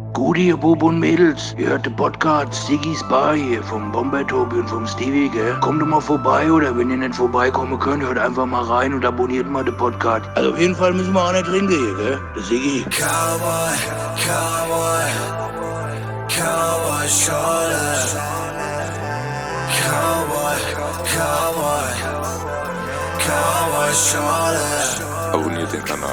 Gute, ihr Bub und Mädels, ihr hört den Podcast Siggy's Bar hier vom Bomber-Tobi und vom Stevie, gell? Kommt doch mal vorbei, oder wenn ihr nicht vorbeikommen könnt, hört einfach mal rein und abonniert mal den Podcast. Also auf jeden Fall müssen wir auch nicht trinken hier, gell? Der Siggy. Cowboy, Cowboy, Cowboy Schorle. Cowboy, Cowboy, Cowboy Schorle. Abonniert den Kanal.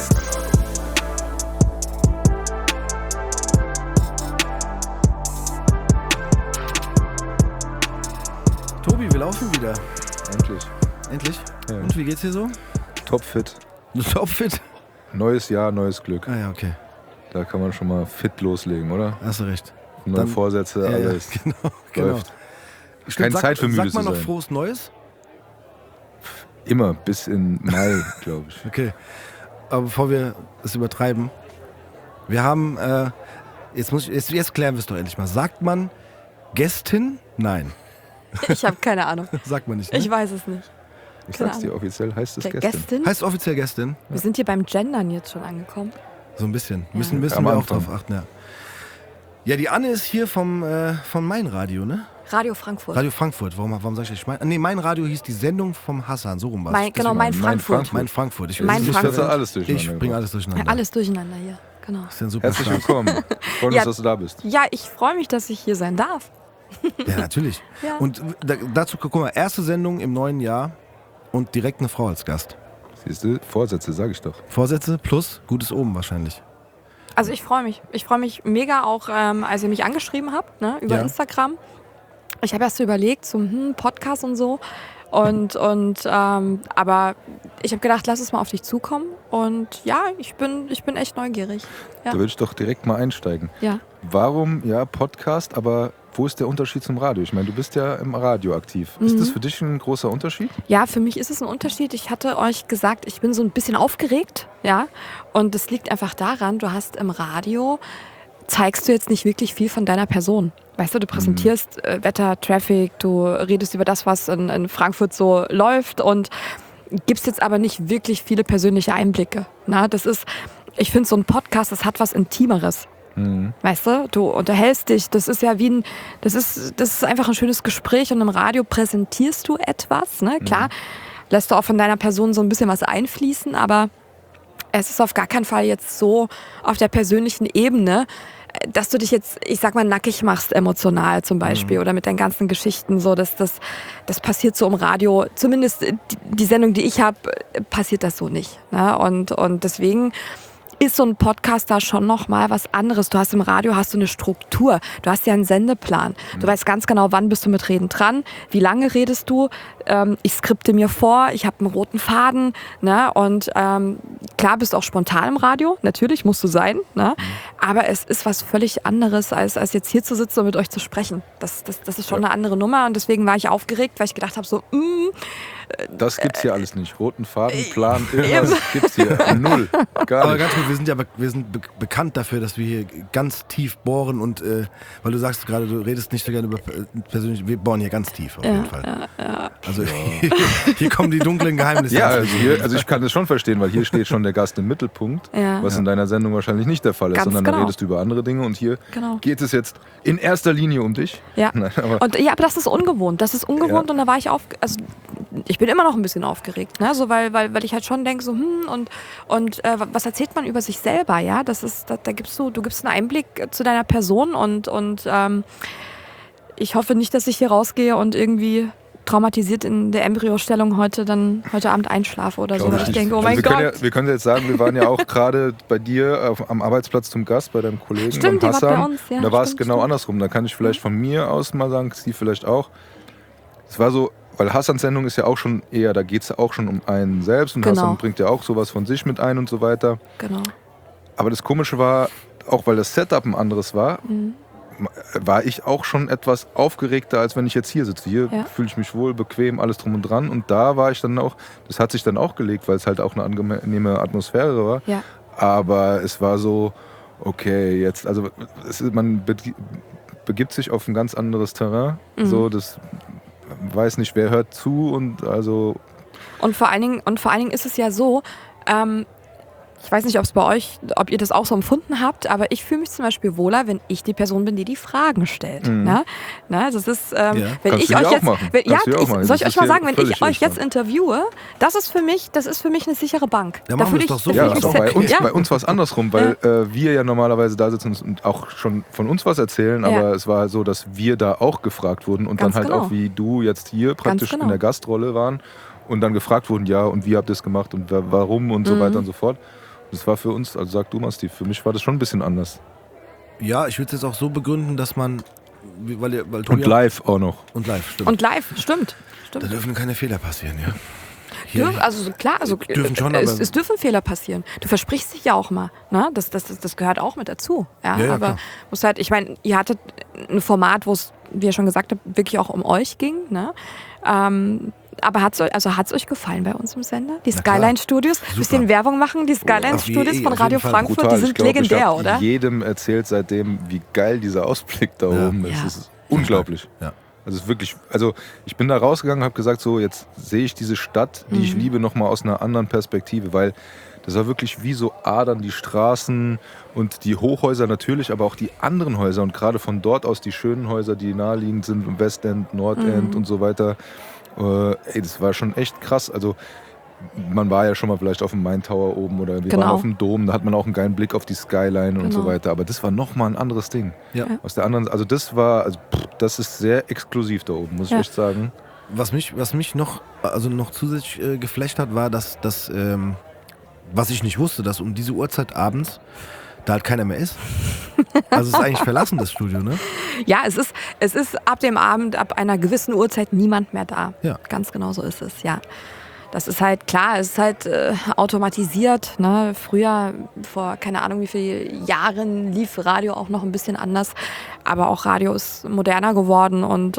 Tobi, wir laufen wieder. Endlich. Endlich? Ja. Und wie geht's dir so? Topfit. Topfit? Neues Jahr, neues Glück. Ah ja, okay. Da kann man schon mal fit loslegen, oder? Hast du recht. Neue Dann- Vorsätze, Ja, ja, alles genau. läuft. Keine Zeit für müde Sagt zu man noch sein. frohes Neues? Immer bis in Mai, glaube ich. Okay. Aber bevor wir es übertreiben, wir haben, jetzt klären wir es doch endlich mal. Sagt man Gästin? Nein, Ich habe keine Ahnung. sagt man nicht. Ne? Ich weiß es nicht. Ich Keine sag's dir, offiziell heißt es Gästin. Gästin? Heißt offiziell Gästin? Wir sind hier beim Gendern jetzt schon angekommen. So ein bisschen. Ja. Müssen Am wir auch Anfang. drauf achten, ja. Ja, die Anne ist hier von Mein Radio, ne? Radio Frankfurt. Radio Frankfurt. Warum sag ich nicht? Mein Radio hieß die Sendung vom Hassan, so rum war's. Genau, mein Frankfurt. Mein Frankfurt. Ich Mein ich- Frankfurt. Das ist alles Ich durcheinander. bringe alles durcheinander. Ja, alles durcheinander hier. Genau. Das ist ein super Herzlich Start. willkommen. Freuen uns, Ja. dass du da bist. Ja, ich freue mich, dass ich hier sein darf. Ja, natürlich. Ja. Und dazu, guck mal, erste Sendung im neuen Jahr und direkt eine Frau als Gast. Siehst du, Vorsätze, sag ich doch. Vorsätze plus gutes Oben wahrscheinlich. Also ich freue mich. Ich freue mich mega auch, als ihr mich angeschrieben habt, ne, über Ja. Instagram. Ich habe erst so überlegt, so Podcast und so. Aber ich habe gedacht, lass es mal auf dich zukommen. Und ja, ich bin echt neugierig. Ja. Da würde ich doch direkt mal einsteigen. Ja. Warum, ja, Podcast, aber wo ist der Unterschied zum Radio? Ich meine, du bist ja im Radio aktiv. Ist das für dich ein großer Unterschied? Ja, für mich ist es ein Unterschied. Ich hatte euch gesagt, ich bin so ein bisschen aufgeregt, ja. Und das liegt einfach daran, du hast im Radio, zeigst du jetzt nicht wirklich viel von deiner Person. Weißt du präsentierst Wetter, Traffic, du redest über das, was in Frankfurt so läuft und gibst jetzt aber nicht wirklich viele persönliche Einblicke. Na, ich finde so ein Podcast, das hat was Intimeres. Weißt du unterhältst dich, das ist ja das ist einfach ein schönes Gespräch und im Radio präsentierst du etwas, ne? Klar, lässt du auch von deiner Person so ein bisschen was einfließen, aber es ist auf gar keinen Fall jetzt so auf der persönlichen Ebene, dass du dich jetzt, ich sag mal, nackig machst emotional zum Beispiel oder mit deinen ganzen Geschichten so, das passiert so im Radio, zumindest die Sendung, die ich habe, passiert das so nicht, ne? Und deswegen ist so ein Podcast da schon noch mal was anderes. Du hast im Radio eine Struktur, du hast ja einen Sendeplan. Du weißt ganz genau, wann bist du mit Reden dran, wie lange redest du. Ich skripte mir vor, ich habe einen roten Faden. Ne? Und klar bist du auch spontan im Radio, natürlich musst du sein. Ne? Aber es ist was völlig anderes, als jetzt hier zu sitzen und mit euch zu sprechen. Das ist schon eine andere Nummer und deswegen war ich aufgeregt, weil ich gedacht habe, so, Das gibt's hier alles nicht. Roten Faden, Plan, irgendwas gibt's hier. Null. Gar Aber nicht. ganz kurz, wir sind bekannt dafür, dass wir hier ganz tief bohren und weil du sagst gerade, du redest nicht so gerne über persönlich, wir bohren hier ganz tief auf jeden Fall. Also hier kommen die dunklen Geheimnisse. Ja, also ich kann das schon verstehen, weil hier steht schon der Gast im Mittelpunkt, Ja. was in deiner Sendung wahrscheinlich nicht der Fall ist, Ganz sondern da genau. redest du über andere Dinge und hier Genau. geht es jetzt in erster Linie um dich. Ja. Nein, aber Aber das ist ungewohnt. Das ist ungewohnt Ja. und da war ich ich bin immer noch ein bisschen aufgeregt, ne? So, weil ich halt schon denke, so, was erzählt man über sich selber, ja? Du gibst einen Einblick zu deiner Person und ich hoffe nicht, dass ich hier rausgehe und irgendwie traumatisiert in der Embryostellung heute Abend einschlafe oder so, glaub weil ich nicht. denke, oh Also mein wir können Gott. ja, wir können ja jetzt sagen, wir waren ja auch gerade bei dir am Arbeitsplatz zum Gast, bei deinem Kollegen, Stimmt, beim ihr wart bei Hassan. uns, ja, und da war es stimmt, genau stimmt. andersrum. Da kann ich vielleicht von mir aus mal sagen, Steve vielleicht auch. Es war so, weil Hassans Sendung ist ja auch schon eher, da geht es ja auch schon um einen selbst und Genau. Hassan bringt ja auch sowas von sich mit ein und so weiter. Genau. Aber das Komische war, auch weil das Setup ein anderes war, war ich auch schon etwas aufgeregter, als wenn ich jetzt hier sitze. Hier Ja. fühle ich mich wohl, bequem, alles drum und dran. Und da war ich dann auch, das hat sich dann auch gelegt, weil es halt auch eine angenehme Atmosphäre war. Ja. Aber es war so, okay, jetzt, also man begibt sich auf ein ganz anderes Terrain. So, das weiß nicht, wer hört zu und also. Und vor allen Dingen ist es ja so, Ich weiß nicht, ob ihr das auch so empfunden habt, aber ich fühle mich zum Beispiel wohler, wenn ich die Person bin, die die Fragen stellt. Ne? Das ist, wenn ich euch jetzt, soll ich euch mal sagen, wenn ich euch jetzt interviewe, das ist für mich eine sichere Bank. Ja, da fühle ich, doch so. Bei uns war es andersrum, weil wir ja normalerweise da sitzen und auch schon von uns was erzählen, aber es war so, dass wir da auch gefragt wurden und Ganz dann halt genau. auch wie du jetzt hier praktisch in der Gastrolle waren und dann gefragt wurden, ja, und wie habt ihr es gemacht und warum und so weiter und so fort. Das war für uns, also sag du mal, Steve, für mich war das schon ein bisschen anders. Ja, ich würde es jetzt auch so begründen, dass man... Weil und live auch noch. Und live, stimmt. Und live, stimmt. Da dürfen keine Fehler passieren, ja. Dürfen schon, aber es dürfen Fehler passieren. Du versprichst dich ja auch mal. Ne? Das gehört auch mit dazu. Ja, aber muss halt, ich meine, ihr hattet ein Format, wo es, wie ihr schon gesagt habt, wirklich auch um euch ging. Ne? Aber hat's euch gefallen bei uns im Sender? Die Skyline Studios? Bisschen Werbung machen, die Skyline Studios von Radio Frankfurt, brutal. Die sind legendär, oder? Ich habe jedem erzählt seitdem, wie geil dieser Ausblick da oben ist. Das ist unglaublich. Ja. Also es ist wirklich, also ich bin da rausgegangen und habe gesagt, so jetzt sehe ich diese Stadt, die ich liebe, nochmal aus einer anderen Perspektive, weil das war wirklich wie so Adern, die Straßen und die Hochhäuser natürlich, aber auch die anderen Häuser und gerade von dort aus die schönen Häuser, die naheliegend sind, im Westend, Nordend und so weiter. Das war schon echt krass. Also man war ja schon mal vielleicht auf dem Main Tower oben oder wir waren auf dem Dom, da hat man auch einen geilen Blick auf die Skyline und so weiter. Aber das war nochmal ein anderes Ding. Ja. Aus der anderen, also das ist sehr exklusiv da oben, muss ich echt sagen. Was mich noch zusätzlich geflasht hat, war, dass was ich nicht wusste, dass um diese Uhrzeit abends da halt keiner mehr ist. Also es ist eigentlich verlassen, das Studio, ne? Ja, es ist ab dem Abend, ab einer gewissen Uhrzeit niemand mehr da. Ja. Ganz genau so ist es, ja. Das ist halt klar, es ist halt automatisiert. Ne? Früher, vor keine Ahnung wie vielen Jahren, lief Radio auch noch ein bisschen anders. Aber auch Radio ist moderner geworden und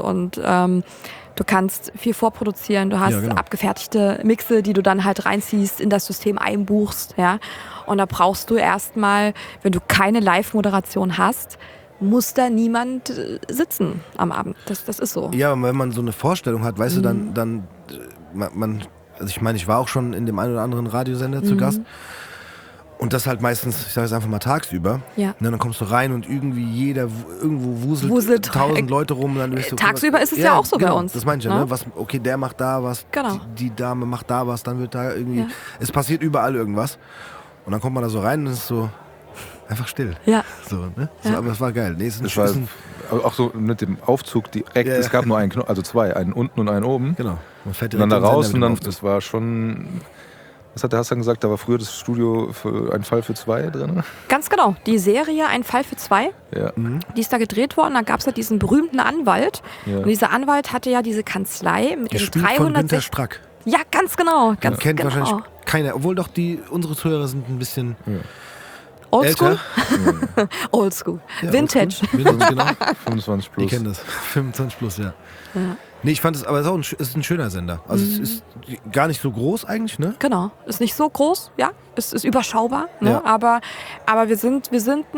du kannst viel vorproduzieren. Du hast abgefertigte Mixe, die du dann halt reinziehst, in das System einbuchst. Ja? Und da brauchst du erstmal, wenn du keine Live-Moderation hast, muss da niemand sitzen am Abend. Das ist so. Ja, wenn man so eine Vorstellung hat, weißt du, dann also ich meine, ich war auch schon in dem einen oder anderen Radiosender zu Gast. Und das halt meistens, ich sage es einfach mal tagsüber. Ja. Und dann kommst du rein und irgendwie jeder irgendwo wuselt 1000 Leute rum. Dann bist du, tagsüber ist es ja auch so bei uns. Das meine ich ja, ne? Okay, der macht da was, die Dame macht da was, dann wird da irgendwie, es passiert überall irgendwas. Und dann kommt man da so rein und es ist so einfach still. Ja. So, ne? So, aber das war geil. Nee, das war auch so mit dem Aufzug direkt, es gab nur einen Knopf, also zwei, einen unten und einen oben. Genau. Man fährt und dann da raus und dann, das war schon, was hat der Hassan gesagt, da war früher das Studio für Ein Fall für zwei drin? Ganz genau, die Serie Ein Fall für zwei, die ist da gedreht worden, da gab es ja diesen berühmten Anwalt und dieser Anwalt hatte ja diese Kanzlei mit den 360... Strack. Ja, ganz genau. Ganz kennt wahrscheinlich keiner, obwohl doch unsere Zuhörer sind ein bisschen... Oldschool? Oldschool. Ja, Vintage. Vintage, genau. 25 plus. Die kennen das. 25 plus, ja. Nee, ich fand es, aber es ist ein schöner Sender. Also es ist gar nicht so groß eigentlich, ne? Genau, ist nicht so groß, ja. Es ist überschaubar, ne? Ja. Aber wir sind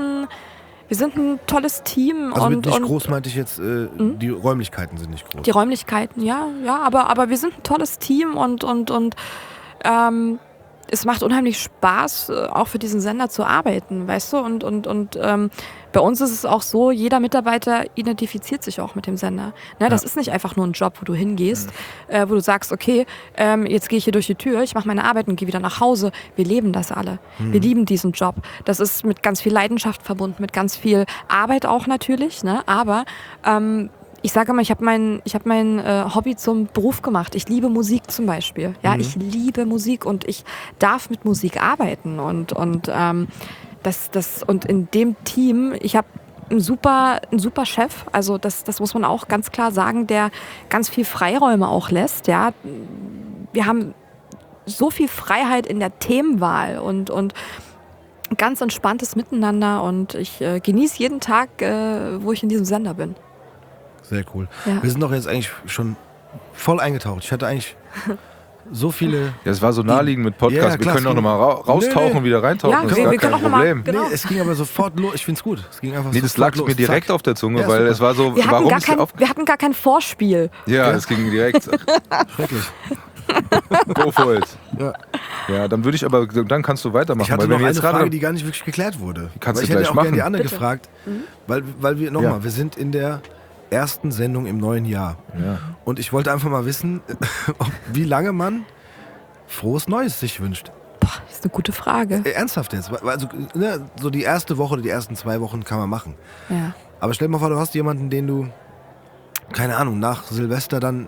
ein tolles Team. Also mit nicht groß meinte ich jetzt, die Räumlichkeiten sind nicht groß. Die Räumlichkeiten, ja, aber wir sind ein tolles Team und es macht unheimlich Spaß, auch für diesen Sender zu arbeiten, weißt du? Und bei uns ist es auch so, jeder Mitarbeiter identifiziert sich auch mit dem Sender. Ne, das ist nicht einfach nur ein Job, wo du hingehst, wo du sagst, okay, jetzt gehe ich hier durch die Tür, ich mache meine Arbeit und gehe wieder nach Hause. Wir leben das alle. Wir lieben diesen Job. Das ist mit ganz viel Leidenschaft verbunden, mit ganz viel Arbeit auch natürlich, ne? Aber ich sage immer, ich habe mein Hobby zum Beruf gemacht. Ich liebe Musik zum Beispiel. Ja, ich liebe Musik und ich darf mit Musik arbeiten und in dem Team, ich habe einen super Chef. Also das muss man auch ganz klar sagen, der ganz viel Freiräume auch lässt. Ja, wir haben so viel Freiheit in der Themenwahl und ganz entspanntes Miteinander und ich genieße jeden Tag, wo ich in diesem Sender bin. Sehr cool. Ja. Wir sind doch jetzt eigentlich schon voll eingetaucht. Ich hatte eigentlich so viele... Ja, es war so naheliegend mit Podcast. Wir können auch nochmal raustauchen und wieder reintauchen. Ja, das ist gar kein Problem. Genau. Nee, es ging aber sofort los. Ich finde es gut. Es ging einfach das lag mir direkt auf der Zunge, weil es war so... Wir hatten gar kein Vorspiel. Ja, es ging direkt. Schrecklich. Go for it. Ja. Ja, dann würde ich aber, dann kannst du weitermachen. Ich hatte weil noch wenn wir eine jetzt gerade Frage, die gar nicht wirklich geklärt wurde. Kannst weil du ich hätte gleich auch gerne machen. die Anne Bitte. gefragt, weil wir, nochmal, wir sind in der ersten Sendung im neuen Jahr. Ja. Und ich wollte einfach mal wissen, wie lange man frohes Neues sich wünscht. Boah, das ist eine gute Frage. Ernsthaft jetzt. Also, ne, so die erste Woche oder die ersten 2 Wochen kann man machen. Ja. Aber stell dir mal vor, du hast jemanden, den du, keine Ahnung, nach Silvester dann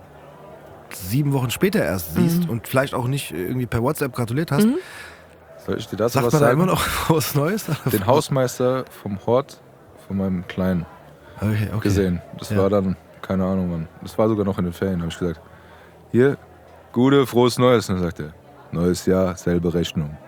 7 Wochen später erst siehst und vielleicht auch nicht irgendwie per WhatsApp gratuliert hast. Soll ich dir dazu Sagt was man da sagen? immer noch frohes Neues? Den Hausmeister vom Hort von meinem Kleinen Okay. gesehen. Das Ja. war dann, keine Ahnung wann. Das war sogar noch in den Ferien, habe ich gesagt. Hier, gute, frohes Neues. Und dann sagt er, neues Jahr, selbe Rechnung.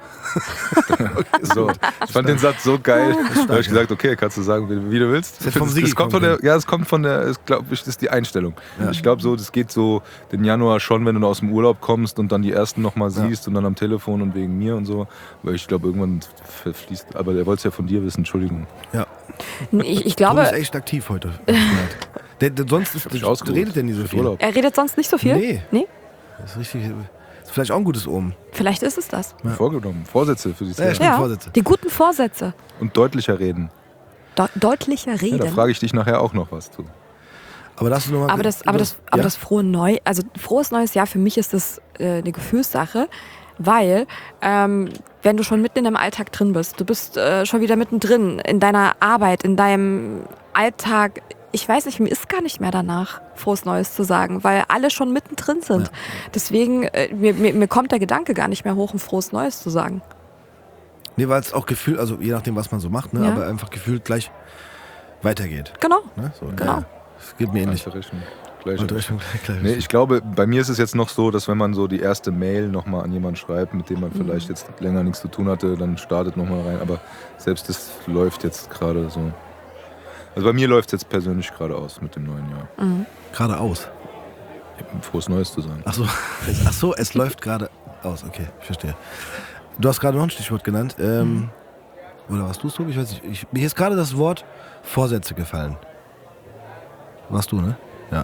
So, ich fand den Satz so geil. Da habe ich gesagt, okay, kannst du sagen, wie du willst. Das hätte vom Sigi Das kommt von kommen der, ja, es kommt von der, glaube ich, das ist die Einstellung. Ich glaube so, das geht so den Januar schon, wenn du aus dem Urlaub kommst und dann die ersten nochmal siehst und dann am Telefon und wegen mir und so. Weil ich glaube, irgendwann verfließt, aber er wollte es ja von dir wissen, Entschuldigung. Ja. Ich Tobi glaube, ist echt aktiv heute. Sonst mich ausgeruht. redet er nie so Für viel. Urlaub. er redet sonst nicht so viel. Nee. Das ist richtig. Ist vielleicht auch ein gutes Omen. Vielleicht ist es das. Vorgenommen, Vorsätze für sich Ja, selbst. stimmt, Vorsätze. Die guten Vorsätze. Und deutlicher reden. Deutlicher Ja, da reden. frage ich dich nachher auch noch was zu. Aber das nochmal. Aber das frohes neues Jahr, für mich ist das eine Gefühlssache, weil wenn du schon mitten in deinem Alltag drin bist, du bist schon wieder mittendrin in deiner Arbeit, in deinem Alltag, ich weiß nicht, mir ist gar nicht mehr danach, frohes Neues zu sagen, weil alle schon mittendrin sind. Ja. Deswegen, mir kommt der Gedanke gar nicht mehr hoch, ein frohes Neues zu sagen. Nee, weil es auch gefühlt, also je nachdem, was man so macht, ne, Ja. aber einfach gefühlt gleich weitergeht. Genau. Ne? So, Genau. ja. Das geht mir ähnlich. Gleiche Rechnung. Gleiche Und Rechnung. gleich. Nee, ich glaube, bei mir ist es jetzt noch so, dass wenn man so die erste Mail nochmal an jemanden schreibt, mit dem man vielleicht jetzt länger nichts zu tun hatte, dann startet nochmal rein. Aber selbst das läuft jetzt gerade so. Also bei mir läuft es jetzt persönlich gerade aus mit dem neuen Jahr. Geradeaus. Frohes Neues zu sagen. Ach so, es läuft gerade aus. Okay, ich verstehe. Du hast gerade noch ein Stichwort genannt. Oder was tust du? Ich weiß nicht. Mir ist gerade das Wort Vorsätze gefallen. Warst du, ne? Ja.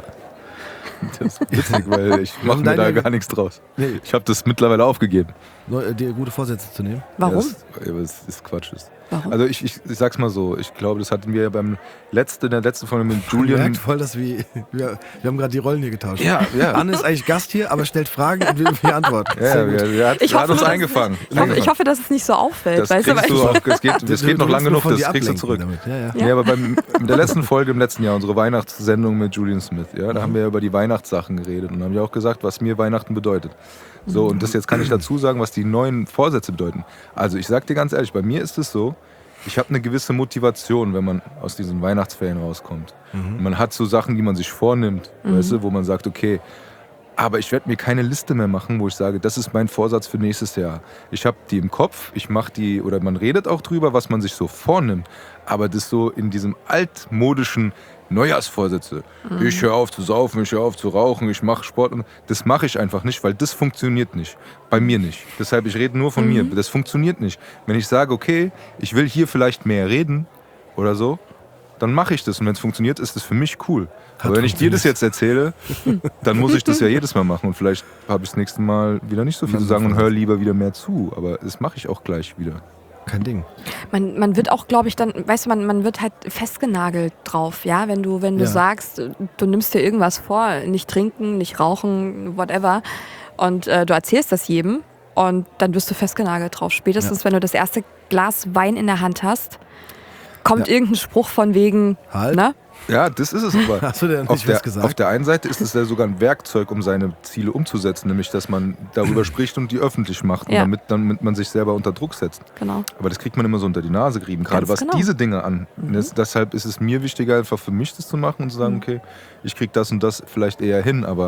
Das ist witzig, weil ich mache mir da gar nichts draus. Nee, Ich habe das mittlerweile aufgegeben. dir gute Vorsätze zu nehmen. Warum? Ja, das ist Quatsch. Warum? Also ich sag's mal so, ich glaube, das hatten wir ja in der letzten Folge mit Man Julian. merkt voll, dass wir haben gerade die Rollen hier getauscht. Ja. Anne ist eigentlich Gast hier, aber stellt Fragen und will mir antworten. Ja, Sehr gut. er hat Ich hoffe, uns dass- eingefangen. Ich hoffe, dass es nicht so auffällt. Das weißt du, kriegst weil du auch, es geht noch Du lange willst nur genug, von das dir kriegst du ablenken zurück. damit. Ja, ja. Nee, aber in der letzten Folge im letzten Jahr, unsere Weihnachtssendung mit Julian Smith, ja, da haben wir ja über die Weihnachtssachen geredet und haben ja auch gesagt, was mir Weihnachten bedeutet. So, und das jetzt kann ich dazu sagen, was die neuen Vorsätze bedeuten. Also ich sag dir ganz ehrlich, bei mir ist es so, ich habe eine gewisse Motivation, wenn man aus diesen Weihnachtsferien rauskommt. Und man hat so Sachen, die man sich vornimmt, weißt du, wo man sagt, okay, aber ich werde mir keine Liste mehr machen, wo ich sage, das ist mein Vorsatz für nächstes Jahr. Ich habe die im Kopf, ich mache die, oder man redet auch drüber, was man sich so vornimmt. Aber das so in diesem altmodischen Neujahrsvorsätze. Ich höre auf zu saufen, ich höre auf zu rauchen, ich mache Sport. Das mache ich einfach nicht, weil das funktioniert nicht. Bei mir nicht. Deshalb, ich rede nur von mir. Das funktioniert nicht. Wenn ich sage, okay, ich will hier vielleicht mehr reden oder so, dann mache ich das. Und wenn es funktioniert, ist das für mich cool. Aber wenn ich dir das jetzt erzähle, dann muss ich das ja jedes Mal machen. Und vielleicht habe ich das nächste Mal wieder nicht so viel zu sagen und höre lieber wieder mehr zu. Aber das mache ich auch gleich wieder. Kein Ding. Man wird auch, glaube ich, dann, weißt du, man wird halt festgenagelt drauf, ja, wenn du Ja. sagst, du nimmst dir irgendwas vor, nicht trinken, nicht rauchen, whatever, und du erzählst das jedem und dann wirst du festgenagelt drauf. Spätestens, wenn du das erste Glas Wein in der Hand hast, kommt irgendein Spruch von wegen, Halt. ne? Ja, das ist es aber. Hast du denn nicht was gesagt? Auf der einen Seite ist es ja sogar ein Werkzeug, um seine Ziele umzusetzen, nämlich dass man darüber spricht und die öffentlich macht, Ja. und damit man sich selber unter Druck setzt. Genau. Aber das kriegt man immer so unter die Nase gerieben, gerade Ganz was genau. diese Dinge an. Deshalb ist es mir wichtiger, einfach für mich das zu machen und zu sagen, okay, ich krieg das und das vielleicht eher hin, aber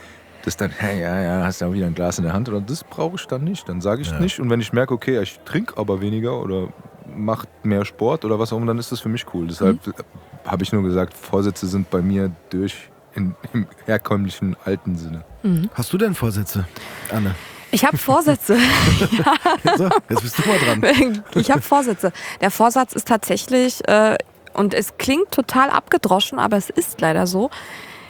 das dann, hey, ja, hast du auch wieder ein Glas in der Hand, oder das brauche ich dann nicht, dann sage ich nicht. Und wenn ich merke, okay, ich trinke aber weniger oder mache mehr Sport oder was auch immer, dann ist das für mich cool. Deshalb habe ich nur gesagt, Vorsätze sind bei mir im herkömmlichen alten Sinne. Hast du denn Vorsätze, Anne? Ich habe Vorsätze. So, jetzt bist du mal dran. Ich habe Vorsätze. Der Vorsatz ist tatsächlich, und es klingt total abgedroschen, aber es ist leider so,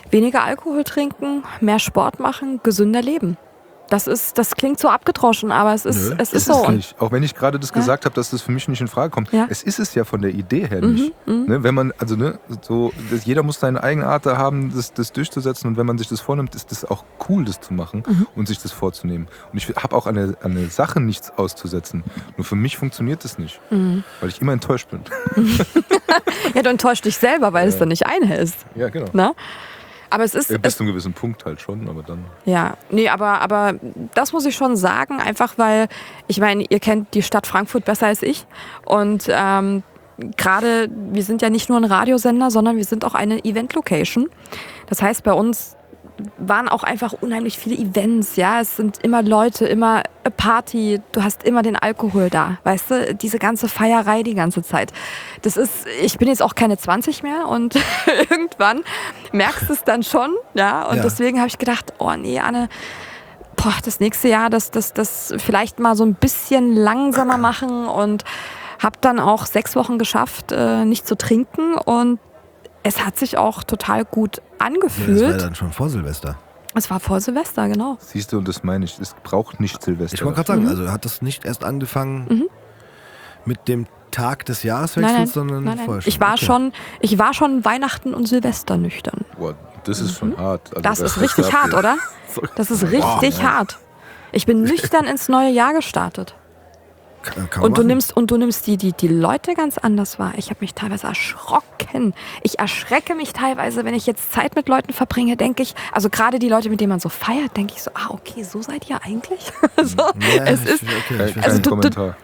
weniger Alkohol trinken, mehr Sport machen, gesünder leben. Das klingt so abgedroschen, aber es ist so. Nicht. Auch wenn ich gerade das gesagt habe, dass das für mich nicht in Frage kommt. Ja. Es ist es ja von der Idee her nicht. Ne, wenn man, jeder muss seine eigene Art da haben, das durchzusetzen. Und wenn man sich das vornimmt, ist das auch cool, das zu machen und sich das vorzunehmen. Und ich habe auch an der Sache nichts auszusetzen. Nur für mich funktioniert das nicht, weil ich immer enttäuscht bin. Ja, du enttäuscht dich selber, weil es dann nicht einhältst. Ja, genau. Na? Aber es ist. Bis zu einem gewissen Punkt halt schon, aber dann. Ja, nee, aber das muss ich schon sagen, einfach weil, ich meine, ihr kennt die Stadt Frankfurt besser als ich. Und gerade, wir sind ja nicht nur ein Radiosender, sondern wir sind auch eine Event-Location. Das heißt, bei uns waren auch einfach unheimlich viele Events, ja. Es sind immer Leute, immer eine Party, du hast immer den Alkohol da, weißt du, diese ganze Feierei die ganze Zeit. Ich bin jetzt auch keine 20 mehr und irgendwann merkst du es dann schon, ja. Und deswegen habe ich gedacht, oh nee, Anne, das nächste Jahr, das vielleicht mal so ein bisschen langsamer machen und habe dann auch 6 Wochen geschafft, nicht zu trinken und es hat sich auch total gut angefühlt. Ja, das war dann schon vor Silvester. Es war vor Silvester, genau. Siehst du, und das meine ich, es braucht nicht Silvester. Ich wollte gerade sagen, also hat das nicht erst angefangen mit dem Tag des Jahreswechsels, sondern vorher schon. Ich war schon Weihnachten und Silvester nüchtern. Boah, das ist schon hart. Also das ist richtig hart, oder? Das ist richtig hart. Ich bin nüchtern ins neue Jahr gestartet. Und du nimmst die Leute ganz anders wahr. Ich habe mich teilweise erschrocken. Ich erschrecke mich teilweise, wenn ich jetzt Zeit mit Leuten verbringe, denke ich, also gerade die Leute, mit denen man so feiert, denke ich so, okay, so seid ihr eigentlich? So, ja, es ist, also du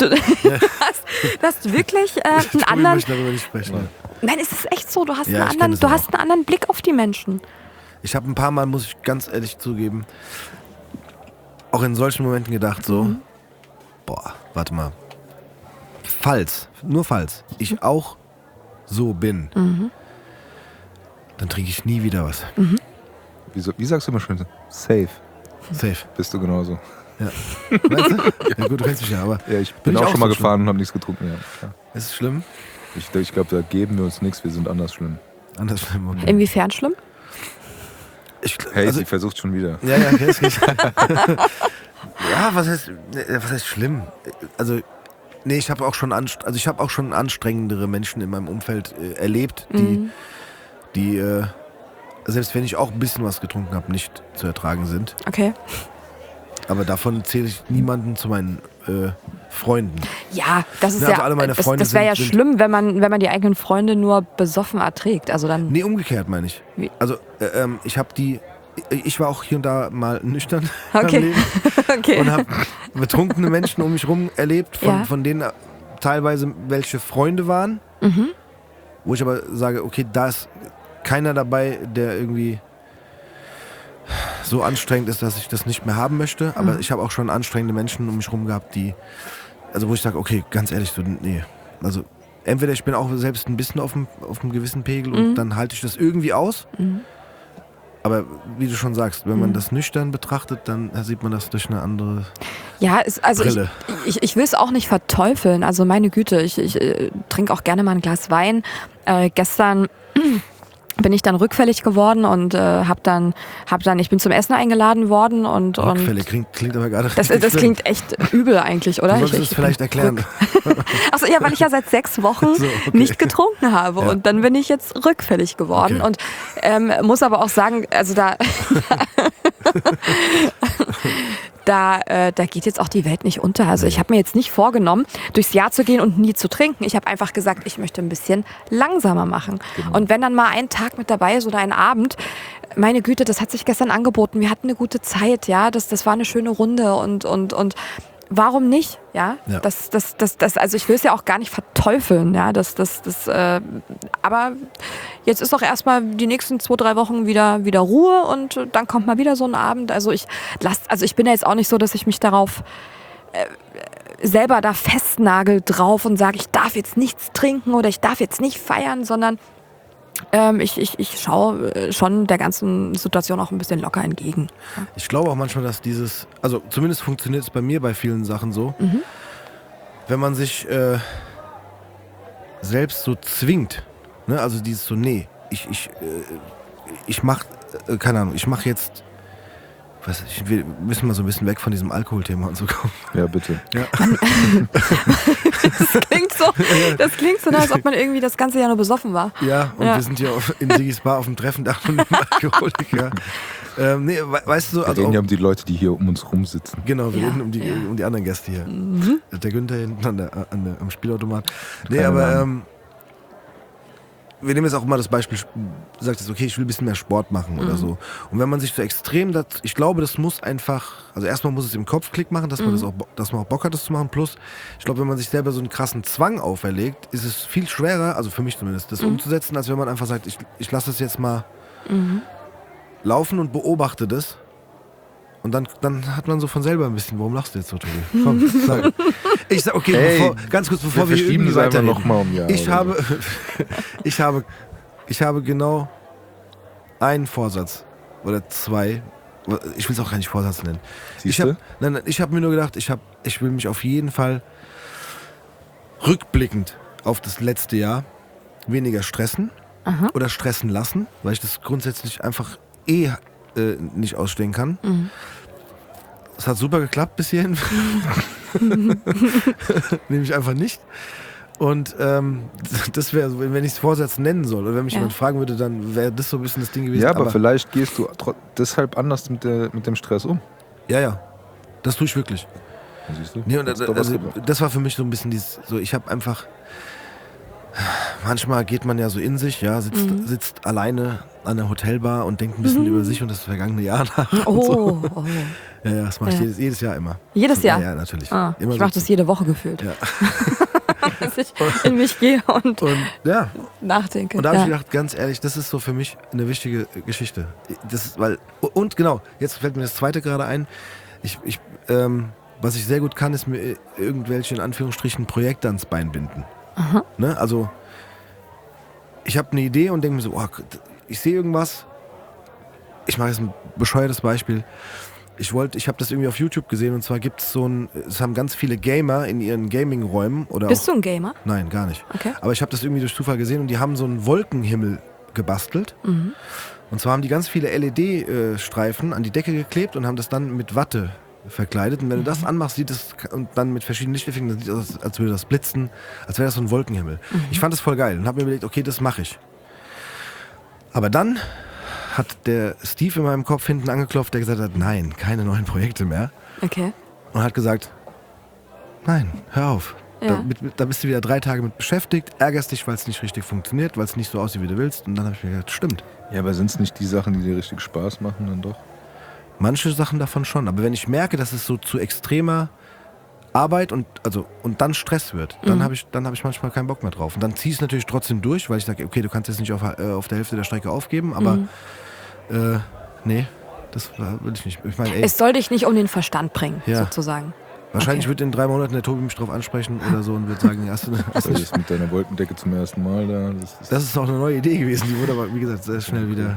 hast wirklich einen anderen. Ich darüber nicht sprechen. Nein, es ist echt so. Du hast einen anderen Blick auf die Menschen. Ich habe ein paar Mal, muss ich ganz ehrlich zugeben, auch in solchen Momenten gedacht, so, warte mal. Falls ich auch so bin, dann trinke ich nie wieder was. Wie sagst du immer schön? Safe. Bist du genauso. Ja. Weißt du? Ja gut, du kennst mich ja, aber... Ja, ich bin auch schon mal gefahren und habe nichts getrunken. Ja. Ist es schlimm? Ich glaube, da geben wir uns nichts, wir sind anders schlimm. Anders schlimm, okay. Inwiefern schlimm? Sie versucht schon wieder. Ja, es geht. Ja, was heißt schlimm? Also, nee, ich habe auch schon anstrengendere Menschen in meinem Umfeld erlebt, die selbst wenn ich auch ein bisschen was getrunken habe, nicht zu ertragen sind. Okay. Aber davon zähle ich niemanden zu meinen Freunden. Ja, das ist also alle meine Freunde das wäre ja schlimm, wenn man die eigenen Freunde nur besoffen erträgt. Also dann. Nee, umgekehrt meine ich. Wie? Also ich war auch hier und da mal nüchtern im Leben Okay. und habe betrunkene Menschen um mich herum erlebt, von denen teilweise welche Freunde waren, wo ich aber sage, okay, da ist keiner dabei, der irgendwie so anstrengend ist, dass ich das nicht mehr haben möchte, aber ich habe auch schon anstrengende Menschen um mich herum gehabt, wo ich sage, okay, ganz ehrlich, also entweder ich bin auch selbst ein bisschen auf einem gewissen Pegel und dann halte ich das irgendwie aus. Aber wie du schon sagst, wenn man das nüchtern betrachtet, dann sieht man das durch eine andere Brille. Ich will es auch nicht verteufeln. Also meine Güte, ich trinke auch gerne mal ein Glas Wein. Gestern bin ich dann rückfällig geworden und ich bin zum Essen eingeladen worden und Rückfällig klingt aber gerade das klingt echt übel eigentlich, oder? Du solltest es vielleicht erklären. Achso, ja, weil ich ja seit 6 Wochen nicht getrunken habe und dann bin ich jetzt rückfällig geworden und muss aber auch sagen, also da geht jetzt auch die Welt nicht unter. Also ich habe mir jetzt nicht vorgenommen, durchs Jahr zu gehen und nie zu trinken. Ich habe einfach gesagt, ich möchte ein bisschen langsamer machen. Genau. Und wenn dann mal ein Tag mit dabei ist oder ein Abend, meine Güte, das hat sich gestern angeboten. Wir hatten eine gute Zeit, ja, das war eine schöne Runde und warum nicht? Ja, also ich will es ja auch gar nicht verteufeln, ja, aber jetzt ist doch erstmal die nächsten 2-3 Wochen wieder Ruhe und dann kommt mal wieder so ein Abend. Also ich bin ja jetzt auch nicht so, dass ich mich darauf selber da festnagel drauf und sage, ich darf jetzt nichts trinken oder ich darf jetzt nicht feiern, sondern ich schaue schon der ganzen Situation auch ein bisschen locker entgegen. Ich glaube auch manchmal, dass also zumindest funktioniert es bei mir bei vielen Sachen so, wenn man sich selbst so zwingt, ne? Also dieses so, nee, ich mach keine Ahnung, ich mache jetzt, wir müssen mal so ein bisschen weg von diesem Alkoholthema und so kommen. Ja, bitte. Ja. Das klingt so, als ob man irgendwie das ganze Jahr nur besoffen war. Ja, und wir sind hier in Sigis Bar auf dem Treffen da von einem Alkoholiker. Nee, weißt du, Wir also reden ja um die Leute, die hier um uns rum sitzen. genau, wir Ja, reden um die anderen Gäste hier. Der Günther hinten am Spielautomat. Nee, Keine aber Ahnung. wir nehmen jetzt auch mal das Beispiel, du sagst jetzt, okay, ich will ein bisschen mehr Sport machen oder so. Und wenn man sich so extrem, ich glaube, das muss einfach, also erstmal muss es im Kopf Klick machen, dass man dass man auch Bock hat, das zu machen. Plus, ich glaube, wenn man sich selber so einen krassen Zwang auferlegt, ist es viel schwerer, also für mich zumindest, das umzusetzen, als wenn man einfach sagt, ich lasse das jetzt mal laufen und beobachte das. Und dann hat man so von selber ein bisschen, warum lachst du jetzt so, Tobi? Komm, sag. Ich sag, okay, Hey, ganz kurz, bevor wir verschieben irgendwie das einfach weiterreden. noch mal um ein Jahr Ich habe genau einen Vorsatz oder zwei. Ich will es auch gar nicht Vorsatz nennen. Ich Siehste? habe mir nur gedacht, ich will mich auf jeden Fall rückblickend auf das letzte Jahr weniger stressen oder stressen lassen, weil ich das grundsätzlich einfach nicht ausstehen kann. Es hat super geklappt bis hierhin. Nämlich einfach nicht. Und das wäre, wenn ich es Vorsatz nennen soll, oder wenn mich jemand fragen würde, dann wäre das so ein bisschen das Ding gewesen. Ja, aber vielleicht gehst du deshalb anders mit dem Stress um. Ja, das tue ich wirklich. Siehst du? Nee, und Hat's doch was gebracht. das war für mich so ein bisschen ich habe einfach, manchmal geht man ja so in sich, ja, sitzt alleine an der Hotelbar und denkt ein bisschen über sich und das vergangene Jahr nach. Und so. Ja, das mache ich jedes Jahr immer. Jedes Jahr? Ja, natürlich. Immer ich so mache das jede Woche gefühlt. Ja. Dass ich in mich gehe und ja. nachdenke. Und da habe ich gedacht, ganz ehrlich, das ist so für mich eine wichtige Geschichte. Das ist, und genau, jetzt fällt mir das zweite gerade ein. Was ich sehr gut kann, ist mir irgendwelche, in Anführungsstrichen, Projekte ans Bein binden. Ne? Also, ich habe eine Idee und denke mir so, ich sehe irgendwas. Ich mache jetzt ein bescheuertes Beispiel. Ich habe das irgendwie auf YouTube gesehen und zwar gibt es es haben ganz viele Gamer in ihren Gaming-Räumen. Bist du ein Gamer? Nein, gar nicht. Okay. Aber ich habe das irgendwie durch Zufall gesehen und die haben so einen Wolkenhimmel gebastelt. Und zwar haben die ganz viele LED-Streifen an die Decke geklebt und haben das dann mit Watte verkleidet. Und wenn du das anmachst, sieht es und dann mit verschiedenen Lichteffekten, dann sieht es aus, als würde das blitzen, als wäre das so ein Wolkenhimmel. Ich fand das voll geil und habe mir überlegt, okay, das mache ich. Aber dann hat der Steve in meinem Kopf hinten angeklopft, der gesagt hat, nein, keine neuen Projekte mehr. Okay. Und hat gesagt, nein, hör auf. Ja. Da bist du wieder 3 Tage mit beschäftigt, ärgerst dich, weil es nicht richtig funktioniert, weil es nicht so aussieht, wie du willst. Und dann habe ich mir gedacht, stimmt. Ja, aber sind es nicht die Sachen, die dir richtig Spaß machen dann doch? Manche Sachen davon schon. Aber wenn ich merke, dass es so zu extremer Arbeit und dann Stress wird, dann habe ich manchmal keinen Bock mehr drauf. Und dann ziehe ich es natürlich trotzdem durch, weil ich sage, okay, du kannst jetzt nicht auf der Hälfte der Strecke aufgeben, aber nee, das will ich nicht. Ich meine, Es soll dich nicht um den Verstand bringen, Ja. sozusagen. wahrscheinlich wird in 3 Monaten der Tobi mich drauf ansprechen oder so und wird sagen, hast du Das ist mit deiner Wolkendecke zum ersten Mal da. das ist auch eine neue Idee gewesen, die wurde aber, wie gesagt, sehr schnell wieder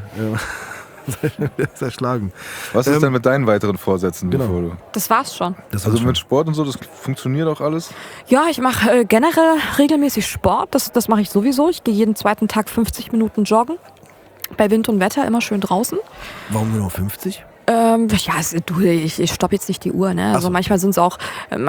zerschlagen. Was ist denn mit deinen weiteren Vorsätzen? Genau. Bevor du Das war's schon. Das war's also schon. mit Sport und so, das funktioniert auch alles? Ja, ich mache generell regelmäßig Sport. Das mache ich sowieso. Ich gehe jeden zweiten Tag 50 Minuten joggen. Bei Wind und Wetter immer schön draußen. Warum genau 50? Ich stoppe jetzt nicht die Uhr, ne? Also so. manchmal sind es auch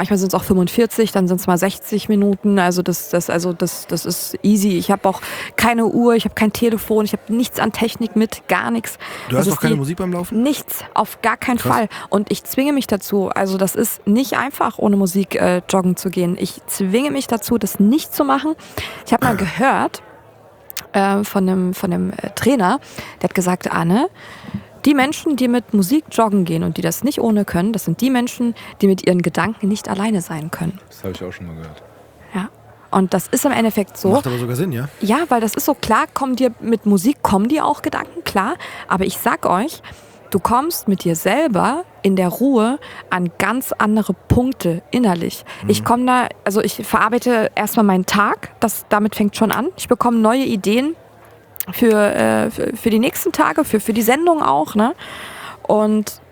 45, dann sind es mal 60 Minuten. Also das ist easy. Ich habe auch keine Uhr, ich habe kein Telefon, ich habe nichts an Technik mit, gar nichts. Du Das hast ist noch keine Musik beim Laufen? Nichts, auf gar keinen Krass. Fall. Und ich zwinge mich dazu. Also das ist nicht einfach, ohne Musik joggen zu gehen. Ich zwinge mich dazu, das nicht zu machen. Ich habe mal gehört von einem Trainer, der hat gesagt, Anne, die Menschen, die mit Musik joggen gehen und die das nicht ohne können, das sind die Menschen, die mit ihren Gedanken nicht alleine sein können. Das habe ich auch schon mal gehört. Ja. Und das ist im Endeffekt so. Macht aber sogar Sinn, ja? Ja, weil das ist so, klar, mit Musik kommen dir auch Gedanken, klar. Aber ich sag euch, du kommst mit dir selber in der Ruhe an ganz andere Punkte innerlich. Ich verarbeite erstmal meinen Tag, damit fängt schon an. Ich bekomme neue Ideen für die nächsten Tage, für die Sendung auch, ne? Und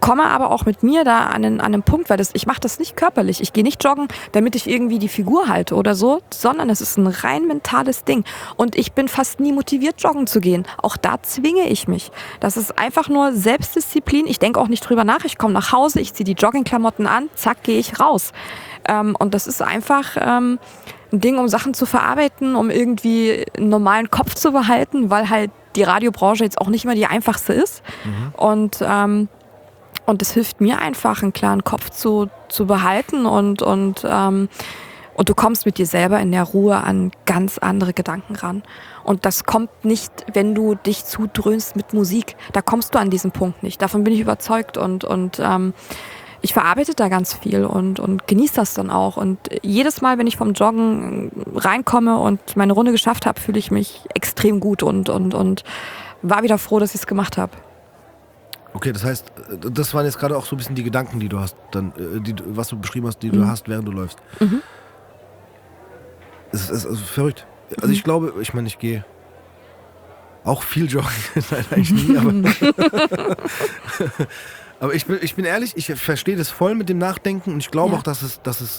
komme aber auch mit mir da an einen Punkt, weil ich mache das nicht körperlich. Ich gehe nicht joggen, damit ich irgendwie die Figur halte oder so, sondern es ist ein rein mentales Ding. Und ich bin fast nie motiviert, joggen zu gehen. Auch da zwinge ich mich. Das ist einfach nur Selbstdisziplin. Ich denke auch nicht drüber nach. Ich komme nach Hause, ich ziehe die Joggingklamotten an, zack, gehe ich raus. Und das ist einfach ein Ding, um Sachen zu verarbeiten, um irgendwie einen normalen Kopf zu behalten, weil halt die Radiobranche jetzt auch nicht mehr die einfachste ist. Und es hilft mir einfach, einen klaren Kopf zu behalten und du kommst mit dir selber in der Ruhe an ganz andere Gedanken ran. Und das kommt nicht, wenn du dich zudröhnst mit Musik. Da kommst du an diesen Punkt nicht. Davon bin ich überzeugt und ich verarbeite da ganz viel und genieße das dann auch. Und jedes Mal, wenn ich vom Joggen reinkomme und meine Runde geschafft habe, fühle ich mich extrem gut und war wieder froh, dass ich es gemacht habe. Okay, das heißt, das waren jetzt gerade auch so ein bisschen die Gedanken, die du hast, was du beschrieben hast, die du hast, während du läufst. Es ist also verrückt. Also ich glaube, ich gehe auch viel joggen, nein, eigentlich nie, aber ich bin ehrlich, ich verstehe das voll mit dem Nachdenken und ich glaube auch, dass es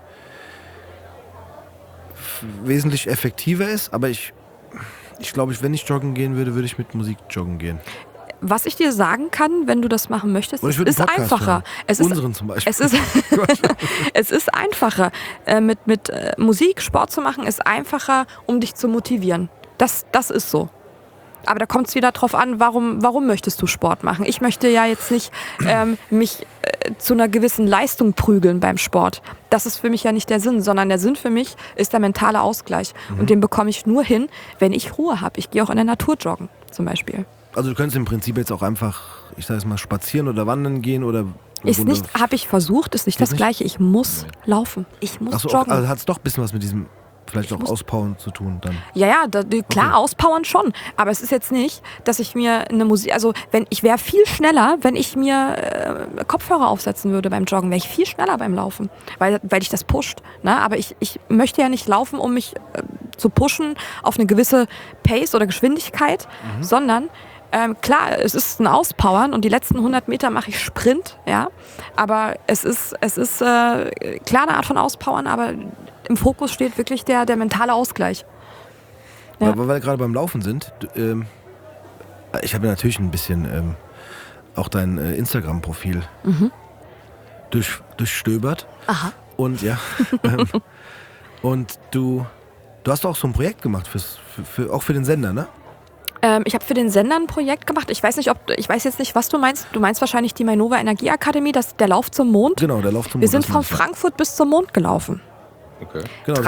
wesentlich effektiver ist, aber ich glaube, wenn ich joggen gehen würde, würde ich mit Musik joggen gehen. Was ich dir sagen kann, wenn du das machen möchtest, es ist einfacher. Unseren zum Beispiel. Es ist einfacher. Mit Musik Sport zu machen, ist einfacher, um dich zu motivieren. Das ist so. Aber da kommt es wieder drauf an, warum möchtest du Sport machen? Ich möchte ja jetzt nicht mich zu einer gewissen Leistung prügeln beim Sport. Das ist für mich ja nicht der Sinn, sondern der Sinn für mich ist der mentale Ausgleich. Und den bekomme ich nur hin, wenn ich Ruhe habe. Ich gehe auch in der Natur joggen zum Beispiel. Also du könntest im Prinzip jetzt auch einfach, ich sage es mal, spazieren oder wandern gehen oder... Habe ich versucht, ist nicht das Gleiche. Ich muss laufen. Ich muss joggen. Also hat es doch ein bisschen was mit diesem vielleicht auch Auspowern zu tun dann? Ja, klar, Auspowern schon. Aber es ist jetzt nicht, dass ich mir eine Musik... Also ich wäre viel schneller, wenn ich mir Kopfhörer aufsetzen würde beim Joggen. Wäre ich viel schneller beim Laufen, weil dich das pusht. Ne? Aber ich möchte ja nicht laufen, um mich zu pushen auf eine gewisse Pace oder Geschwindigkeit, sondern... klar, es ist ein Auspowern und die letzten 100 Meter mache ich Sprint, ja. Aber es ist klar eine Art von Auspowern, aber im Fokus steht wirklich der mentale Ausgleich. Ja. Weil wir gerade beim Laufen sind, ich habe natürlich ein bisschen auch dein Instagram-Profil durchstöbert. Aha. Und ja, und du hast auch so ein Projekt gemacht, auch für den Sender, ne? Ich habe für den Sender ein Projekt gemacht. Ich weiß jetzt nicht, was du meinst. Du meinst wahrscheinlich die Mainova Energieakademie, der Lauf zum Mond. Genau, der Lauf zum Mond. Wir sind von Frankfurt bis zum Mond gelaufen. Okay. Genau,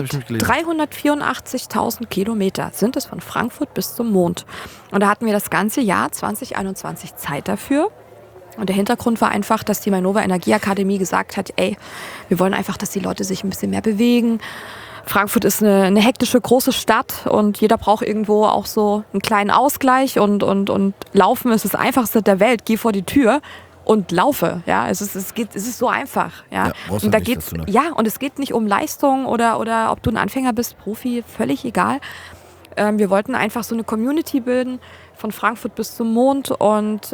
384.000 Kilometer sind es von Frankfurt bis zum Mond. Und da hatten wir das ganze Jahr 2021 Zeit dafür. Und der Hintergrund war einfach, dass die Mainova Energieakademie gesagt hat, wir wollen einfach, dass die Leute sich ein bisschen mehr bewegen. Frankfurt ist eine hektische, große Stadt und jeder braucht irgendwo auch so einen kleinen Ausgleich und Laufen ist das Einfachste der Welt. Geh vor die Tür und laufe. Ja, es ist so einfach. Ja, und da geht's, und es geht nicht um Leistung oder ob du ein Anfänger bist, Profi, völlig egal. Wir wollten einfach so eine Community bilden von Frankfurt bis zum Mond und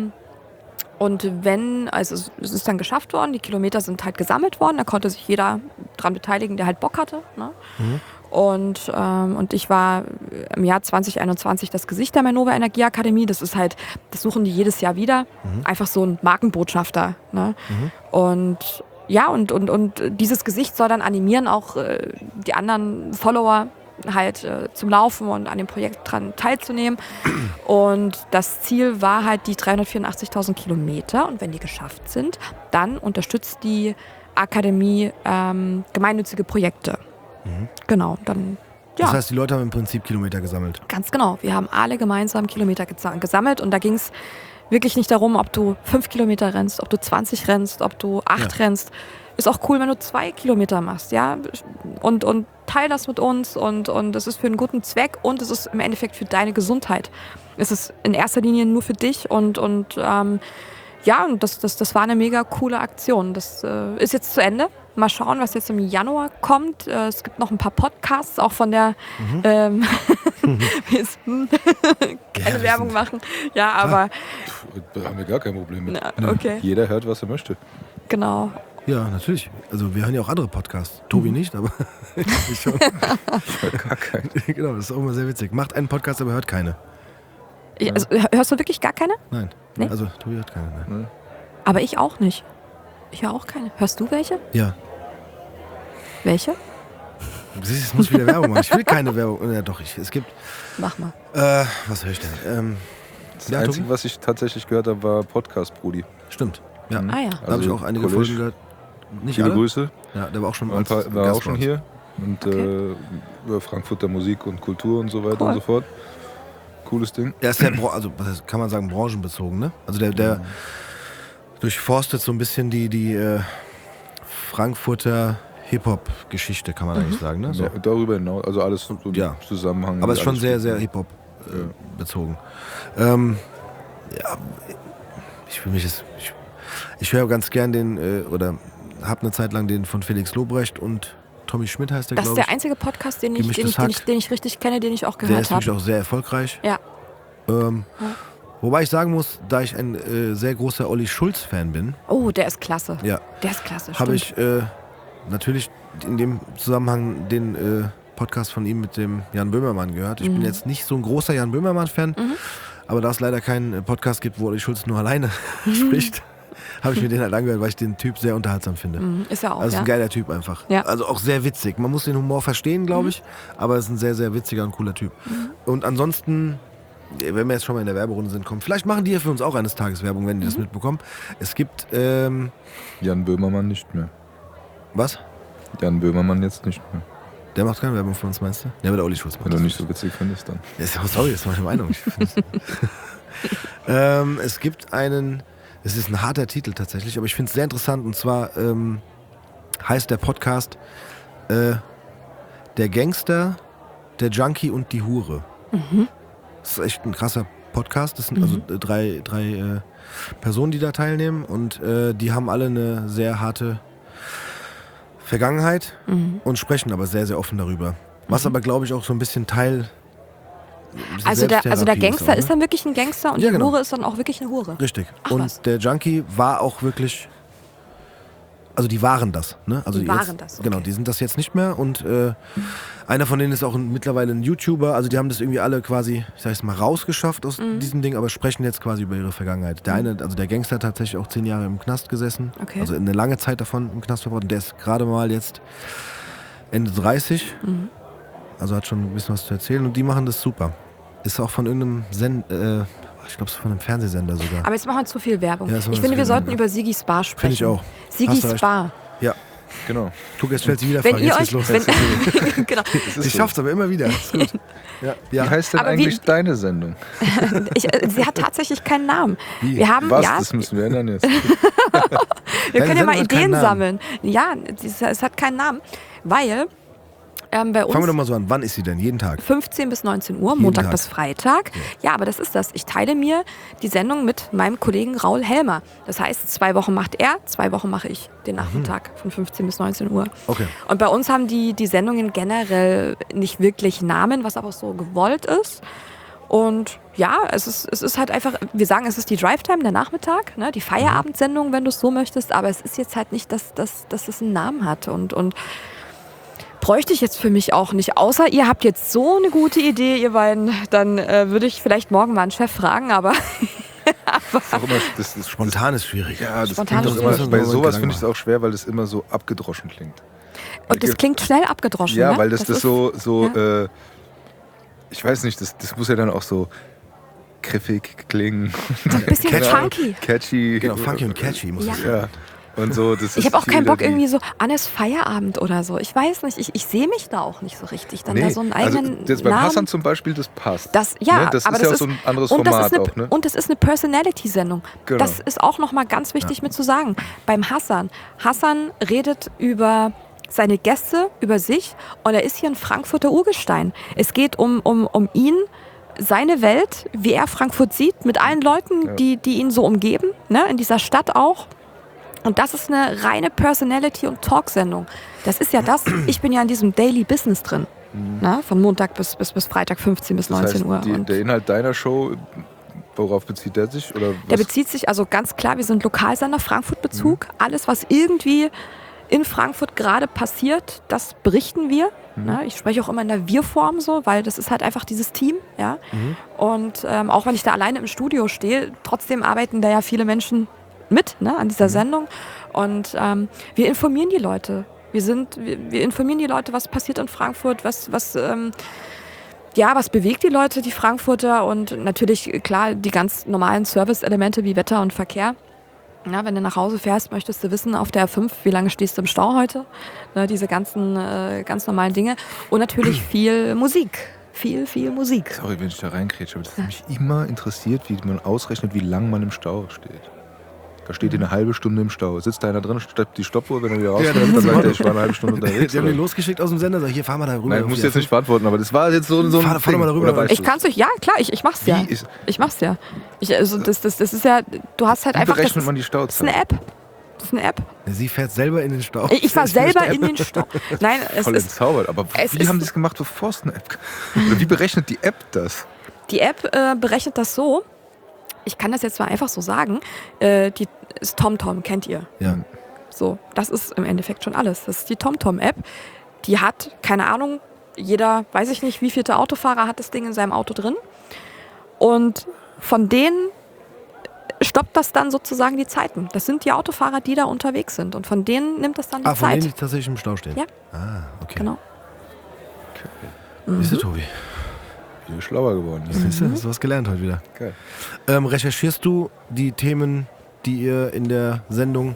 es ist dann geschafft worden, die Kilometer sind halt gesammelt worden, da konnte sich jeder dran beteiligen, der halt Bock hatte. Ne? Und ich war im Jahr 2021 das Gesicht der Mainova Energieakademie. Das suchen die jedes Jahr wieder. Einfach so ein Markenbotschafter. Ne? Und dieses Gesicht soll dann animieren, auch die anderen Follower halt zum Laufen und an dem Projekt dran teilzunehmen. Und das Ziel war halt die 384.000 Kilometer. Und wenn die geschafft sind, dann unterstützt die Akademie gemeinnützige Projekte. Genau, dann Das heißt, die Leute haben im Prinzip Kilometer gesammelt. Ganz genau. Wir haben alle gemeinsam Kilometer gesammelt und da ging es wirklich nicht darum, ob du 5 Kilometer rennst, ob du 20 rennst, ob du 8 rennst. Ist auch cool, wenn du 2 Kilometer machst, ja. Und teil das mit uns und es ist für einen guten Zweck und es ist im Endeffekt für deine Gesundheit. Es ist in erster Linie nur für dich und das war eine mega coole Aktion. Das ist jetzt zu Ende. Mal schauen, was jetzt im Januar kommt. Es gibt noch ein paar Podcasts, auch von der keine Werbung machen. Ja, aber Da haben wir gar kein Problem mit. na, okay, Jeder hört, was er möchte. genau. Ja, natürlich. Also wir hören ja auch andere Podcasts. Tobi nicht, aber ich schon. Gar keinen. Genau, das ist auch immer sehr witzig. Macht einen Podcast, aber hört keine. Also, hörst du wirklich gar keine? Nein. Nee? Also Tobi hört keine. Nein. Aber ich auch nicht. Ich höre auch keine. Hörst du welche? Ja. Welche? Siehst du, ich muss wieder Werbung machen. Ich will keine Werbung. Ja doch, es gibt... Mach mal. Was höre ich denn? Das Ja, Einzige, Tobi? was ich tatsächlich gehört habe, war Podcast Brudi. Stimmt. Ja. Ah ja. Da habe ich auch einige Kollege, Folgen gehört. Nicht Viele alle? Grüße. Ja, der war auch schon War, als war Gast auch schon bei uns. hier. Und Okay. über Frankfurter Musik und Kultur und so weiter Cool. und so fort. Cooles Ding. Er ist ja, also was heißt, kann man sagen, branchenbezogen, ne? Also der durchforstet so ein bisschen die Frankfurter Hip-Hop-Geschichte, kann man eigentlich sagen, ne? So. Ja, darüber hinaus, also alles so im Ja. Zusammenhang. Aber es ist schon alles sehr, gut. sehr Hip-Hop bezogen. Ja, ich will mich jetzt. Ich höre ganz gern den, oder habe eine Zeit lang den von Felix Lobrecht und Tommy Schmidt heißt der, Das ist glaube der ich. einzige Podcast, den ich Gemischtes Hack. richtig kenne, den ich auch Der gehört ist nämlich habe. auch sehr erfolgreich. Ja. Wobei ich sagen muss, da ich ein sehr großer Olli Schulz-Fan bin, Oh, der ist klasse. ja, Der ist klasse, habe stimmt. ich natürlich in dem Zusammenhang den Podcast von ihm mit dem Jan Böhmermann gehört. Ich bin jetzt nicht so ein großer Jan Böhmermann-Fan, aber da es leider keinen Podcast gibt, wo Olli Schulz nur alleine spricht, habe ich mir den halt angehört, weil ich den Typ sehr unterhaltsam finde. Ist ja auch, Also ist ja. ein geiler Typ einfach. Ja. Also auch sehr witzig. Man muss den Humor verstehen, glaube ich, aber es ist ein sehr, sehr witziger und cooler Typ. Und ansonsten, wenn wir jetzt schon mal in der Werberunde sind, kommen, vielleicht machen die ja für uns auch eines Tages Werbung, wenn die das mitbekommen. Es gibt, Jan Böhmermann nicht mehr. was? Jan Böhmermann jetzt nicht mehr. Der macht keine Werbung für uns, meinst du? Ja, aber der Olli Schulz macht Wenn du das. nicht so witzig findest, dann. Ja, sorry, das ist meine Meinung. Es gibt einen, es ist ein harter Titel tatsächlich, aber ich finde es sehr interessant, und zwar heißt der Podcast Der Gangster, der Junkie und die Hure. Das ist echt ein krasser Podcast. Das sind also drei Personen, die da teilnehmen, und die haben alle eine sehr harte Vergangenheit und sprechen aber sehr, sehr offen darüber. Was aber, glaube ich, auch so ein bisschen Teil Also der Selbsttherapie Gangster auch, ne? ist dann wirklich ein Gangster und Ja, die genau. Hure ist dann auch wirklich eine Hure. Richtig. Ach, und was. der Junkie war auch wirklich, also die waren das. Ne? Also Die waren das, okay. Genau, die sind das jetzt nicht mehr, und einer von denen ist auch mittlerweile ein YouTuber, also die haben das irgendwie alle quasi, ich sag jetzt mal, rausgeschafft aus diesem Ding, aber sprechen jetzt quasi über ihre Vergangenheit. Der eine, also der Gangster hat tatsächlich auch 10 Jahre im Knast gesessen, Okay. also eine lange Zeit davon im Knast verbracht, und der ist gerade mal jetzt Ende 30, also hat schon ein bisschen was zu erzählen, und die machen das super. Ist auch von irgendeinem ich glaube, es ist von einem Fernsehsender sogar. Aber jetzt machen wir zu viel Werbung. Ja, das machen Ich wir finde, zu wir viel sollten Werbung. über Sigis Bar sprechen. Finde ich auch. Sigis Hast du recht. Bar. Ja, Genau. guck, jetzt stellt sie wieder Wenn Fragen. ihr Jetzt euch, geht's los. wenn, genau. Sie schafft es aber immer wieder. Ist gut. Ja, Wie ja. heißt denn Aber eigentlich deine Sendung? Sie hat tatsächlich keinen Namen. Wie? Wir haben, Was? ja, Das müssen wir ändern jetzt. wir können ja Sendung mal hat keinen Ideen Namen. sammeln. Ja, es hat keinen Namen, weil bei Fangen wir doch uns mal so an. Wann ist sie denn? Jeden Tag? 15 bis 19 Uhr, Montag Tag. bis Freitag. Ja, aber das ist das. Ich teile mir die Sendung mit meinem Kollegen Raul Helmer. Das heißt, 2 Wochen macht er, 2 Wochen mache ich den Nachmittag von 15 bis 19 Uhr. Okay. Und bei uns haben die Sendungen generell nicht wirklich Namen, was aber so gewollt ist. Und ja, es ist halt einfach, wir sagen, es ist die Drive-Time, der Nachmittag, ne, die Feierabendsendung, wenn du es so möchtest, aber es ist jetzt halt nicht, dass es einen Namen hat. Und bräuchte ich jetzt für mich auch nicht, außer ihr habt jetzt so eine gute Idee, ihr beiden, dann würde ich vielleicht morgen mal einen Chef fragen, aber Ist auch immer, das Spontan ist schwierig. ja, das Spontan klingt ist doch immer, schwierig. bei sowas finde ich es auch schwer, weil es immer so abgedroschen klingt. und das klingt schnell abgedroschen. Ja, ne? weil das ist- so ja. Ich weiß nicht, das muss ja dann auch so griffig klingen. ein bisschen Catchy. funky. Catchy. Genau, funky und catchy muss Ja. es sein. Ja. Und so, das Ich ist habe auch keinen wieder Bock irgendwie so Annes Feierabend oder so. Ich weiß nicht, ich sehe mich da auch nicht so richtig. Dann da so einen eigenen also jetzt beim Namen. Hassan zum Beispiel, das passt. Das, ja, Ne? Das aber ist das ja ist so ein anderes und das Format ist eine, auch, ne? Und das ist eine Personality-Sendung. Genau. Das ist auch nochmal ganz wichtig mit zu sagen. Beim Hassan. Hassan redet über seine Gäste, über sich, und er ist hier ein Frankfurter Urgestein. Es geht um ihn, seine Welt, wie er Frankfurt sieht, mit allen Leuten, die ihn so umgeben, ne, in dieser Stadt auch. Und das ist eine reine Personality- und Talksendung. Das ist ja das, ich bin ja in diesem Daily Business drin. Na, von Montag bis Freitag 15 bis 19 Uhr. Und der Inhalt deiner Show, worauf bezieht der sich? Oder was? Der bezieht sich, also ganz klar, wir sind Lokalsender, Frankfurt-Bezug. Alles, was irgendwie in Frankfurt gerade passiert, das berichten wir. Ja, ich spreche auch immer in der Wir-Form so, weil das ist halt einfach dieses Team. Ja? Und auch wenn ich da alleine im Studio stehe, trotzdem arbeiten da ja viele Menschen mit, ne, an dieser Sendung. Und wir informieren die Leute. Wir informieren die Leute, was passiert in Frankfurt, was bewegt die Leute, die Frankfurter, und natürlich, klar, die ganz normalen Service-Elemente wie Wetter und Verkehr. Ja, wenn du nach Hause fährst, möchtest du wissen, auf der A5, wie lange stehst du im Stau heute? Ne, diese ganzen ganz normalen Dinge. Und natürlich viel Musik. Viel Musik. Sorry, wenn ich da reinkrätsche, aber das hat mich immer interessiert, wie man ausrechnet, wie lange man im Stau steht. Da steht eine halbe Stunde im Stau. Sitzt da einer drin, stoppt die Stoppuhr, wenn er wieder rauskommt, dann sagt er, ich war eine halbe Stunde unterwegs. Die haben den losgeschickt aus dem Sender, sag, hier, fahr mal da rüber. Nein, ich muss jetzt nicht beantworten, aber das war jetzt so ein Fahr doch mal darüber. Ich kann's euch, ja klar, ich mach's ja. Ich mach's ja. Das ist ja, du hast halt wie einfach... berechnet man die Stauzeit? Das ist eine App. Das ist eine App. Sie fährt selber in den Stau. Ich fahr selber in den Stau. Nein, Voll entzaubert. Aber wie haben die es gemacht, bevor es eine App gab? Oder wie berechnet die App das? Die App berechnet das so, ich kann das jetzt mal einfach so sagen, die ist TomTom, kennt ihr? Ja. So, das ist im Endeffekt schon alles. Das ist die TomTom-App. Die hat, keine Ahnung, jeder, weiß ich nicht, wie vielte Autofahrer hat das Ding in seinem Auto drin. Und von denen stoppt das dann sozusagen die Zeiten. Das sind die Autofahrer, die da unterwegs sind. Und von denen nimmt das dann die von Zeit. denen, die tatsächlich im Stau stehen? Ja. Ah, okay. Genau. Siehst du, Tobi? Bin schlauer geworden. Siehst du, hast du was gelernt heute wieder. Geil. Recherchierst du die Themen, die ihr in der Sendung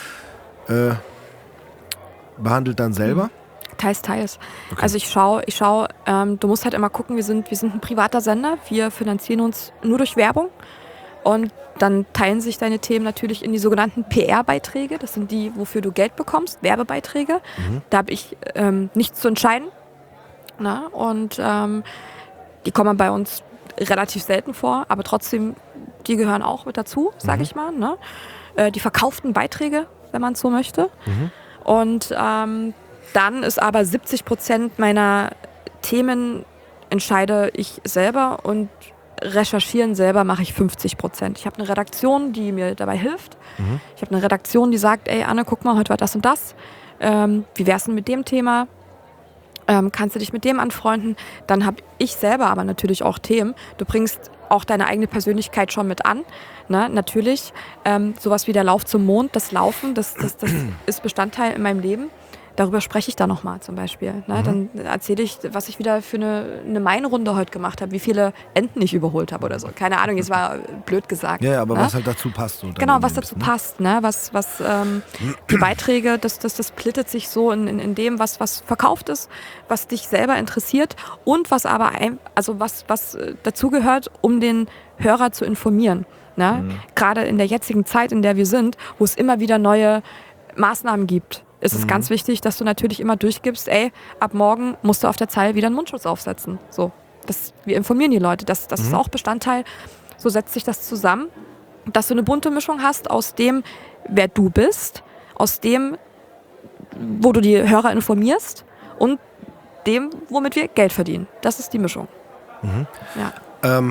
behandelt, dann selber? Teils. Okay. Also ich schau, du musst halt immer gucken, wir sind ein privater Sender, wir finanzieren uns nur durch Werbung. Und dann teilen sich deine Themen natürlich in die sogenannten PR-Beiträge. Das sind die, wofür du Geld bekommst, Werbebeiträge. Da habe ich nichts zu entscheiden. Na? Und die kommen bei uns relativ selten vor, aber trotzdem, die gehören auch mit dazu, sage ich mal. Ne? Die verkauften Beiträge, wenn man es so möchte. Und dann ist aber 70% meiner Themen entscheide ich selber und recherchieren selber mache ich 50%. Ich habe eine Redaktion, die mir dabei hilft. Ich habe eine Redaktion, die sagt, ey Anne, guck mal, heute war das und das. Wie wär's denn mit dem Thema? Kannst du dich mit dem anfreunden? Dann habe ich selber aber natürlich auch Themen. Du bringst auch deine eigene Persönlichkeit schon mit an. Ne? Natürlich, sowas wie der Lauf zum Mond, das Laufen, das ist Bestandteil in meinem Leben. Darüber spreche ich da nochmal zum Beispiel. Ne? Dann erzähle ich, was ich wieder für eine Mainrunde heute gemacht habe, wie viele Enten ich überholt habe oder so. Keine Ahnung, es war blöd gesagt. Ja, aber ne? was halt dazu passt. So genau, was dazu passt. Ne? Was die Beiträge, das splittet sich so in dem, was verkauft ist, was dich selber interessiert und was aber was dazu gehört, um den Hörer zu informieren. Ne? Gerade in der jetzigen Zeit, in der wir sind, wo es immer wieder neue Maßnahmen gibt, ist es ganz wichtig, dass du natürlich immer durchgibst, ey, ab morgen musst du auf der Zeile wieder einen Mundschutz aufsetzen. So, wir informieren die Leute. Das ist auch Bestandteil. So setzt sich das zusammen, dass du eine bunte Mischung hast aus dem, wer du bist, aus dem, wo du die Hörer informierst und dem, womit wir Geld verdienen. Das ist die Mischung. Ja.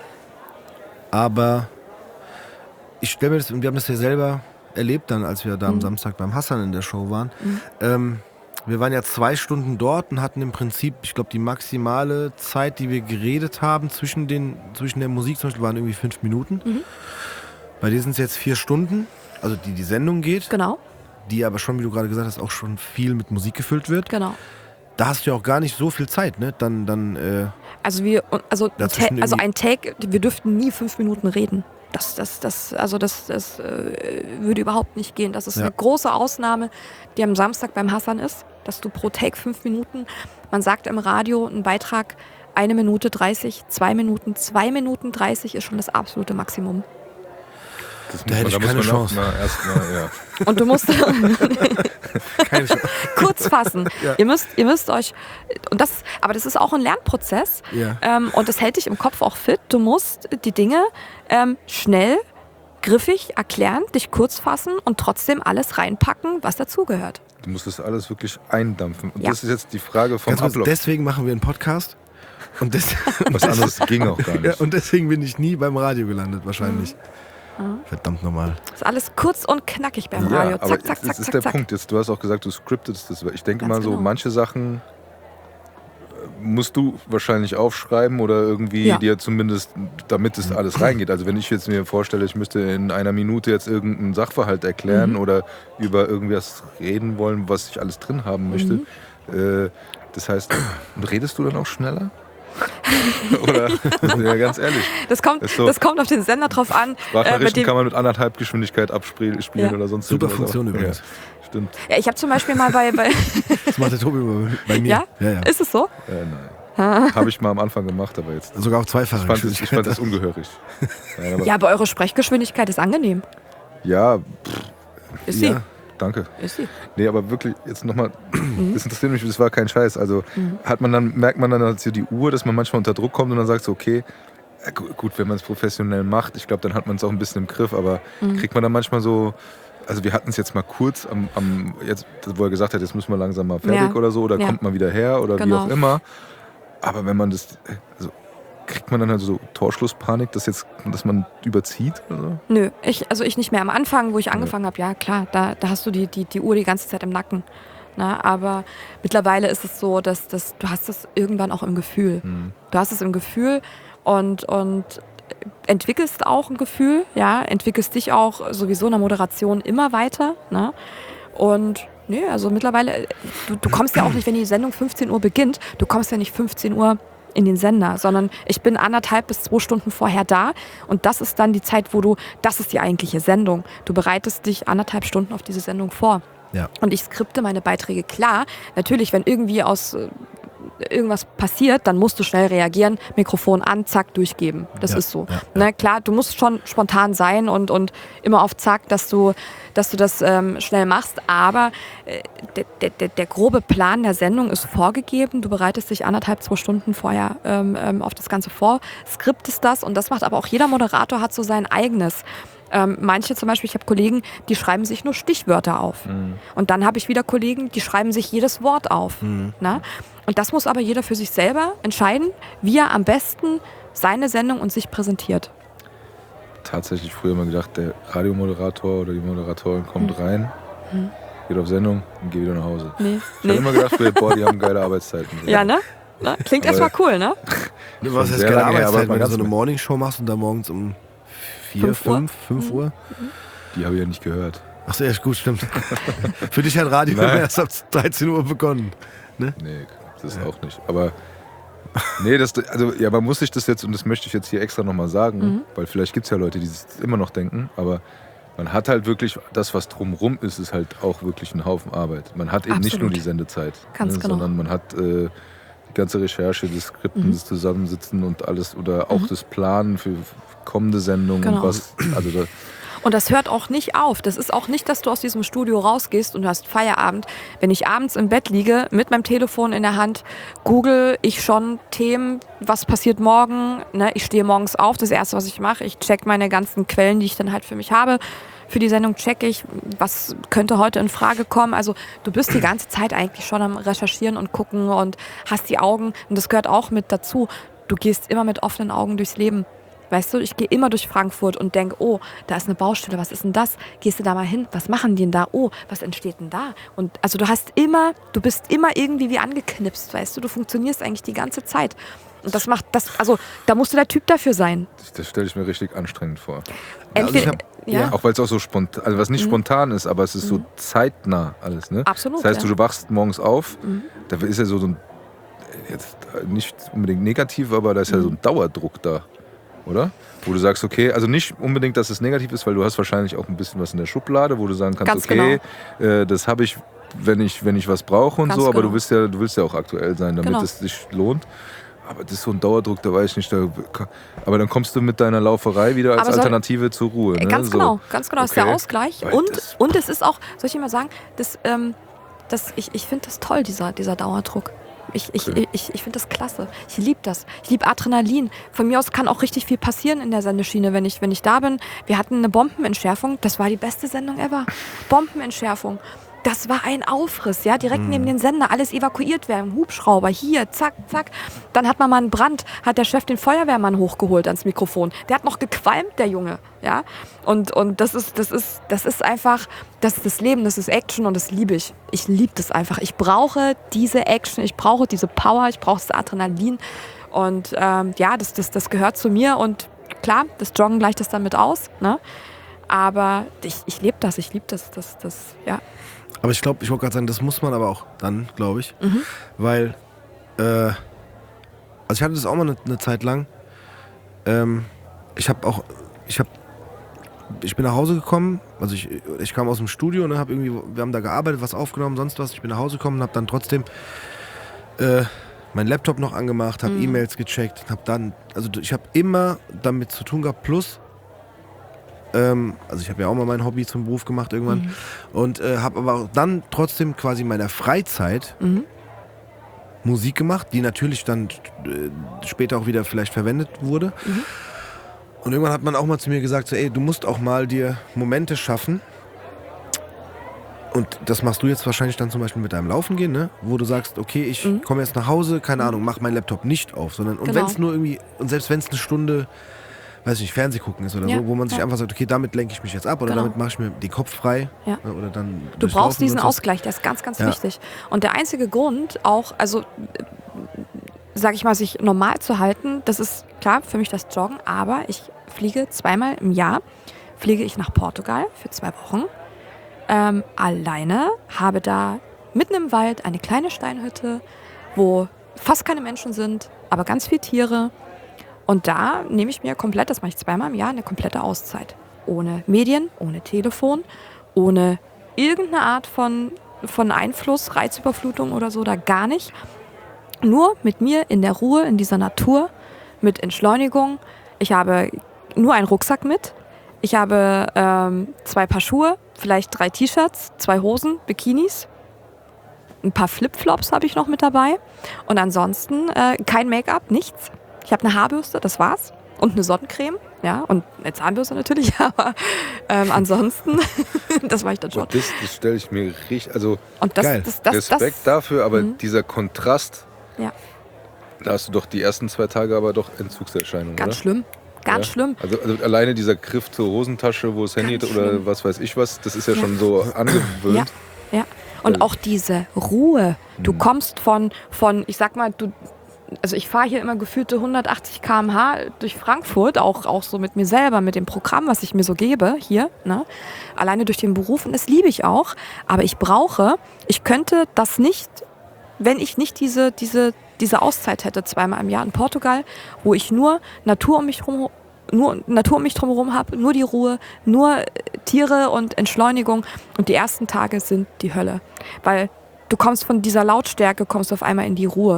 Aber ich stelle mir das, und wir haben das ja selber erlebt dann, als wir da am Samstag beim Hassan in der Show waren. Wir waren ja 2 Stunden dort und hatten im Prinzip, ich glaube, die maximale Zeit, die wir geredet haben zwischen der Musik zum Beispiel, waren irgendwie 5 Minuten. Bei dir sind es jetzt 4 Stunden, also die Sendung geht. Genau. Die aber schon, wie du gerade gesagt hast, auch schon viel mit Musik gefüllt wird. Genau. Da hast du ja auch gar nicht so viel Zeit, ne? Also ein Take, wir dürften nie 5 Minuten reden. Das würde überhaupt nicht gehen. Das ist eine große Ausnahme, die am Samstag beim Hassan ist, dass du pro Take 5 Minuten, man sagt im Radio, ein Beitrag 1 Minute 30, 2 Minuten, 2 Minuten 30 ist schon das absolute Maximum. Da hätte ich keine Chance. Und du musst kurz fassen. Ja. Ihr müsst euch, aber das ist auch ein Lernprozess und das hält dich im Kopf auch fit. Du musst die Dinge schnell, griffig erklären, dich kurz fassen und trotzdem alles reinpacken, was dazugehört. Du musst das alles wirklich eindampfen. Und Ja. das ist jetzt die Frage vom Ganz kurz, Ablauf. deswegen machen wir einen Podcast. Und, Was anderes ging auch gar nicht. ja, und deswegen bin ich nie beim Radio gelandet, wahrscheinlich. Verdammt nochmal. Das ist alles kurz und knackig beim Ja, Radio. aber Zack, zack, das zack, ist zack, der zack. Punkt. Jetzt, du hast auch gesagt, du scriptest das. Ich denke Ganz mal so, genau. manche Sachen musst du wahrscheinlich aufschreiben oder irgendwie Ja. dir zumindest, damit es alles reingeht. Also wenn ich jetzt mir vorstelle, ich müsste in einer Minute jetzt irgendeinen Sachverhalt erklären oder über irgendwas reden wollen, was ich alles drin haben möchte. Das heißt, und redest du dann auch schneller? Oder, ja, ganz ehrlich. Das kommt, Ist so. das kommt auf den Sender drauf an. Sprachnachrichten kann man mit 1,5 Geschwindigkeit abspielen Ja. oder sonst Super irgendwas. Funktion Aber- übrigens. Ja, stimmt. Ja, ich habe zum Beispiel mal bei Das macht der Tobi bei mir. ja? Ja. Ist es so? Nein. Habe ich mal am Anfang gemacht, aber jetzt. Sogar auf zweifache Ich fand das ungehörig. Nein, aber Ja, aber eure Sprechgeschwindigkeit ist angenehm. ja, Ist sie? Ja. danke. Ist sie. Nee, aber wirklich, jetzt nochmal, das interessiert mich, das war kein Scheiß. Also merkt man dann als die Uhr, dass man manchmal unter Druck kommt und dann sagt so, okay, gut, wenn man es professionell macht, ich glaube, dann hat man es auch ein bisschen im Griff, aber kriegt man dann manchmal so, also wir hatten es jetzt mal kurz jetzt, wo er gesagt hat, jetzt müssen wir langsam mal fertig Ja. oder so, oder Ja. kommt man wieder her oder Genau. wie auch immer. Aber wenn man das, also kriegt man dann halt so Torschlusspanik, dass man überzieht oder so? Nö, ich nicht mehr. Am Anfang, wo ich angefangen habe, ja klar, da hast du die Uhr die ganze Zeit im Nacken. Na, aber mittlerweile ist es so, dass du hast es irgendwann auch im Gefühl. Du hast es im Gefühl und entwickelst auch ein Gefühl, ja, entwickelst dich auch sowieso in der Moderation immer weiter. Ne? Und nee, also mittlerweile, du kommst ja auch nicht, wenn die Sendung 15 Uhr beginnt, du kommst ja nicht 15 Uhr in den Sender, sondern ich bin 1,5 bis 2 Stunden vorher da und das ist dann die Zeit, das ist die eigentliche Sendung. Du bereitest dich 1,5 Stunden auf diese Sendung vor. Ja. Und ich skripte meine Beiträge klar. Natürlich, wenn irgendwie irgendwas passiert, dann musst du schnell reagieren, Mikrofon an, zack, durchgeben. Das ist so. ja. Ne, klar, du musst schon spontan sein und immer auf zack, dass du das schnell machst, aber der grobe Plan der Sendung ist vorgegeben. Du bereitest dich 1,5, 2 Stunden vorher auf das Ganze vor, skriptest das und das macht aber auch jeder Moderator hat so sein eigenes. Manche zum Beispiel, ich habe Kollegen, die schreiben sich nur Stichwörter auf. Und dann habe ich wieder Kollegen, die schreiben sich jedes Wort auf. Na? Und das muss aber jeder für sich selber entscheiden, wie er am besten seine Sendung und sich präsentiert. Tatsächlich früher mal gedacht, der Radiomoderator oder die Moderatorin kommt rein, geht auf Sendung und geht wieder nach Hause. Nee. Ich habe immer gedacht, früher, boah, die haben geile Arbeitszeiten. Ja, ne? Na? Klingt erstmal cool, ne? Was heißt sehr keine lange her, aber Arbeitszeit, wenn du ganz so eine mit. Morningshow machst und da morgens um 4, 5 Uhr? 5 Uhr? Die habe ich ja nicht gehört. Ach so, ja, gut, stimmt. Für dich hat Radio Nein. erst ab 13 Uhr begonnen. Nee, das ist auch nicht. Aber nee, man muss sich das jetzt, und das möchte ich jetzt hier extra nochmal sagen, weil vielleicht gibt es ja Leute, die es immer noch denken, aber man hat halt wirklich, das, was drumrum ist halt auch wirklich ein Haufen Arbeit. Man hat eben nicht nur Absolut. die Sendezeit, Ganz genau. sondern man hat die ganze Recherche, das Skripten, das Zusammensitzen und alles oder auch das Planen für kommende Sendungen Genau. und was. Also da, Und das hört auch nicht auf. Das ist auch nicht, dass du aus diesem Studio rausgehst und du hast Feierabend. Wenn ich abends im Bett liege, mit meinem Telefon in der Hand, google ich schon Themen, was passiert morgen. Ne? Ich stehe morgens auf, das Erste, was ich mache, ich check meine ganzen Quellen, die ich dann halt für mich habe. Für die Sendung checke ich, was könnte heute in Frage kommen. Also du bist die ganze Zeit eigentlich schon am Recherchieren und gucken und hast die Augen. Und das gehört auch mit dazu. Du gehst immer mit offenen Augen durchs Leben. Weißt du, ich gehe immer durch Frankfurt und denke, oh, da ist eine Baustelle, was ist denn das? Gehst du da mal hin? Was machen die denn da? Oh, was entsteht denn da? Und also du bist immer irgendwie wie angeknipst, weißt du? Du funktionierst eigentlich die ganze Zeit. Und das macht das, also da musst du der Typ dafür sein. das stelle ich mir richtig anstrengend vor. Entweder, also ja, Auch weil es auch so spontan, also was nicht spontan ist, aber es ist so zeitnah alles, ne? Absolut, Das heißt, ja. du wachst morgens auf, da ist ja so ein, jetzt nicht unbedingt negativ, aber da ist ja so ein Dauerdruck da, oder? Wo du sagst, okay, also nicht unbedingt, dass es negativ ist, weil du hast wahrscheinlich auch ein bisschen was in der Schublade, wo du sagen kannst, Ganz okay, das habe ich, wenn ich was brauche und Ganz so, aber genau. du willst ja auch aktuell sein, damit Genau. es sich lohnt. Aber das ist so ein Dauerdruck, da weiß ich nicht. Aber dann kommst du mit deiner Lauferei wieder als Aber soll- Alternative zur Ruhe. Ne? Ganz So. genau, ganz genau. Das ist der Okay. Ausgleich. Weil das- Und es ist auch, soll ich dir mal sagen, ich finde das toll, dieser Dauerdruck. Ich finde das klasse. Ich liebe das. Ich liebe Adrenalin. Von mir aus kann auch richtig viel passieren in der Sendeschiene, wenn ich da bin. Wir hatten eine Bombenentschärfung. Das war die beste Sendung ever. Bombenentschärfung. Das war ein Aufriss, ja, direkt neben den Sender, alles evakuiert werden, Hubschrauber, hier, zack, zack. Dann hat man mal einen Brand, hat der Chef den Feuerwehrmann hochgeholt ans Mikrofon. Der hat noch gequalmt, der Junge, ja. Und das ist einfach, das ist das Leben, das ist Action und das liebe ich. Ich liebe das einfach. Ich brauche diese Action, ich brauche diese Power, ich brauche das Adrenalin. Und das gehört zu mir und klar, das Joggen gleicht das dann mit aus, ne? Aber ich liebe das, ja. Aber ich glaube, ich wollte gerade sagen, das muss man aber auch dann, glaube ich. Weil, also ich hatte das auch mal eine Zeit lang. Ich bin nach Hause gekommen, also ich kam aus dem Studio und wir haben da gearbeitet, was aufgenommen, sonst was. Ich bin nach Hause gekommen und habe dann trotzdem meinen Laptop noch angemacht, habe E-Mails gecheckt, ich habe immer damit zu tun gehabt, plus also ich habe ja auch mal mein Hobby zum Beruf gemacht irgendwann und habe aber dann trotzdem quasi in meiner Freizeit Musik gemacht, die natürlich dann später auch wieder vielleicht verwendet wurde. Und irgendwann hat man auch mal zu mir gesagt, so, ey, du musst auch mal dir Momente schaffen. Und das machst du jetzt wahrscheinlich dann zum Beispiel mit deinem Laufen gehen, ne? Wo du sagst, okay, ich komme jetzt nach Hause, keine Ahnung, mach meinen Laptop nicht auf, sondern und wenn es nur irgendwie, und selbst wenn es eine Stunde, weiß nicht, Fernseh gucken ist oder so, wo man sich einfach sagt, okay, damit lenke ich mich jetzt ab oder damit mache ich mir den Kopf frei. Ja. Oder dann du brauchst diesen Ausgleich, der ist ganz, ganz wichtig. Und der einzige Grund auch, also sag ich mal, sich normal zu halten, das ist klar für mich das Joggen, aber ich fliege 2-mal im Jahr, fliege ich nach Portugal für 2 Wochen, alleine, habe da mitten im Wald eine kleine Steinhütte, wo fast keine Menschen sind, aber ganz viele Tiere. Und da nehme ich mir komplett, das mache ich 2-mal im Jahr, eine komplette Auszeit. Ohne Medien, ohne Telefon, ohne irgendeine Art von Einfluss, Reizüberflutung oder so, da gar nicht. Nur mit mir in der Ruhe, in dieser Natur, mit Entschleunigung. Ich habe nur einen Rucksack mit. Ich habe 2 Paar Schuhe, vielleicht 3 T-Shirts, 2 Hosen, Bikinis. Ein paar Flipflops habe ich noch mit dabei. Und ansonsten kein Make-up, nichts. Ich habe eine Haarbürste, das war's. Und eine Sonnencreme, ja. Und eine Zahnbürste natürlich, aber ansonsten, das mache ich dann schon. Und das stelle ich mir richtig, also und das, Respekt dafür, aber dieser Kontrast, da hast du doch die ersten 2 Tage aber doch Entzugserscheinungen, ganz oder? Schlimm. Ganz schlimm. Also alleine dieser Griff zur Hosentasche, wo das Handy oder was weiß ich was, das ist ja schon so angewöhnt. Ja. Und auch diese Ruhe. Du kommst von ich sag mal, also ich fahre hier immer gefühlte 180 km/h durch Frankfurt, auch so mit mir selber, mit dem Programm, was ich mir so gebe hier, ne? Alleine durch den Beruf und das liebe ich auch. Aber ich könnte das nicht, wenn ich nicht diese Auszeit hätte, 2-mal im Jahr in Portugal, wo ich nur Natur um mich drumherum habe, nur die Ruhe, nur Tiere und Entschleunigung. Und die ersten Tage sind die Hölle. Weil du kommst von dieser Lautstärke, kommst auf einmal in die Ruhe.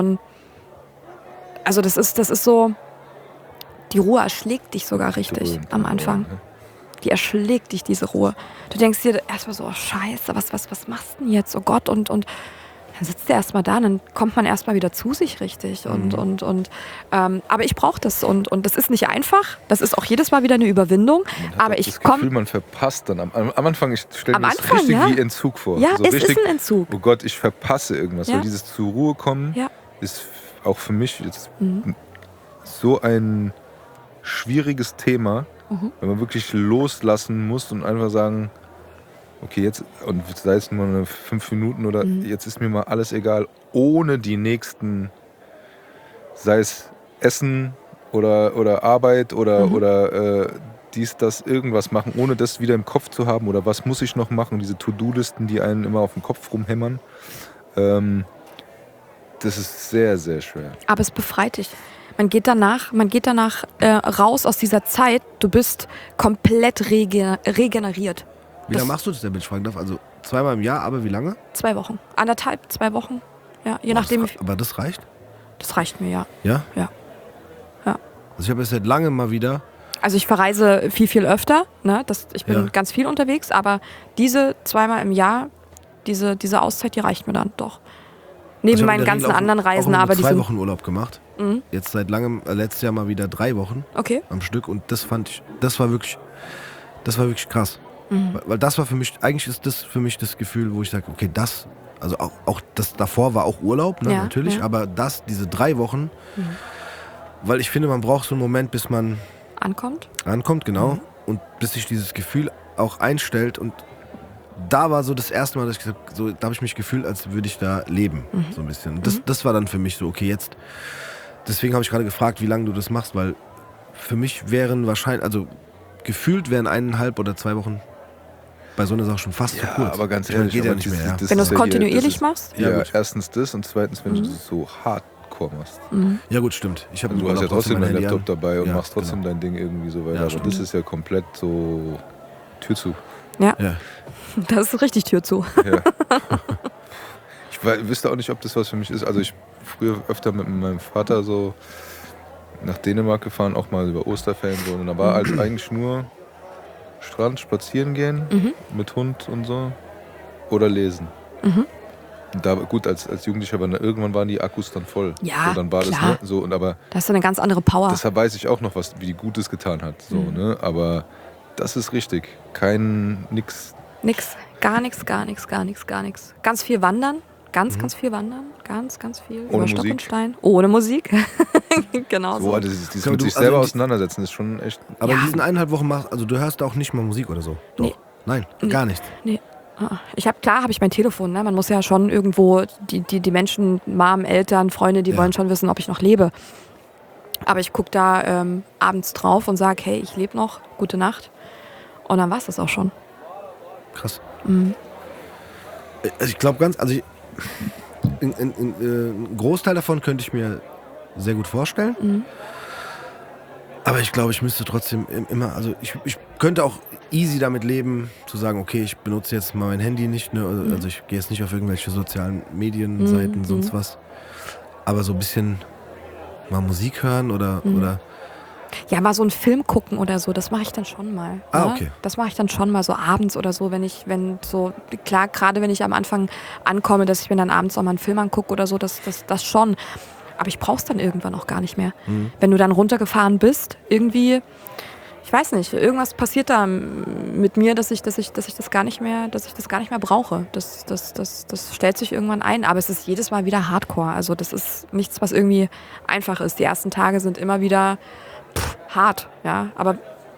Also das ist so, die Ruhe erschlägt dich sogar richtig am Anfang. Die erschlägt dich, diese Ruhe. Du denkst dir erstmal so, oh Scheiße, was machst du denn jetzt? Oh Gott, und dann sitzt der erstmal da, dann kommt man erstmal wieder zu sich richtig. Aber ich brauche das und das ist nicht einfach. Das ist auch jedes Mal wieder eine Überwindung. Aber ich komme. Das Gefühl, man verpasst dann am Anfang, ich stelle mir das richtig wie Entzug vor. Ja, so es richtig, ist ein Entzug. Oh Gott, ich verpasse irgendwas. Weil dieses zur Ruhe kommen ist auch für mich jetzt so ein schwieriges Thema, wenn man wirklich loslassen muss und einfach sagen, okay, jetzt, und sei es nur 5 Minuten oder jetzt ist mir mal alles egal, ohne die nächsten, sei es Essen oder Arbeit oder dies, das, irgendwas machen, ohne das wieder im Kopf zu haben oder was muss ich noch machen, diese To-Do-Listen, die einen immer auf dem Kopf rumhämmern. Das ist sehr, sehr schwer. Aber es befreit dich. Man geht danach raus aus dieser Zeit. Du bist komplett regeneriert. Wie lange machst du das denn, wenn ich fragen darf? Also 2-mal im Jahr, aber wie lange? 2 Wochen. 1,5, 2 Wochen. Ja, je nachdem. Aber das reicht? Das reicht mir, ja. Ja? Ja. Also ich habe jetzt seit langem mal wieder. Also ich verreise viel öfter. Ne? Ich bin ganz viel unterwegs, aber diese 2-mal im Jahr, diese Auszeit, die reicht mir dann doch. Neben Ich hab in meinen der ganzen Regel anderen Reisen, auch aber die 2 sind... Wochen Urlaub gemacht. Jetzt seit langem, letztes Jahr mal wieder 3 Wochen Okay. am Stück und das war wirklich krass. Weil das war für mich, eigentlich ist das für mich das Gefühl, wo ich sage, okay, also auch das davor war auch Urlaub, ne, Ja, natürlich, ja. aber diese 3 Wochen, weil ich finde, man braucht so einen Moment, bis man Ankommt? ankommt, genau, und bis sich dieses Gefühl auch einstellt und da war so das erste Mal, dass ich gesagt, so, da habe ich mich gefühlt, als würde ich da leben, so ein bisschen. Und das war dann für mich so, okay, jetzt, deswegen habe ich gerade gefragt, wie lange du das machst, weil für mich wären wahrscheinlich, also gefühlt wären 1,5 oder 2 Wochen bei so einer Sache schon fast zu Ja, kurz. aber ganz Ja, ehrlich, geht ja aber nicht mehr. Ja. Wenn du es ist ja hier- kontinuierlich das ist- machst? Ja, Ja, gut. erstens das und zweitens, wenn du das so hardcore machst. Ja gut, stimmt. Ich habe Du hast ja trotzdem deinen Laptop dabei und Ja, machst trotzdem genau. dein Ding irgendwie so weiter. Ja, aber stimmt. das ist ja komplett so Tür zu. Ja, Ja. das ist richtig Tür zu. Ja. Wüsste auch nicht, ob das was für mich ist. Also ich früher öfter mit meinem Vater so nach Dänemark gefahren, auch mal über Osterferien so. Und da war also eigentlich nur Strand, spazieren gehen mit Hund und so oder lesen. Und da, gut, als Jugendlicher, aber irgendwann waren die Akkus dann voll. Ja, so, dann war klar. das, ne, so, und aber Da hast du eine ganz andere Power. deshalb weiß ich auch noch, wie gut es getan hat. So, ne? Aber das ist richtig. Nix. Nix, gar nichts, gar nichts, gar nichts, gar nichts. Ganz viel wandern, ganz viel wandern, ganz viel. Ohne über Stock Musik. und Stein. Ohne Musik. Genau So, so. also dieses Aber mit du- sich also selber die- auseinandersetzen ist schon echt. Aber Ja. in diesen 1,5 Wochen also du hörst auch nicht mal Musik oder so? Doch. Nee. Nein, gar nichts. Nee. Klar habe ich mein Telefon, ne? Man muss ja schon irgendwo, die Menschen, Mom, Eltern, Freunde, die Ja. wollen schon wissen, ob ich noch lebe. Aber ich gucke da abends drauf und sage, hey, ich lebe noch, gute Nacht. Und dann war es das auch schon. Krass. Also ich glaube einen Großteil davon könnte ich mir sehr gut vorstellen. Aber ich glaube, ich müsste trotzdem immer, also ich könnte auch easy damit leben, zu sagen, okay, ich benutze jetzt mal mein Handy nicht, ne? Also ich gehe jetzt nicht auf irgendwelche sozialen Medienseiten, sonst was. Aber so ein bisschen mal Musik hören oder Ja, mal so einen Film gucken oder so, das mache ich dann schon mal. Ah, ne? okay. Das mache ich dann schon mal so abends oder so, klar, gerade wenn ich am Anfang ankomme, dass ich mir dann abends auch mal einen Film angucke oder so, das schon. Aber ich brauch's dann irgendwann auch gar nicht mehr. Wenn du dann runtergefahren bist, irgendwie, ich weiß nicht, irgendwas passiert da mit mir, dass ich das gar nicht mehr brauche. Das stellt sich irgendwann ein, aber es ist jedes Mal wieder Hardcore. Also das ist nichts, was irgendwie einfach ist. Die ersten Tage sind immer wieder hart, ja, aber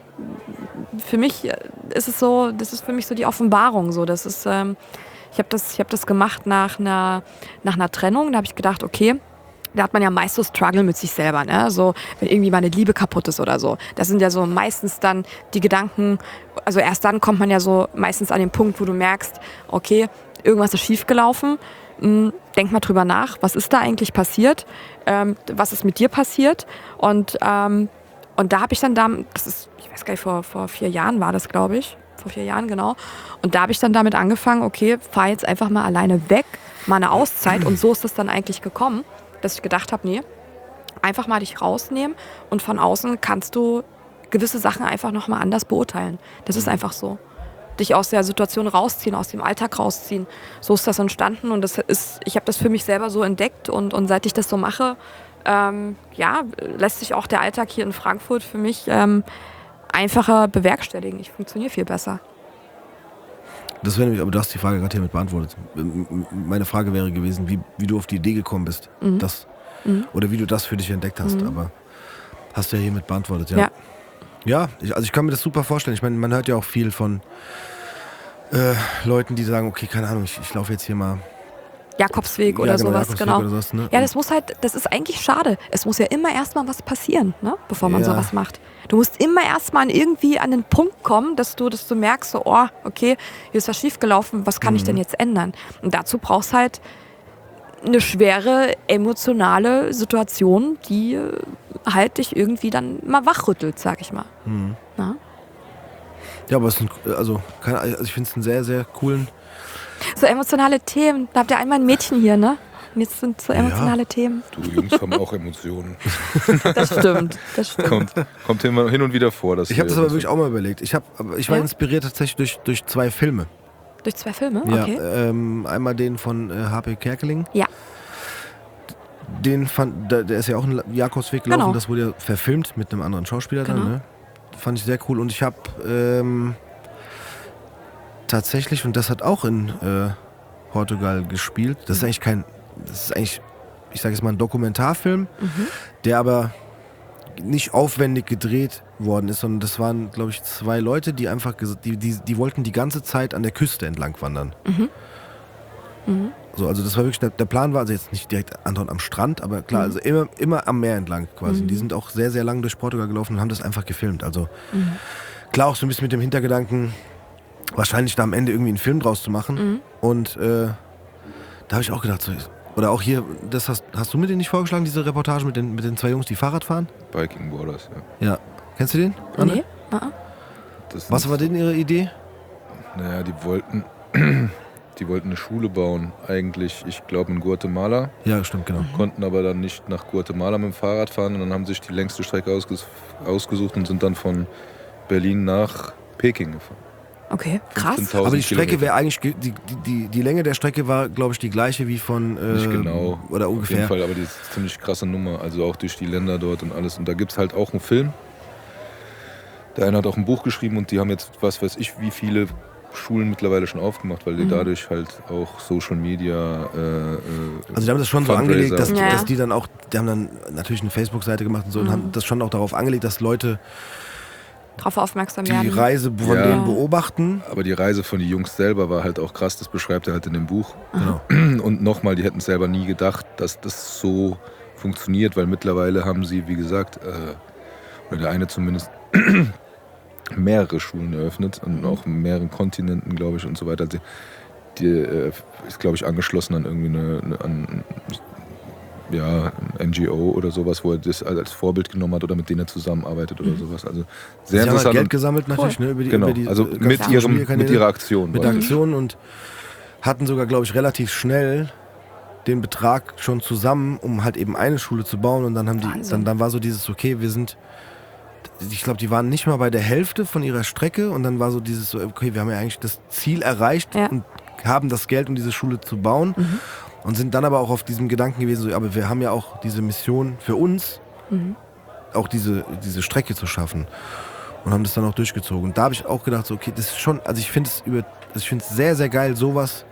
für mich ist es so, das ist für mich so die Offenbarung, so, das ist, ich habe das gemacht nach einer Trennung, da habe ich gedacht, okay, da hat man ja meist so Struggle mit sich selber, ne? So, wenn irgendwie meine Liebe kaputt ist oder so. Das sind ja so meistens dann die Gedanken, also erst dann kommt man ja so meistens an den Punkt, wo du merkst, okay, irgendwas ist schiefgelaufen. Denk mal drüber nach, was ist da eigentlich passiert? Was ist mit dir passiert? Und da habe ich dann, ich weiß gar nicht, vor 4 Jahren war das, glaube ich. Vor 4 Jahren, genau. Und da habe ich dann damit angefangen, okay, fahr jetzt einfach mal alleine weg, mal eine Auszeit. Und so ist es dann eigentlich gekommen, dass ich gedacht habe, nee, einfach mal dich rausnehmen und von außen kannst du gewisse Sachen einfach nochmal anders beurteilen. Das ist einfach so. Dich aus der Situation rausziehen, aus dem Alltag rausziehen. So ist das entstanden und ich habe das für mich selber so entdeckt und seit ich das so mache, lässt sich auch der Alltag hier in Frankfurt für mich einfacher bewerkstelligen. Ich funktioniere viel besser. Das wäre nämlich, aber du hast die Frage gerade hiermit beantwortet. Meine Frage wäre gewesen, wie du auf die Idee gekommen bist, oder wie du das für dich entdeckt hast, aber hast du ja hiermit beantwortet, ja. Ja, ich kann mir das super vorstellen. Ich meine, man hört ja auch viel von Leuten, die sagen, okay, keine Ahnung, ich laufe jetzt hier mal Jakobsweg oder sowas, Jakobsweg genau. oder sowas, ne? Ja, das ist eigentlich schade. Es muss ja immer erstmal was passieren, ne? Bevor man Ja. sowas macht. Du musst immer erstmal irgendwie an den Punkt kommen, dass du merkst, so, oh, okay, hier ist was schiefgelaufen, was kann ich denn jetzt ändern? Und dazu brauchst halt eine schwere emotionale Situation, die halt dich irgendwie dann mal wachrüttelt, sag ich mal. Na? Ja, aber ich finde es einen sehr, sehr coolen. So emotionale Themen, da habt ihr einmal ein Mädchen hier, ne? Und jetzt sind so emotionale Themen. Du Jungs haben auch Emotionen. Das stimmt. Kommt immer hin und wieder vor. Dass Ich habe das wir- aber wirklich auch mal überlegt. Ich war inspiriert tatsächlich durch 2 Filme. Durch 2 Filme? Ja, Okay. einmal den von H.P. Kerkeling. Ja. der ist ja auch einen Jakobsweg gelaufen, Genau. das wurde ja verfilmt mit einem anderen Schauspieler Genau. dann, ne? Fand ich sehr cool und ich habe tatsächlich, und das hat auch in Portugal gespielt, das ist eigentlich, ich sage jetzt mal ein Dokumentarfilm, der aber nicht aufwendig gedreht worden ist, sondern das waren, glaube ich, 2 Leute, die einfach, die wollten die ganze Zeit an der Küste entlang wandern. So, also das war wirklich, der Plan war also jetzt nicht direkt andauernd am Strand, aber klar, also immer am Meer entlang quasi. Die sind auch sehr, sehr lang durch Portugal gelaufen und haben das einfach gefilmt. Also klar auch so ein bisschen mit dem Hintergedanken, wahrscheinlich da am Ende irgendwie einen Film draus zu machen. Und da habe ich auch gedacht, so, oder auch hier, das hast du mir den nicht vorgeschlagen, diese Reportage mit den 2 Jungs, die Fahrrad fahren? Biking Borders, ja. Ja. Kennst du den? Anne? Nee? Was war denn ihre Idee? Naja, die wollten eine Schule bauen, eigentlich, ich glaube in Guatemala. Ja, stimmt, genau. Konnten aber dann nicht nach Guatemala mit dem Fahrrad fahren und dann haben sich die längste Strecke ausgesucht und sind dann von Berlin nach Peking gefahren. Okay, krass. 15.000 Aber die Strecke Kilometer. wäre eigentlich, die Länge der Strecke war, glaube ich, die gleiche wie von, Nicht genau, oder auf ungefähr. jeden Fall, aber die ist eine ziemlich krasse Nummer, also auch durch die Länder dort und alles. Und da gibt es halt auch einen Film. Der eine hat auch ein Buch geschrieben und die haben jetzt, was weiß ich, wie viele Schulen mittlerweile schon aufgemacht, weil die dadurch halt auch Social Media Also die haben das schon so Fundraiser. angelegt, dass Ja. die dann auch, die haben dann natürlich eine Facebook-Seite gemacht und so und haben das schon auch darauf angelegt, dass Leute Drauf aufmerksam die werden. Reise von Ja. denen beobachten. aber die Reise von den Jungs selber war halt auch krass, das beschreibt er halt in dem Buch. Genau. Und nochmal, die hätten selber nie gedacht, dass das so funktioniert, weil mittlerweile haben sie, wie gesagt, oder der eine zumindest, mehrere Schulen eröffnet und auch in mehreren Kontinenten, glaube ich, und so weiter. Die ist, glaube ich, angeschlossen an irgendwie an NGO oder sowas, wo er das als Vorbild genommen hat oder mit denen er zusammenarbeitet oder sowas. Also sehr Sie haben halt interessant. Geld gesammelt natürlich, ne, über die, Genau, über die also ganzen mit Social-Media-Kanäle, ihrer Aktion. mit der Aktion und hatten sogar, glaube ich, relativ schnell den Betrag schon zusammen, um halt eben eine Schule zu bauen und dann haben dann war so dieses, okay, ich glaube, die waren nicht mal bei der Hälfte von ihrer Strecke und dann war so dieses, so, okay, wir haben ja eigentlich das Ziel erreicht und haben das Geld, um diese Schule zu bauen und sind dann aber auch auf diesem Gedanken gewesen, so, aber wir haben ja auch diese Mission für uns, auch diese Strecke zu schaffen und haben das dann auch durchgezogen. Und da habe ich auch gedacht, so, okay, das ist schon, also ich finde es sehr, sehr geil, sowas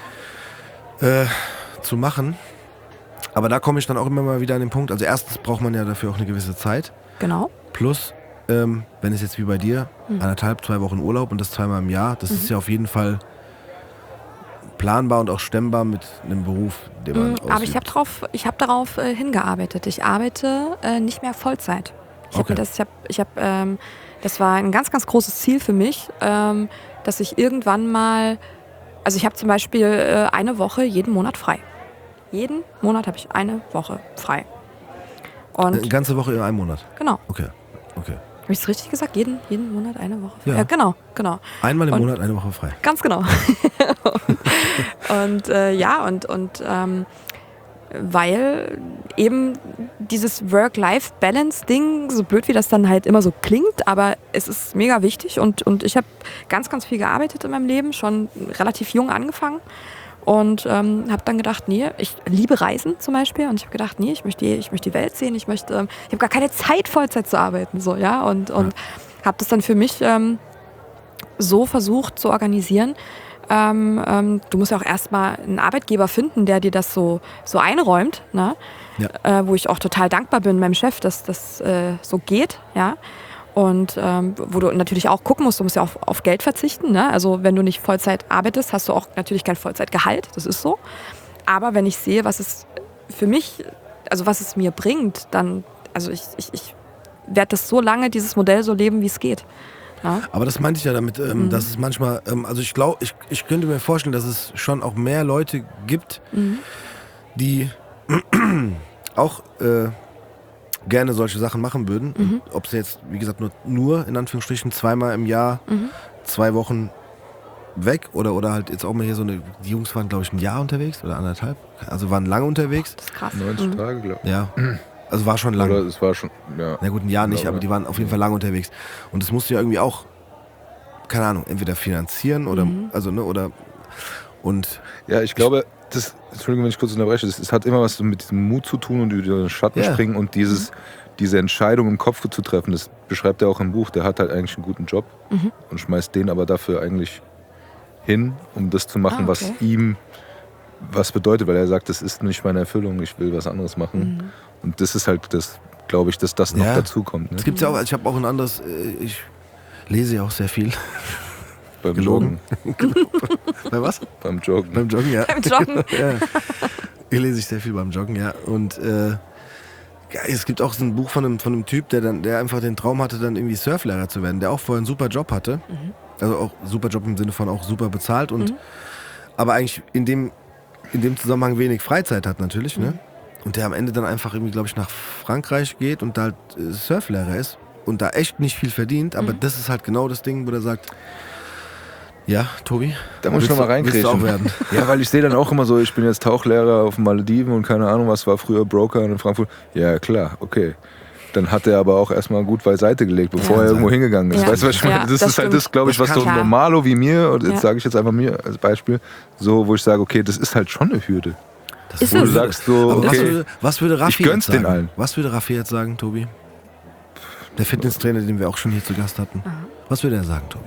zu machen. Aber da komme ich dann auch immer mal wieder an den Punkt, also erstens braucht man ja dafür auch eine gewisse Zeit. Genau. Plus, wenn es jetzt wie bei dir, 1,5, 2 Wochen Urlaub und das 2-mal im Jahr, das ist ja auf jeden Fall planbar und auch stemmbar mit einem Beruf, den man ausübt. Aber ich habe darauf hingearbeitet. Ich arbeite nicht mehr Vollzeit. Das war ein ganz, ganz großes Ziel für mich, dass ich irgendwann mal, also ich habe zum Beispiel eine Woche jeden Monat frei. Jeden Monat habe ich eine Woche frei. Und Eine ganze Woche in einem Monat? genau. Okay. Habe ich es richtig gesagt? Jeden Monat eine Woche frei? Ja. Ja, genau. Einmal im Und- Monat eine Woche frei. Ganz genau. und weil eben dieses Work-Life-Balance-Ding, so blöd wie das dann halt immer so klingt, aber es ist mega wichtig und ich habe ganz, ganz viel gearbeitet in meinem Leben, schon relativ jung angefangen und habe dann gedacht, nee, ich liebe Reisen zum Beispiel und ich habe gedacht, nee, ich möchte die Welt sehen, ich habe gar keine Zeit, Vollzeit zu arbeiten, so, ja, und habe das dann für mich so versucht zu organisieren. Du musst ja auch erstmal einen Arbeitgeber finden, der dir das so einräumt, ne? Ja. Wo ich auch total dankbar bin meinem Chef, dass das so geht, ja. Und wo du natürlich auch gucken musst, du musst ja auch auf Geld verzichten, ne? Also wenn du nicht Vollzeit arbeitest, hast du auch natürlich kein Vollzeitgehalt, das ist so. Aber wenn ich sehe, was es für mich, also was es mir bringt, dann, also ich werde das so lange, dieses Modell so leben, wie es geht. Ja? Aber das meinte ich ja damit, dass es manchmal, also ich glaube, ich könnte mir vorstellen, dass es schon auch mehr Leute gibt, die auch gerne solche Sachen machen würden. Ob sie jetzt, wie gesagt, nur in Anführungsstrichen 2-mal im Jahr 2 Wochen weg oder halt jetzt auch mal hier die Jungs waren, glaube ich, ein Jahr unterwegs oder 1,5, also waren lange unterwegs. Das ist krass. 90 Tage, glaube ich. Ja, also war schon lang. Oder es war schon, ja. Na gut, ein Jahr nicht, Oder- aber die waren auf jeden Fall lang unterwegs. Und das musst du ja irgendwie auch, keine Ahnung, entweder finanzieren oder, also, ne, oder, und Ja, ich glaube, Entschuldigung, wenn ich kurz unterbreche, das hat immer was mit diesem Mut zu tun und über den Schatten springen und diese Entscheidung im Kopf zu treffen, das beschreibt er auch im Buch, der hat halt eigentlich einen guten Job und schmeißt den aber dafür eigentlich hin, um das zu machen, was ihm was bedeutet, weil er sagt, das ist nicht meine Erfüllung, ich will was anderes machen. Und das ist halt das, glaube ich, dass das noch dazu kommt. Ne? Das gibt's ja auch, ich habe auch ein anderes, ich lese ja auch sehr viel. Beim Joggen. Bei was? Beim Joggen. Beim Joggen, ja. Beim Joggen. Ja. Hier lese ich sehr viel beim Joggen, ja. Und es gibt auch so ein Buch von einem Typ, der einfach den Traum hatte, dann irgendwie Surflehrer zu werden, der auch vorher einen super Job hatte. Also auch super Job im Sinne von auch super bezahlt und aber eigentlich in dem Zusammenhang wenig Freizeit hat natürlich, ne? Und der am Ende dann einfach irgendwie, glaube ich, nach Frankreich geht und da halt Surflehrer ist und da echt nicht viel verdient, aber das ist halt genau das Ding, wo der sagt, ja, Tobi, da muss ich noch mal reinkriegen. auch werden. Ja, weil ich sehe dann auch immer so, ich bin jetzt Tauchlehrer auf den Malediven und keine Ahnung, was war früher Broker in Frankfurt. Ja, klar, okay. Dann hat er aber auch erstmal gut beiseite gelegt, bevor er irgendwo hingegangen ist. Ja. Weißt du, was ich meine? Ja, das ist halt das, glaube ich, was so ein Normalo wie mir, und jetzt sage ich jetzt einfach mir als Beispiel, so, wo ich sage, okay, das ist halt schon eine Hürde. Ist Wo du es? sagst so, Aber okay, was würde Raffi ich gönn's jetzt sagen? den allen. Was würde Raffi jetzt sagen, Tobi? Der Fitnesstrainer, den wir auch schon hier zu Gast hatten. Was würde er sagen, Tobi?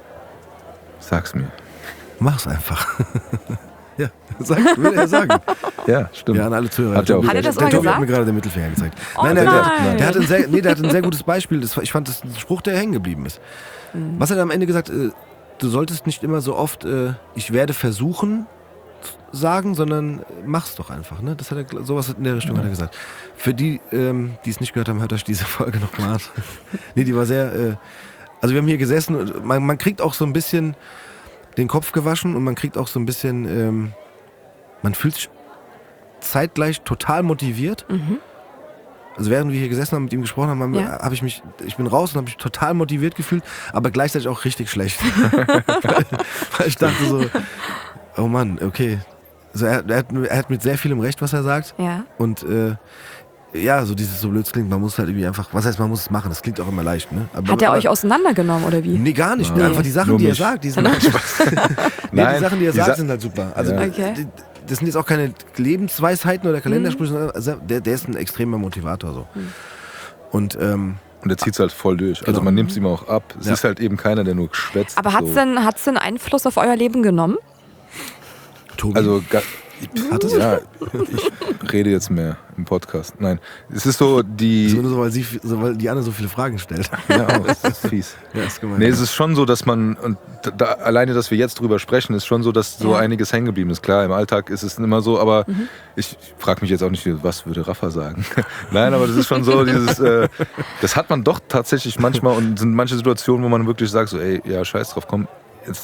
sag's mir. Mach's einfach. Ja, würde er sagen. Ja, stimmt. Ja, an alle Zuhörer. Hat er auch Hat er das der mal Tobi gesagt? hat mir gerade den Mittelfinger gezeigt. Oh nein, nein. der hat ein sehr gutes Beispiel. Ich fand das ein Spruch, der hängen geblieben ist. Was hat er am Ende gesagt? Du solltest nicht immer so oft, ich werde versuchen, sagen, sondern mach's doch einfach. Ne? Das hat er, sowas in der Richtung hat er gesagt. Für die, die es nicht gehört haben, hört euch diese Folge nochmal an. Nee, die war sehr, also wir haben hier gesessen und man kriegt auch so ein bisschen den Kopf gewaschen und man kriegt auch so ein bisschen, man fühlt sich zeitgleich total motiviert. Also während wir hier gesessen haben, mit ihm gesprochen haben, ich bin raus und habe mich total motiviert gefühlt, aber gleichzeitig auch richtig schlecht. weil ich dachte so, oh Mann, okay. Also er hat mit sehr vielem recht, was er sagt. Ja. Und ja, so dieses so blöd klingt, man muss halt irgendwie einfach, was heißt, man muss es machen, das klingt auch immer leicht, ne? Aber, Hat er euch auseinandergenommen oder wie? Nee, gar nicht. Nee. Einfach die Sachen, Nur die er mich. sagt, die sind halt Nein, die Sachen, die er die sagt, Sa- sind halt super. Also Ja. Okay. das sind jetzt auch keine Lebensweisheiten oder Kalendersprüche, sondern also der ist ein extremer Motivator so. Und Und der zieht es halt voll durch. Also Genau. man nimmt es ihm auch ab. Es Ja. ist halt eben keiner, der nur schwätzt. Aber hat's so. denn Einfluss auf euer Leben genommen? Tobi, Also, hat es? ja, ich rede jetzt mehr im Podcast. Nein, es ist so die... Nur so, weil die Anne so viele Fragen stellt. Ja, auch, das ist fies. Ja, ist gemein. Nee, es ist schon so, dass man, und alleine, dass wir jetzt drüber sprechen, ist schon so, dass so einiges hängen geblieben ist. Klar, im Alltag ist es immer so, aber ich frage mich jetzt auch nicht, was würde Rafa sagen? Nein, aber das ist schon so, das hat man doch tatsächlich manchmal und sind manche Situationen, wo man wirklich sagt, so, ey, ja, scheiß drauf, komm, jetzt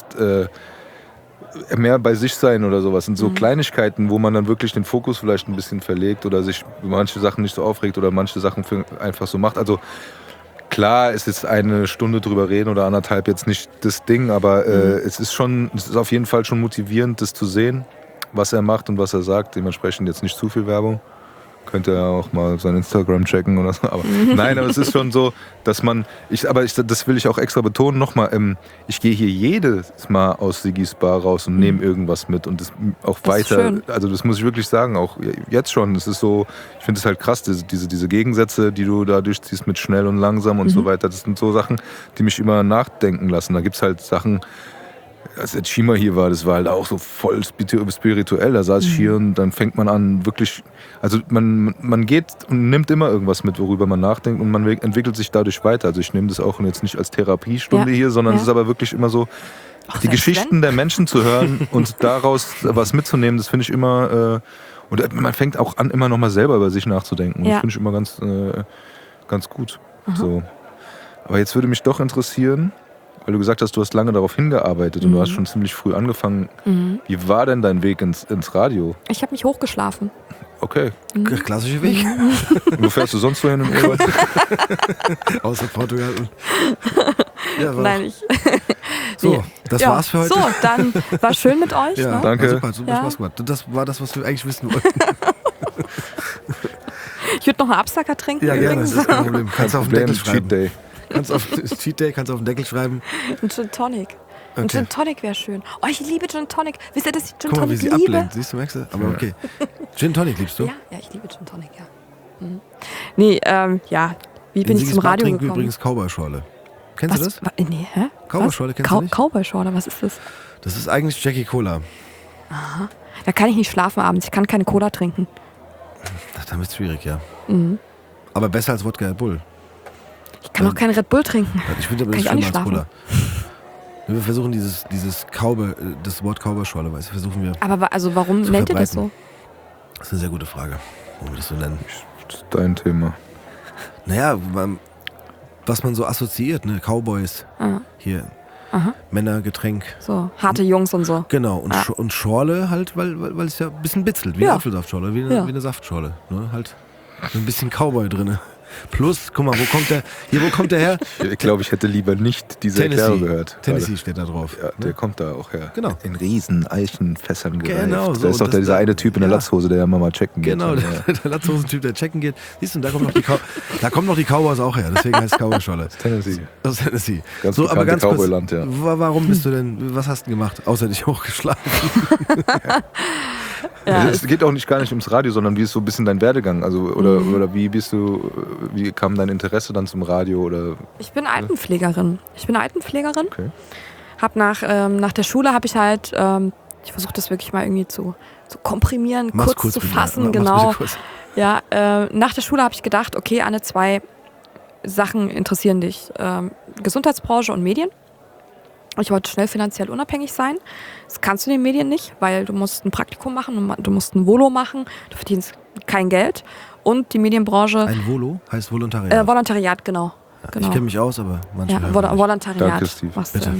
mehr bei sich sein oder sowas. Sind so Kleinigkeiten, wo man dann wirklich den Fokus vielleicht ein bisschen verlegt oder sich über manche Sachen nicht so aufregt oder manche Sachen einfach so macht. Also klar ist jetzt eine Stunde drüber reden oder anderthalb jetzt nicht das Ding, aber es ist auf jeden Fall schon motivierend, das zu sehen, was er macht und was er sagt. Dementsprechend jetzt nicht zu viel Werbung. Könnte er auch mal sein Instagram checken oder so. Aber nein, aber es ist schon so, dass das will ich auch extra betonen nochmal, ich gehe hier jedes Mal aus Sigis Bar raus und nehme irgendwas mit und das auch Das ist weiter. schön. Also das muss ich wirklich sagen, auch jetzt schon. Das ist so, ich finde es halt krass, diese Gegensätze, die du da durchziehst mit schnell und langsam und so weiter. Das sind so Sachen, die mich immer nachdenken lassen. Da gibt es halt Sachen, als Ed Sheeran hier war, das war halt auch so voll spirituell. Da saß ich hier und dann fängt man an, wirklich, also man geht und nimmt immer irgendwas mit, worüber man nachdenkt und man entwickelt sich dadurch weiter. Also ich nehme das auch jetzt nicht als Therapiestunde hier, sondern es ist aber wirklich immer so, die Geschichten der Menschen zu hören und daraus was mitzunehmen, das finde ich immer, und man fängt auch an, immer noch mal selber über sich nachzudenken. Und das finde ich immer ganz gut. So. Aber jetzt würde mich doch interessieren, weil du gesagt hast, du hast lange darauf hingearbeitet und du hast schon ziemlich früh angefangen. Wie war denn dein Weg ins Radio? Ich habe mich hochgeschlafen. Okay. Klassischer Weg. Und wo fährst du sonst so hin im Urlaub? Außer Portugal. Ja, Nein, so, das war's für heute. So, dann war schön mit euch. Ja, Ne? Danke. Super, super Ja. Spaß gemacht. Das war das, was wir eigentlich wissen wollten. Ich würde noch einen Absacker trinken. Ja, gerne, das übrigens. ist kein Problem. Kannst auf den Problem, Deckel schreiben. Cheat Day. Cheat Day, kannst auf den Deckel schreiben. Ein Gin Tonic. Ein Gin Tonic wäre schön. Oh, ich liebe Gin Tonic. Wisst ihr, dass ich Gin Guck mal, wie Tonic sie liebe? ablenkt. Siehst du, merkst du? Aber okay. Gin Tonic liebst du? Ja, ich liebe Gin Tonic, ja. Mhm. Nee, ja. Wie bin ich zum Radio trinken gekommen? Übrigens Cowboy-Schorle. Kennst du das? Nee, hä? Cowboy-Schorle kennst du nicht? Cowboy-Schorle, was ist das? Das ist eigentlich Jackie Cola. Aha. Da kann ich nicht schlafen abends. Ich kann keine Cola trinken. Ach, dann wird's schwierig, ja. Mhm. Aber besser als Wodka Red Bull. Ich kann auch keinen Red Bull trinken. Ich finde aber Kann das ich auch nicht schlimmer als schlafen. Cola. Wir versuchen das Wort Cowboy-Schorle, weißt du, versuchen wir Aber also warum zu nennt ihr das verbreiten. so? Das ist eine sehr gute Frage, warum wir das so nennen. Das ist dein Thema. Naja, was man so assoziiert, ne? Cowboys, hier, Männergetränk. So, harte Jungs und so. Genau, und Schorle halt, weil es ja ein bisschen bitzelt, wie eine Apfelsaftschorle, wie eine Saftschorle. Ne? Halt so ein bisschen Cowboy drin. Plus, guck mal, wo kommt der her? Ich glaube, ich hätte lieber nicht diese Erklärung gehört. Tennessee steht da drauf. Ja, der kommt da auch her. Genau. In riesen Eichenfässern gereift. Genau, Da ist doch dieser eine Typ in der Latzhose, der ja mal checken geht. Genau, der Latzhosen-Typ, der checken geht. Siehst du, da kommen noch die Cowboys auch her, deswegen heißt es Cowboy-Schorle. Tennessee. Aus Tennessee. Ganz so, aber ganz kurz, Cowboyland, ja. Warum bist du denn, was hast du gemacht, außer dich hochgeschlafen? Ja, Es geht auch gar nicht ums Radio, sondern wie ist so ein bisschen dein Werdegang? Also, oder wie kam dein Interesse dann zum Radio? Oder? ich bin Altenpflegerin. Okay. Hab nach der Schule habe ich halt, ich versuche das wirklich mal irgendwie zu komprimieren, kurz zu fassen, genau. Ja, nach der Schule habe ich gedacht, okay, Anne, 2 Sachen interessieren dich. Gesundheitsbranche und Medien. Ich wollte schnell finanziell unabhängig sein. Das kannst du in den Medien nicht, weil du musst ein Praktikum machen, du musst ein Volo machen, du verdienst kein Geld. Und die Medienbranche... Ein Volo heißt Volontariat. Volontariat, genau. Ich kenne mich aus, aber manche Ja, hören nicht. Volontariat. Danke, Steve. Bitte.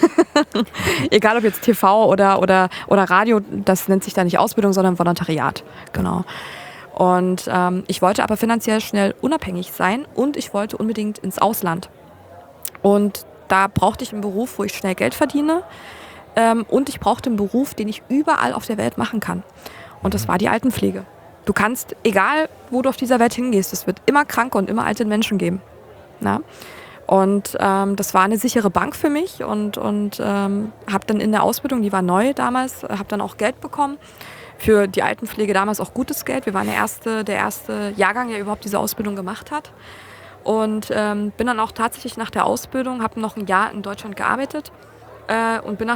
Egal ob jetzt TV oder Radio, das nennt sich da nicht Ausbildung, sondern Volontariat. Genau. Und ich wollte aber finanziell schnell unabhängig sein und ich wollte unbedingt ins Ausland. Und da brauchte ich einen Beruf, wo ich schnell Geld verdiene. Und ich brauchte einen Beruf, den ich überall auf der Welt machen kann. Und das war die Altenpflege. Du kannst, egal wo du auf dieser Welt hingehst, es wird immer kranke und immer alte Menschen geben. Na? Und das war eine sichere Bank für mich und habe dann in der Ausbildung, die war neu damals, habe dann auch Geld bekommen. Für die Altenpflege damals auch gutes Geld. Wir waren der erste Jahrgang, der überhaupt diese Ausbildung gemacht hat. Und bin dann auch tatsächlich nach der Ausbildung, habe noch ein Jahr in Deutschland gearbeitet und bin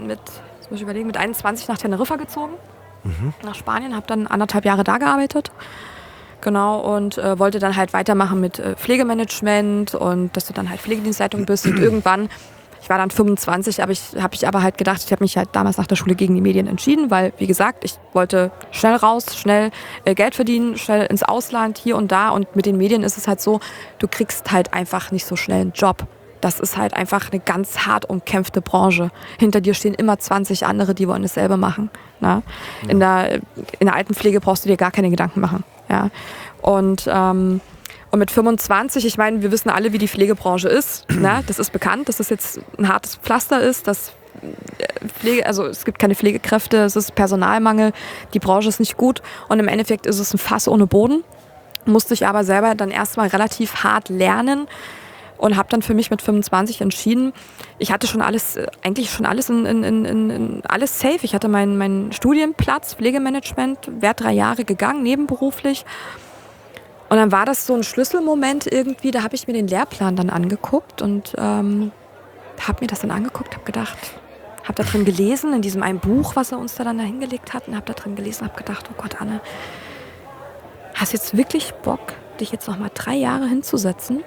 mit 21 nach Teneriffa gezogen, nach Spanien, habe dann 1,5 Jahre da gearbeitet. Genau, und wollte dann halt weitermachen mit Pflegemanagement und dass du dann halt Pflegedienstleitung bist. Und irgendwann, ich war dann 25, habe ich aber halt gedacht, ich habe mich halt damals nach der Schule gegen die Medien entschieden, weil, wie gesagt, ich wollte schnell raus, schnell Geld verdienen, schnell ins Ausland, hier und da. Und mit den Medien ist es halt so, du kriegst halt einfach nicht so schnell einen Job. Das ist halt einfach eine ganz hart umkämpfte Branche. Hinter dir stehen immer 20 andere, die wollen dasselbe machen. Na? In der Altenpflege brauchst du dir gar keine Gedanken machen. Ja? Und mit 25, ich meine, wir wissen alle, wie die Pflegebranche ist. Ne? Das ist bekannt, dass das jetzt ein hartes Pflaster ist, dass es gibt keine Pflegekräfte, es ist Personalmangel, die Branche ist nicht gut und im Endeffekt ist es ein Fass ohne Boden. Musste ich aber selber dann erstmal relativ hart lernen und habe dann für mich mit 25 entschieden, ich hatte eigentlich schon alles alles safe. Ich hatte meinen Studienplatz, Pflegemanagement, wäre 3 Jahre gegangen, nebenberuflich. Und dann war das so ein Schlüsselmoment irgendwie, da habe ich mir den Lehrplan dann angeguckt und habe mir das dann angeguckt, habe gedacht, habe da drin gelesen, in diesem einen Buch, was er uns da dann hingelegt hat, und habe da drin gelesen, habe gedacht, oh Gott, Anne, hast du jetzt wirklich Bock, dich jetzt noch mal 3 Jahre hinzusetzen,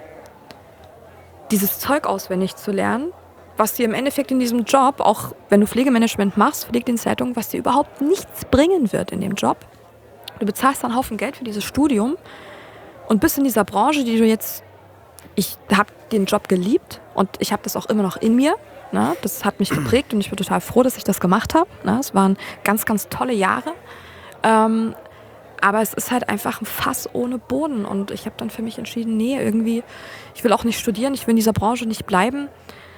dieses Zeug auswendig zu lernen, was dir im Endeffekt in diesem Job, auch wenn du Pflegemanagement machst, Pflegedienstleitung, was dir überhaupt nichts bringen wird in dem Job. Du bezahlst dann einen Haufen Geld für dieses Studium und bist in dieser Branche, die du jetzt, ich habe den Job geliebt und ich habe das auch immer noch in mir. Ne? Das hat mich geprägt und ich bin total froh, dass ich das gemacht habe. Ne? Es waren ganz, ganz tolle Jahre. Aber es ist halt einfach ein Fass ohne Boden und ich habe dann für mich entschieden, nee, irgendwie, ich will auch nicht studieren, ich will in dieser Branche nicht bleiben.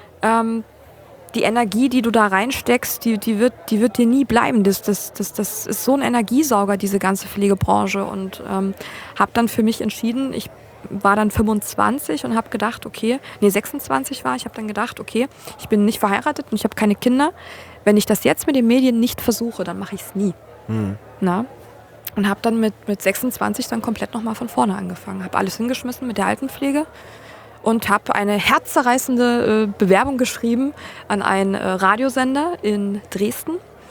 Die Energie, die du da reinsteckst, die wird dir nie bleiben. Das ist so ein Energiesauger, diese ganze Pflegebranche. Und habe dann für mich entschieden, ich war dann 25 und habe gedacht, okay, 26 war ich, habe dann gedacht, okay, ich bin nicht verheiratet und ich habe keine Kinder. Wenn ich das jetzt mit den Medien nicht versuche, dann mache ich es nie. Na? Und habe dann mit 26 dann komplett nochmal von vorne angefangen. Habe alles hingeschmissen mit der Altenpflege und habe eine herzzerreißende Bewerbung geschrieben an einen Radiosender in Dresden.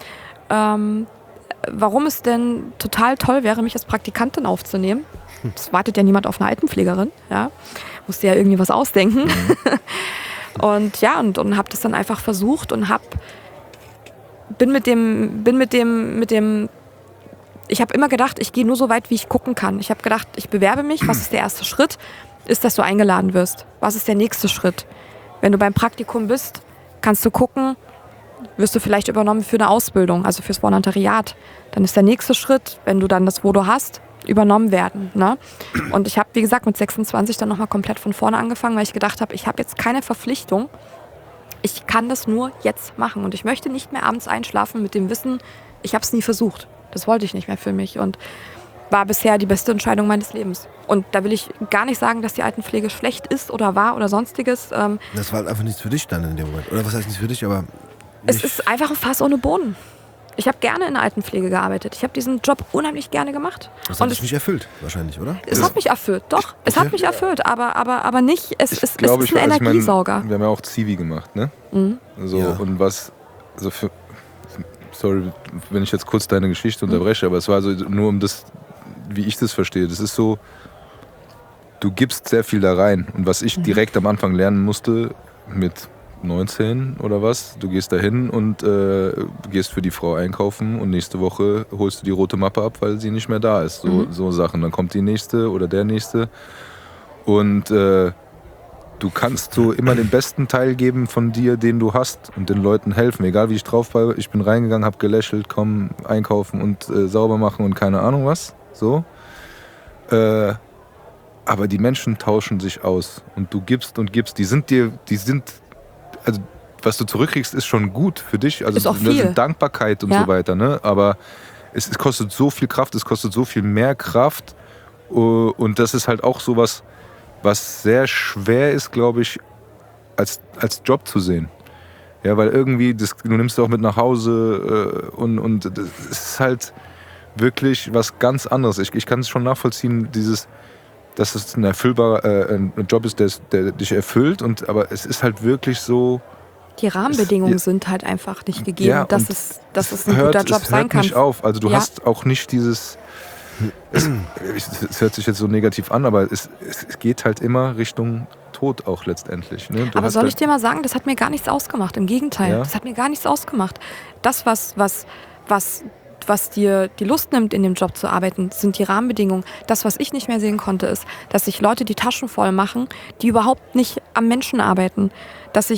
Warum es denn total toll wäre, mich als Praktikantin aufzunehmen. Es wartet ja niemand auf eine Altenpflegerin. Ja. Musste ja irgendwie was ausdenken. Und ja, und habe das dann einfach versucht und bin mit dem ich habe immer gedacht, ich gehe nur so weit, wie ich gucken kann. Ich habe gedacht, ich bewerbe mich. Was ist der erste Schritt? Ist, dass du eingeladen wirst. Was ist der nächste Schritt? Wenn du beim Praktikum bist, kannst du gucken, wirst du vielleicht übernommen für eine Ausbildung, also fürs Volontariat. Dann ist der nächste Schritt, wenn du dann das Vodo hast, übernommen werden. Ne? Und ich habe, wie gesagt, mit 26 dann nochmal komplett von vorne angefangen, weil ich gedacht habe, ich habe jetzt keine Verpflichtung. Ich kann das nur jetzt machen. Und ich möchte nicht mehr abends einschlafen mit dem Wissen, ich habe es nie versucht. Das wollte ich nicht mehr für mich und war bisher die beste Entscheidung meines Lebens. Und da will ich gar nicht sagen, dass die Altenpflege schlecht ist oder war oder sonstiges. Das war halt einfach nichts für dich dann in dem Moment. Oder was heißt nichts für dich, aber... Es ist einfach ein Fass ohne Boden. Ich habe gerne in der Altenpflege gearbeitet. Ich habe diesen Job unheimlich gerne gemacht. Das hat dich nicht erfüllt, wahrscheinlich, oder? Es hat mich erfüllt, doch. Es hat mich erfüllt, aber nicht, es ist ein Energiesauger. Wir haben ja auch Zivi gemacht, ne? So, ja. Und was, also sorry, wenn ich jetzt kurz deine Geschichte unterbreche, aber es war so nur um das, wie ich das verstehe. Das ist so, du gibst sehr viel da rein. Und was ich direkt am Anfang lernen musste, mit 19 oder was, du gehst da hin und gehst für die Frau einkaufen und nächste Woche holst du die rote Mappe ab, weil sie nicht mehr da ist. So Sachen. Dann kommt die nächste oder der nächste. Und du kannst so immer den besten Teil geben von dir, den du hast und den Leuten helfen. Egal wie ich drauf war, ich bin reingegangen, hab gelächelt, komm, einkaufen und sauber machen und keine Ahnung was. So. Aber die Menschen tauschen sich aus und du gibst und gibst. Also was du zurückkriegst, ist schon gut für dich. Also ist auch viel. Dankbarkeit und so weiter. Ne? Aber es kostet so viel Kraft, es kostet so viel mehr Kraft. Und das ist halt auch sowas, was sehr schwer ist, glaube ich, als Job zu sehen. Ja, weil irgendwie, du nimmst es auch mit nach Hause und das ist halt wirklich was ganz anderes. Ich kann es schon nachvollziehen, dass es ein Job ist, der dich erfüllt, aber es ist halt wirklich so... Die Rahmenbedingungen sind halt einfach nicht gegeben, dass es ein guter Job sein kann. Es hört nicht auf, also du hast auch nicht dieses... Es hört sich jetzt so negativ an, aber es geht halt immer Richtung Tod auch letztendlich. Ne? Aber soll ich dir mal sagen, das hat mir gar nichts ausgemacht. Im Gegenteil, das hat mir gar nichts ausgemacht. Das, was dir die Lust nimmt, in dem Job zu arbeiten, sind die Rahmenbedingungen. Das, was ich nicht mehr sehen konnte, ist, dass sich Leute die Taschen voll machen, die überhaupt nicht am Menschen arbeiten. Dass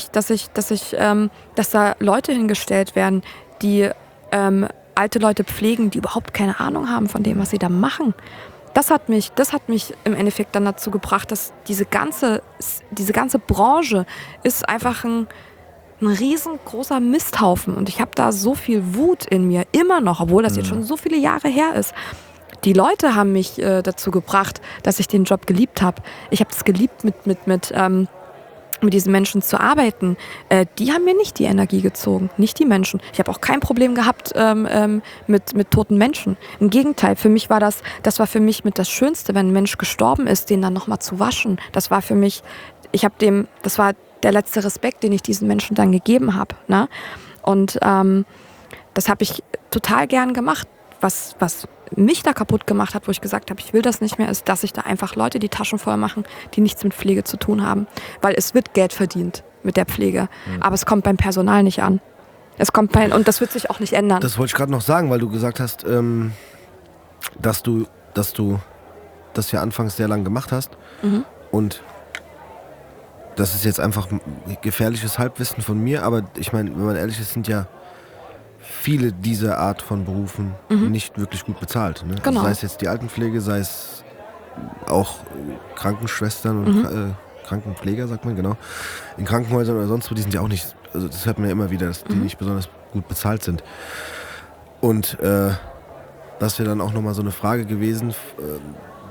da Leute hingestellt werden, die alte Leute pflegen, die überhaupt keine Ahnung haben von dem, was sie da machen. Das hat mich im Endeffekt dann dazu gebracht, dass diese ganze Branche ist einfach ein riesengroßer Misthaufen. Und ich habe da so viel Wut in mir, immer noch, obwohl das jetzt schon so viele Jahre her ist. Die Leute haben mich dazu gebracht, dass ich den Job geliebt habe. Ich habe es geliebt, mit diesen Menschen zu arbeiten. Die haben mir nicht die Energie gezogen, nicht die Menschen. Ich habe auch kein Problem gehabt mit toten Menschen. Im Gegenteil, für mich war das war für mich mit das Schönste, wenn ein Mensch gestorben ist, den dann nochmal zu waschen. Das war für mich, das war der letzte Respekt, den ich diesen Menschen dann gegeben habe. Ne? Und das habe ich total gern gemacht. Was mich da kaputt gemacht hat, wo ich gesagt habe, ich will das nicht mehr, ist, dass sich da einfach Leute die Taschen voll machen, die nichts mit Pflege zu tun haben. Weil es wird Geld verdient mit der Pflege, aber es kommt beim Personal nicht an. Und das wird sich auch nicht ändern. Das wollte ich gerade noch sagen, weil du gesagt hast, dass du das ja anfangs sehr lang gemacht hast. Und das ist jetzt einfach gefährliches Halbwissen von mir, aber ich meine, wenn man ehrlich ist, sind ja viele dieser Art von Berufen nicht wirklich gut bezahlt. Ne? Genau. Also sei es jetzt die Altenpflege, sei es auch Krankenschwestern und Krankenpfleger, sagt man, genau. In Krankenhäusern oder sonst wo, die sind ja auch nicht, also das hört man ja immer wieder, dass die nicht besonders gut bezahlt sind. Und das wäre dann auch nochmal so eine Frage gewesen,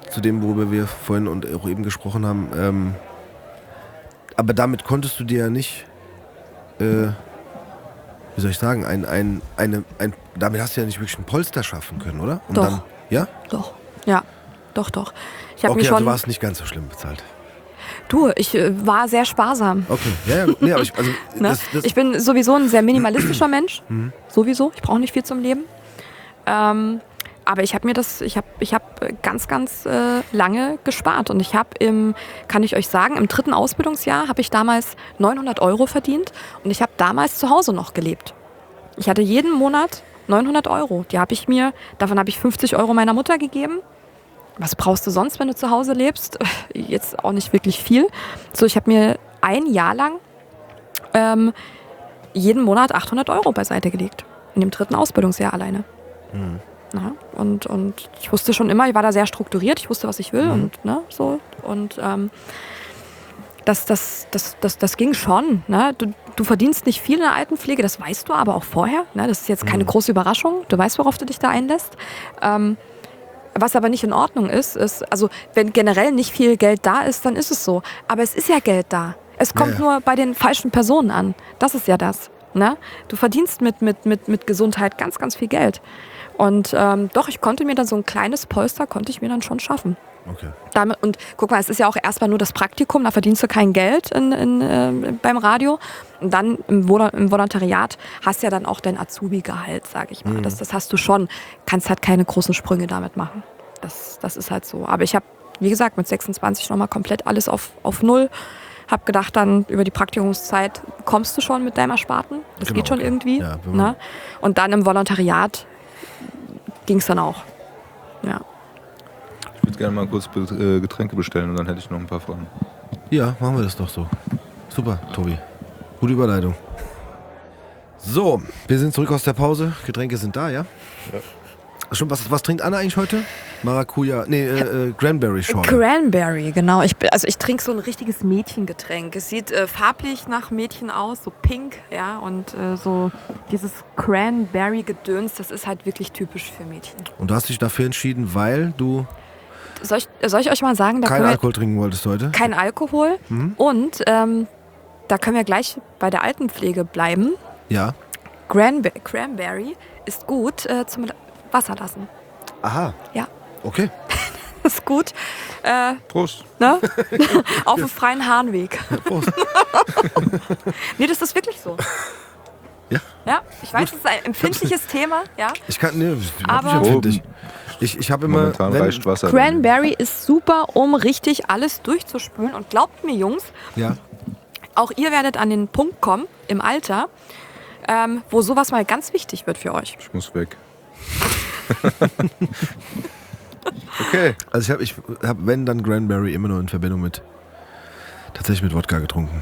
zu dem, worüber wir vorhin und auch eben gesprochen haben. Aber damit konntest du dir ja nicht, wie soll ich sagen, damit hast du ja nicht wirklich ein Polster schaffen können, oder? Und Doch. Dann, ja? Doch, ja, doch. Ich habe Okay, mir schon. also war es nicht ganz so schlimm bezahlt. Du, ich war sehr sparsam. Okay, ja, nee, aber Ne? Ich bin sowieso ein sehr minimalistischer Mensch. Sowieso. Ich brauche nicht viel zum Leben. Aber ich habe ganz, ganz lange gespart. Und ich habe kann ich euch sagen, im 3. Ausbildungsjahr habe ich damals 900 € verdient. Und ich habe damals zu Hause noch gelebt. Ich hatte jeden Monat 900 €. Davon habe ich 50 € meiner Mutter gegeben. Was brauchst du sonst, wenn du zu Hause lebst? Jetzt auch nicht wirklich viel. So, ich habe mir ein Jahr lang jeden Monat 800 € beiseite gelegt. In dem 3. Ausbildungsjahr alleine. Na, und ich wusste schon immer, ich war da sehr strukturiert, ich wusste, was ich will und so. Und das ging schon. Ne? Du verdienst nicht viel in der Altenpflege, das weißt du aber auch vorher. Ne? Das ist jetzt keine große Überraschung. Du weißt, worauf du dich da einlässt. Was aber nicht in Ordnung ist, also wenn generell nicht viel Geld da ist, dann ist es so. Aber es ist ja Geld da. Es kommt nur bei den falschen Personen an. Das ist ja das. Ne? Du verdienst mit Gesundheit ganz, ganz viel Geld. Und doch, ich konnte mir dann so ein kleines Polster, konnte ich mir dann schon schaffen. Okay. Und guck mal, es ist ja auch erstmal nur das Praktikum, da verdienst du kein Geld beim Radio. Und dann im Volontariat hast du ja dann auch dein Azubi-Gehalt, sag ich mal. Das hast du schon. Kannst halt keine großen Sprünge damit machen. Das ist halt so. Aber ich habe, wie gesagt, mit 26 nochmal komplett alles auf Null. Hab gedacht, dann über die Praktikumszeit kommst du schon mit deinem Ersparten. Das geht schon irgendwie. Ja, ne? Und dann im Volontariat ging es dann auch. Ja. Ich würde gerne mal kurz Getränke bestellen und dann hätte ich noch ein paar Fragen. Ja, machen wir das doch so. Super, Tobi. Gute Überleitung. So, wir sind zurück aus der Pause. Getränke sind da, ja? Ja. Schon, was trinkt Anna eigentlich heute? Maracuja, Cranberry Schorle. Cranberry, genau. Ich trinke so ein richtiges Mädchengetränk. Es sieht farblich nach Mädchen aus, so pink, ja, und so dieses Cranberry-Gedöns, das ist halt wirklich typisch für Mädchen. Und du hast dich dafür entschieden, weil du Soll ich euch mal sagen, keinen Alkohol trinken wolltest heute? Kein Alkohol und da können wir gleich bei der Altenpflege bleiben. Ja. Cranberry ist gut zum Wasser lassen. Aha. Ja. Okay. Ist gut. Prost. Ne? Auf dem freien Harnweg. Prost. Nee, das ist wirklich so. Ja. Ja, ich weiß, es ist ein empfindliches Thema, ja. Ich kann, Aber empfindlich. Ich habe immer, Momentan reicht Wasser. Cranberry ist super, um richtig alles durchzuspülen. Und glaubt mir, Jungs, ja. auch ihr werdet an den Punkt kommen, im Alter, wo sowas mal ganz wichtig wird für euch. Ich muss weg. Okay. Also ich hab, wenn dann Cranberry immer nur in Verbindung tatsächlich mit Wodka getrunken.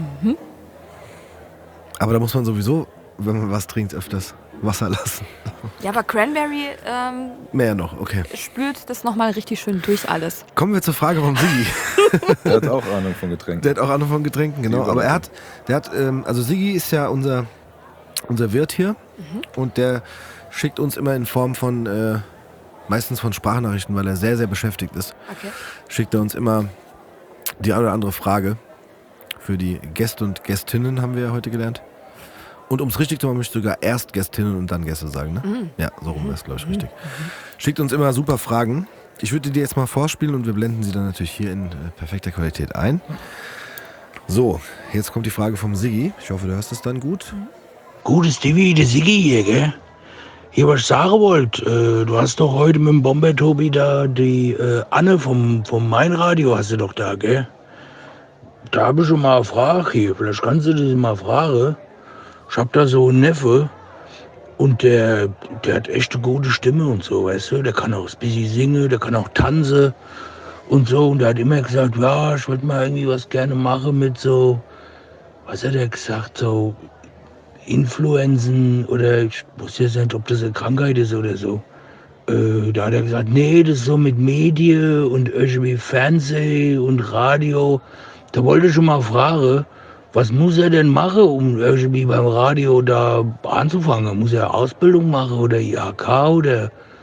Aber da muss man sowieso, wenn man was trinkt, öfters Wasser lassen. Ja, aber Cranberry Mehr noch, okay. spült das nochmal richtig schön durch alles. Kommen wir zur Frage vom Siggi. Der hat auch Ahnung von Getränken. Der hat auch Ahnung von Getränken, genau. Aber also Siggi ist ja unser Wirt hier und der schickt uns immer in Form von, meistens von Sprachnachrichten, weil er sehr, sehr beschäftigt ist. Okay. Schickt er uns immer die eine oder andere Frage für die Gäste und Gästinnen, haben wir ja heute gelernt. Und um es richtig zu machen, möchte ich sogar erst Gästinnen und dann Gäste sagen, ne? Ja, so rum ist, glaube ich, richtig. Schickt uns immer super Fragen. Ich würde die jetzt mal vorspielen und wir blenden sie dann natürlich hier in perfekter Qualität ein. So, jetzt kommt die Frage vom Siggi. Ich hoffe, du hörst es dann gut. Gutes Stevie, der Siggi hier, gell? Hier, was ich sagen wollte, du hast doch heute mit dem Bomber Tobi da die Anne vom Mainradio hast du doch da, gell? Da habe ich schon mal eine Frage hier, vielleicht kannst du das mal fragen. Ich hab da so einen Neffe und der hat echt eine gute Stimme und so, weißt du? Der kann auch ein bisschen singen, der kann auch tanzen und so. Und der hat immer gesagt, ja, ich würde mal irgendwie was gerne machen mit so, was hat er gesagt, so Influenzen oder ich wusste jetzt nicht, ob das eine Krankheit ist oder so. Da hat er gesagt, nee, das ist so mit Medien und irgendwie Fernsehen und Radio. Da wollte ich schon mal fragen, was muss er denn machen, um irgendwie beim Radio da anzufangen? Muss er Ausbildung machen oder IHK oder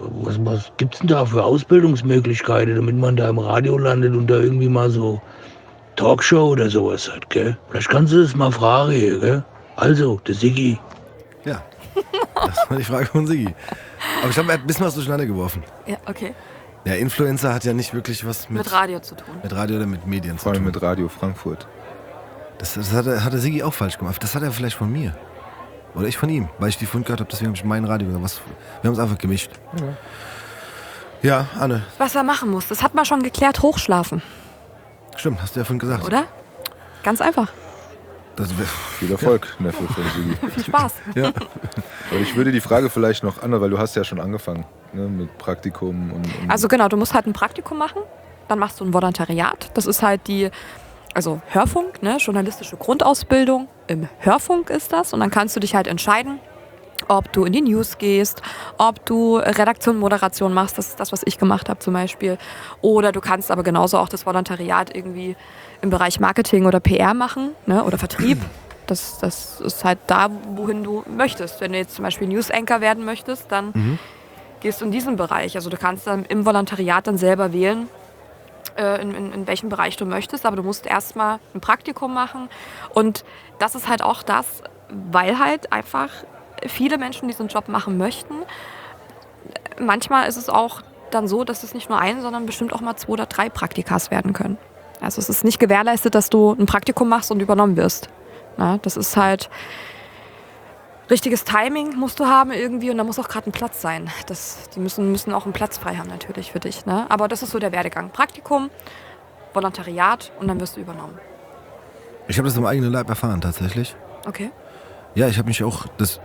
Was gibt's denn da für Ausbildungsmöglichkeiten, damit man da im Radio landet und da irgendwie mal so Talkshow oder sowas hat, gell? Vielleicht kannst du das mal fragen hier, gell? Also, der Siggi. Ja, das war die Frage von Siggi. Aber ich glaube, er hat ein bisschen was durcheinander geworfen. Ja, okay. Ja, Influencer hat ja nicht wirklich was Mit Radio zu tun. Mit Radio oder mit Medien Vor zu allem tun. mit Radio Frankfurt. Das hat der Siggi auch falsch gemacht. Das hat er vielleicht von mir. Oder ich von ihm, weil ich die Fund gehört habe, deswegen habe ich mein Radio gesagt. Wir haben es einfach gemischt. Ja, Anne. Was er machen muss, das hat man schon geklärt, hochschlafen, Stimmt, hast du ja vorhin gesagt. oder? Ganz einfach. Viel Erfolg, Neffe von Sigi. Viel Spaß. Ja. Aber ich würde die Frage vielleicht noch an, weil du hast ja schon angefangen, ne, mit Praktikum und Also genau, du musst halt ein Praktikum machen, dann machst du ein Volontariat. Das ist halt also Hörfunk, ne, journalistische Grundausbildung. Im Hörfunk ist das. Und dann kannst du dich halt entscheiden, ob du in die News gehst, ob du Redaktion, Moderation machst. Das ist das, was ich gemacht habe zum Beispiel. Oder du kannst aber genauso auch das Volontariat irgendwie im Bereich Marketing oder PR machen, ne, oder Vertrieb. Das ist halt da, wohin du möchtest. Wenn du jetzt zum Beispiel News Anchor werden möchtest, dann gehst du in diesen Bereich. Also du kannst dann im Volontariat dann selber wählen, in welchem Bereich du möchtest, aber du musst erstmal ein Praktikum machen. Und das ist halt auch das, weil halt einfach viele Menschen diesen Job machen möchten. Manchmal ist es auch dann so, dass es nicht nur ein, sondern bestimmt auch mal 2 oder 3 Praktikas werden können. Also es ist nicht gewährleistet, dass du ein Praktikum machst und übernommen wirst. Na, das ist halt richtiges Timing musst du haben irgendwie und da muss auch gerade ein Platz sein. Die müssen auch einen Platz frei haben natürlich für dich. Ne? Aber das ist so der Werdegang. Praktikum, Volontariat und dann wirst du übernommen. Ich habe das im eigenen Leib erfahren, tatsächlich. Okay. Ja, ich habe mich auch,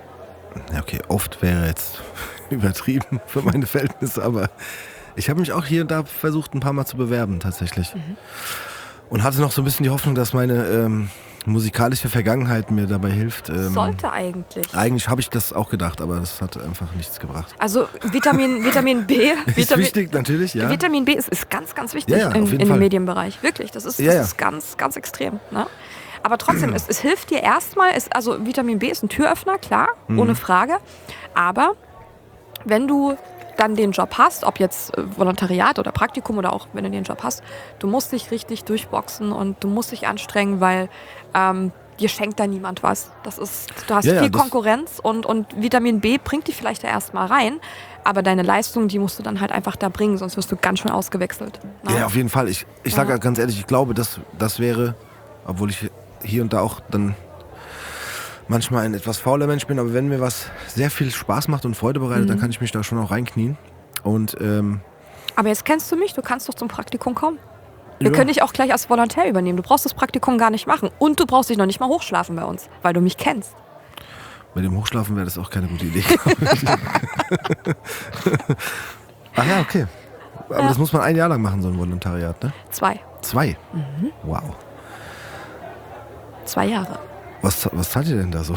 oft wäre jetzt übertrieben für meine Verhältnisse, aber ich habe mich auch hier und da versucht, ein paar Mal zu bewerben, tatsächlich. Und hatte noch so ein bisschen die Hoffnung, dass meine musikalische Vergangenheit mir dabei hilft. Sollte eigentlich. Eigentlich habe ich das auch gedacht, aber das hat einfach nichts gebracht. Also Vitamin B. Ist wichtig, natürlich, ja. Vitamin B ist ganz, ganz wichtig Ja, auf jeden in Fall. dem Medienbereich. Wirklich, das ist ganz, ganz extrem. Ne? Aber trotzdem, es hilft dir erstmal, also Vitamin B ist ein Türöffner, klar, ohne Frage. Aber wenn du dann den Job hast, ob jetzt Volontariat oder Praktikum oder auch wenn du den Job hast, du musst dich richtig durchboxen und du musst dich anstrengen, weil dir schenkt da niemand was. Du hast viel Konkurrenz und Vitamin B bringt dich vielleicht da erstmal rein, aber deine Leistung, die musst du dann halt einfach da bringen, sonst wirst du ganz schön ausgewechselt. Ne? Ja, auf jeden Fall. Ich sage ganz ehrlich, ich glaube, das wäre, obwohl ich hier und da auch dann manchmal ein etwas fauler Mensch bin, aber wenn mir was sehr viel Spaß macht und Freude bereitet, dann kann ich mich da schon auch reinknien. Und, aber jetzt kennst du mich, du kannst doch zum Praktikum kommen. Wir können dich auch gleich als Volontär übernehmen. Du brauchst das Praktikum gar nicht machen. Und du brauchst dich noch nicht mal hochschlafen bei uns, weil du mich kennst. Bei dem Hochschlafen wäre das auch keine gute Idee. Ach ja, okay. Aber das muss man 1 Jahr lang machen, so ein Volontariat, ne? 2. 2? Wow. 2 Jahre. Was zahlt ihr denn da so?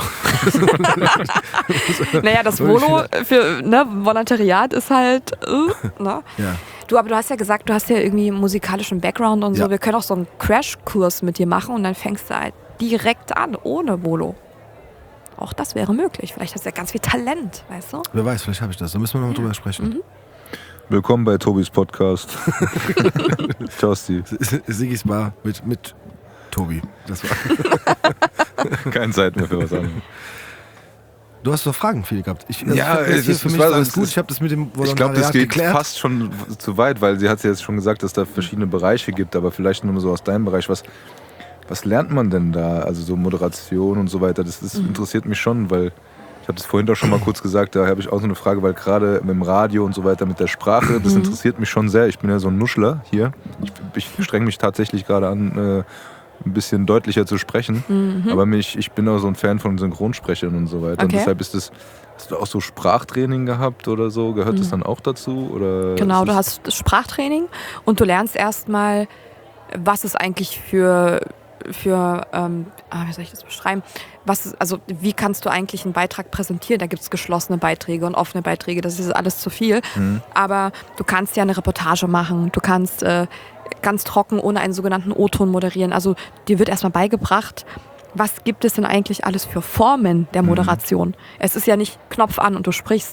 Naja, das Volo für Volontariat ist halt, ne? Ja. Aber du hast ja gesagt, du hast ja irgendwie musikalischen Background und so. Ja. Wir können auch so einen Crashkurs mit dir machen und dann fängst du halt direkt an, ohne Volo. Auch das wäre möglich. Vielleicht hast du ja ganz viel Talent, weißt du? Wer weiß, vielleicht habe ich das. Da müssen wir noch mal drüber sprechen. Willkommen bei Tobis Podcast. Ciao, Steve. Siggis Bar mit Tobi. Das war. Keine Zeit mehr für was anderes. Du hast doch Fragen viel gehabt. Es ist für mich war- alles es gut. ist- Ich habe das mit dem Ich glaube, das Volontariat geht geklärt. fast schon zu weit, weil sie hat ja jetzt schon gesagt, dass da verschiedene Bereiche gibt, aber vielleicht nur so aus deinem Bereich. Was lernt man denn da? Also so Moderation und so weiter, das interessiert mich schon, weil ich habe das vorhin doch schon mal kurz gesagt, da habe ich auch so eine Frage, weil gerade mit dem Radio und so weiter, mit der Sprache, das interessiert mich schon sehr. Ich bin ja so ein Nuschler hier. Ich streng mich tatsächlich gerade an, ein bisschen deutlicher zu sprechen, aber ich bin auch so ein Fan von Synchronsprechern und so weiter. Und Okay. deshalb hast du auch so Sprachtraining gehabt oder so? Gehört das dann auch dazu? Oder Genau, ist du es- hast das Sprachtraining und du lernst erstmal, was es eigentlich wie soll ich das beschreiben? Wie kannst du eigentlich einen Beitrag präsentieren? Da gibt es geschlossene Beiträge und offene Beiträge, das ist alles zu viel. Aber du kannst ja eine Reportage machen, du kannst ganz trocken ohne einen sogenannten O-Ton moderieren. Also dir wird erstmal beigebracht, was gibt es denn eigentlich alles für Formen der Moderation? Es ist ja nicht Knopf an und du sprichst.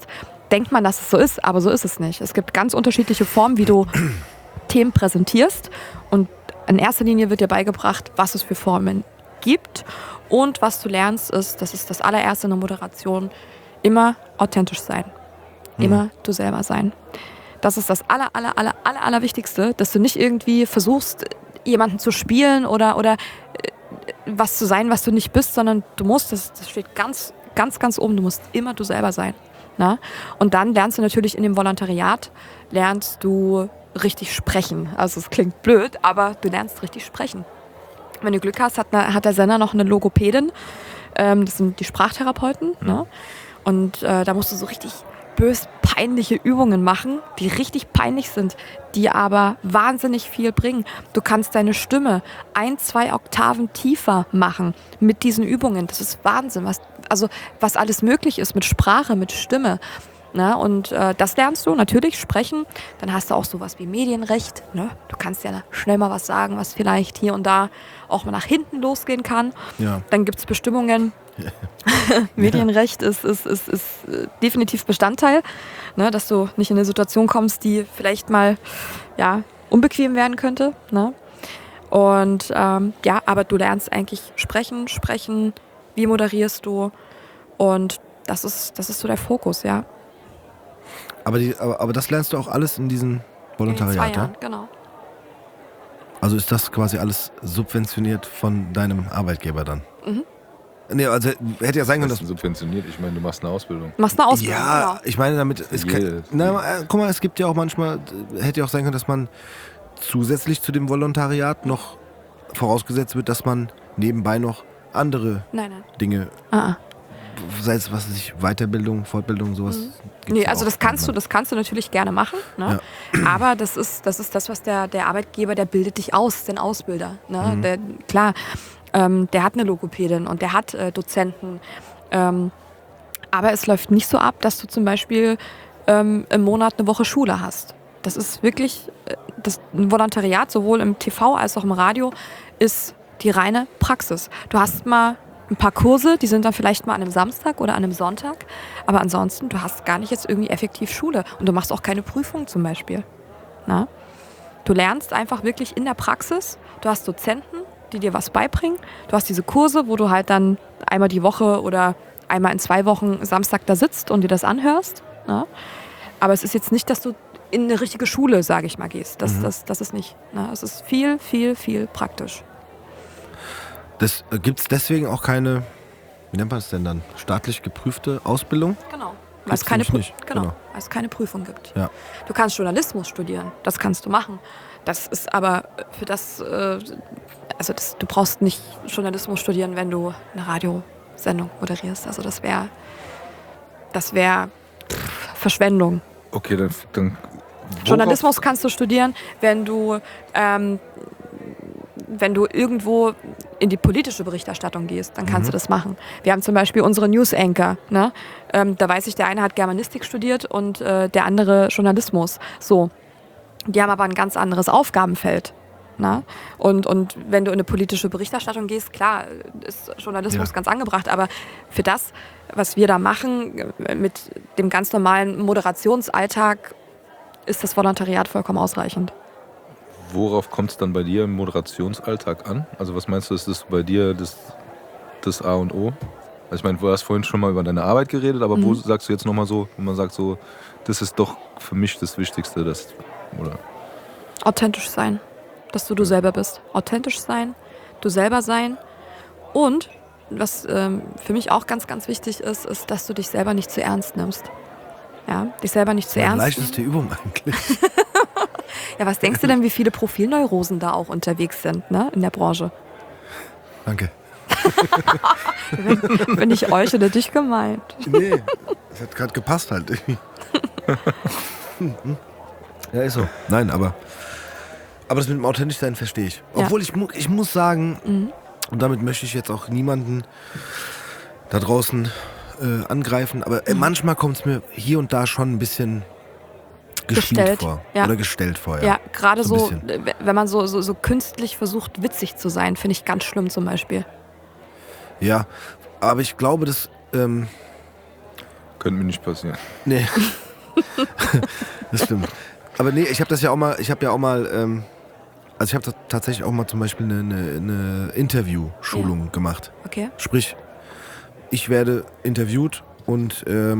denkt man, dass es so ist, aber so ist es nicht. Es gibt ganz unterschiedliche Formen, wie du Themen präsentierst und in erster Linie wird dir beigebracht, was es für Formen gibt und was du lernst ist, das ist das allererste in der Moderation, immer authentisch sein, immer du selber sein. Das ist das Allerwichtigste, dass du nicht irgendwie versuchst, jemanden zu spielen oder was zu sein, was du nicht bist, sondern du musst, das steht ganz oben, du musst immer du selber sein. Na? Und dann lernst du natürlich in dem Volontariat, lernst du richtig sprechen. Also es klingt blöd, aber du lernst richtig sprechen. Wenn du Glück hast, hat der Sender noch eine Logopädin, das sind die Sprachtherapeuten. Ne? Und da musst du so richtig bös peinliche Übungen machen, die richtig peinlich sind, die aber wahnsinnig viel bringen. Du kannst deine Stimme 1-2 Oktaven tiefer machen mit diesen Übungen. Das ist Wahnsinn, was alles möglich ist mit Sprache, mit Stimme. Na, und das lernst du natürlich, sprechen. Dann hast du auch sowas wie Medienrecht. Ne? Du kannst ja schnell mal was sagen, was vielleicht hier und da auch mal nach hinten losgehen kann. Ja. Dann gibt es Bestimmungen. Medienrecht ist definitiv Bestandteil, ne? Dass du nicht in eine Situation kommst, die vielleicht mal unbequem werden könnte. Ne? Und aber du lernst eigentlich sprechen, wie moderierst du und das ist so der Fokus, ja. Aber das lernst du auch alles in diesem Volontariat, in 2 Jahren, genau. Also ist das quasi alles subventioniert von deinem Arbeitgeber dann? Mhm. Nee, also hätte ja sein können, dass... subventioniert, ich meine, du machst eine Ausbildung. Ja, genau. Ich meine damit... guck mal, es gibt ja auch manchmal... Hätte ja auch sein können, dass man zusätzlich zu dem Volontariat noch vorausgesetzt wird, dass man nebenbei noch andere Dinge... Sei es, was weiß ich, Weiterbildung, Fortbildung, sowas. Nee, also das kannst du natürlich gerne machen. Ne? Ja. Aber das ist das, was der Arbeitgeber, der bildet dich aus, den Ausbilder. Ne? Der hat eine Logopädin und der hat Dozenten. Aber es läuft nicht so ab, dass du zum Beispiel im Monat eine Woche Schule hast. Das ist wirklich, ein Volontariat, sowohl im TV als auch im Radio, ist die reine Praxis. Du hast mal ein paar Kurse, die sind dann vielleicht mal an einem Samstag oder an einem Sonntag. Aber ansonsten, du hast gar nicht jetzt irgendwie effektiv Schule. Und du machst auch keine Prüfung zum Beispiel. Na? Du lernst einfach wirklich in der Praxis. Du hast Dozenten, die dir was beibringen. Du hast diese Kurse, wo du halt dann einmal die Woche oder einmal in 2 Wochen Samstag da sitzt und dir das anhörst. Na? Aber es ist jetzt nicht, dass du in eine richtige Schule, sage ich mal, gehst. Das ist nicht. Na? Es ist viel, viel, viel praktisch. Gibt es deswegen auch keine, wie nennt man es denn dann, staatlich geprüfte Ausbildung? Genau, weil es keine Prüfung gibt. Ja. Du kannst Journalismus studieren, das kannst du machen. Das ist aber für das, du brauchst nicht Journalismus studieren, wenn du eine Radiosendung moderierst. Also das wäre Verschwendung. Okay, dann Journalismus kannst du studieren, wenn du irgendwo in die politische Berichterstattung gehst, dann kannst du das machen. Wir haben zum Beispiel unsere News Anchor. Ne? Da weiß ich, der eine hat Germanistik studiert und der andere Journalismus. So. Die haben aber ein ganz anderes Aufgabenfeld. Ne? Und wenn du in eine politische Berichterstattung gehst, klar, ist Journalismus ganz angebracht, aber für das, was wir da machen, mit dem ganz normalen Moderationsalltag, ist das Volontariat vollkommen ausreichend. Worauf kommt es dann bei dir im Moderationsalltag an? Also was meinst du, ist das bei dir das A und O? Also ich meine, du hast vorhin schon mal über deine Arbeit geredet, aber wo sagst du jetzt nochmal so, wenn man sagt so, das ist doch für mich das Wichtigste, oder? Authentisch sein, dass du selber bist. Authentisch sein, du selber sein und was für mich auch ganz, ganz wichtig ist, dass du dich selber nicht zu ernst nimmst. Ja, dich selber nicht zu ernst nehmen. Leichteste Übung eigentlich. Ja, was denkst du denn, wie viele Profilneurosen da auch unterwegs sind, ne, in der Branche? Danke. Bin ich euch oder dich gemeint? Nee, das hat gerade gepasst halt. Ja, ist so. Nein, aber das mit dem Authentischsein verstehe ich. Obwohl ich muss sagen, und damit möchte ich jetzt auch niemanden da draußen angreifen, aber manchmal kommt es mir hier und da schon ein bisschen gespielt vor. Ja. Oder gestellt vor, ja. Ja, gerade so wenn man so künstlich versucht, witzig zu sein, finde ich ganz schlimm zum Beispiel. Ja, aber ich glaube, das... Kann Könnte mir nicht passieren. Nee. Das stimmt. Aber nee, ich habe das ja auch mal, also ich habe tatsächlich auch mal zum Beispiel eine Interview-Schulung gemacht. Okay. Sprich, ich werde interviewt und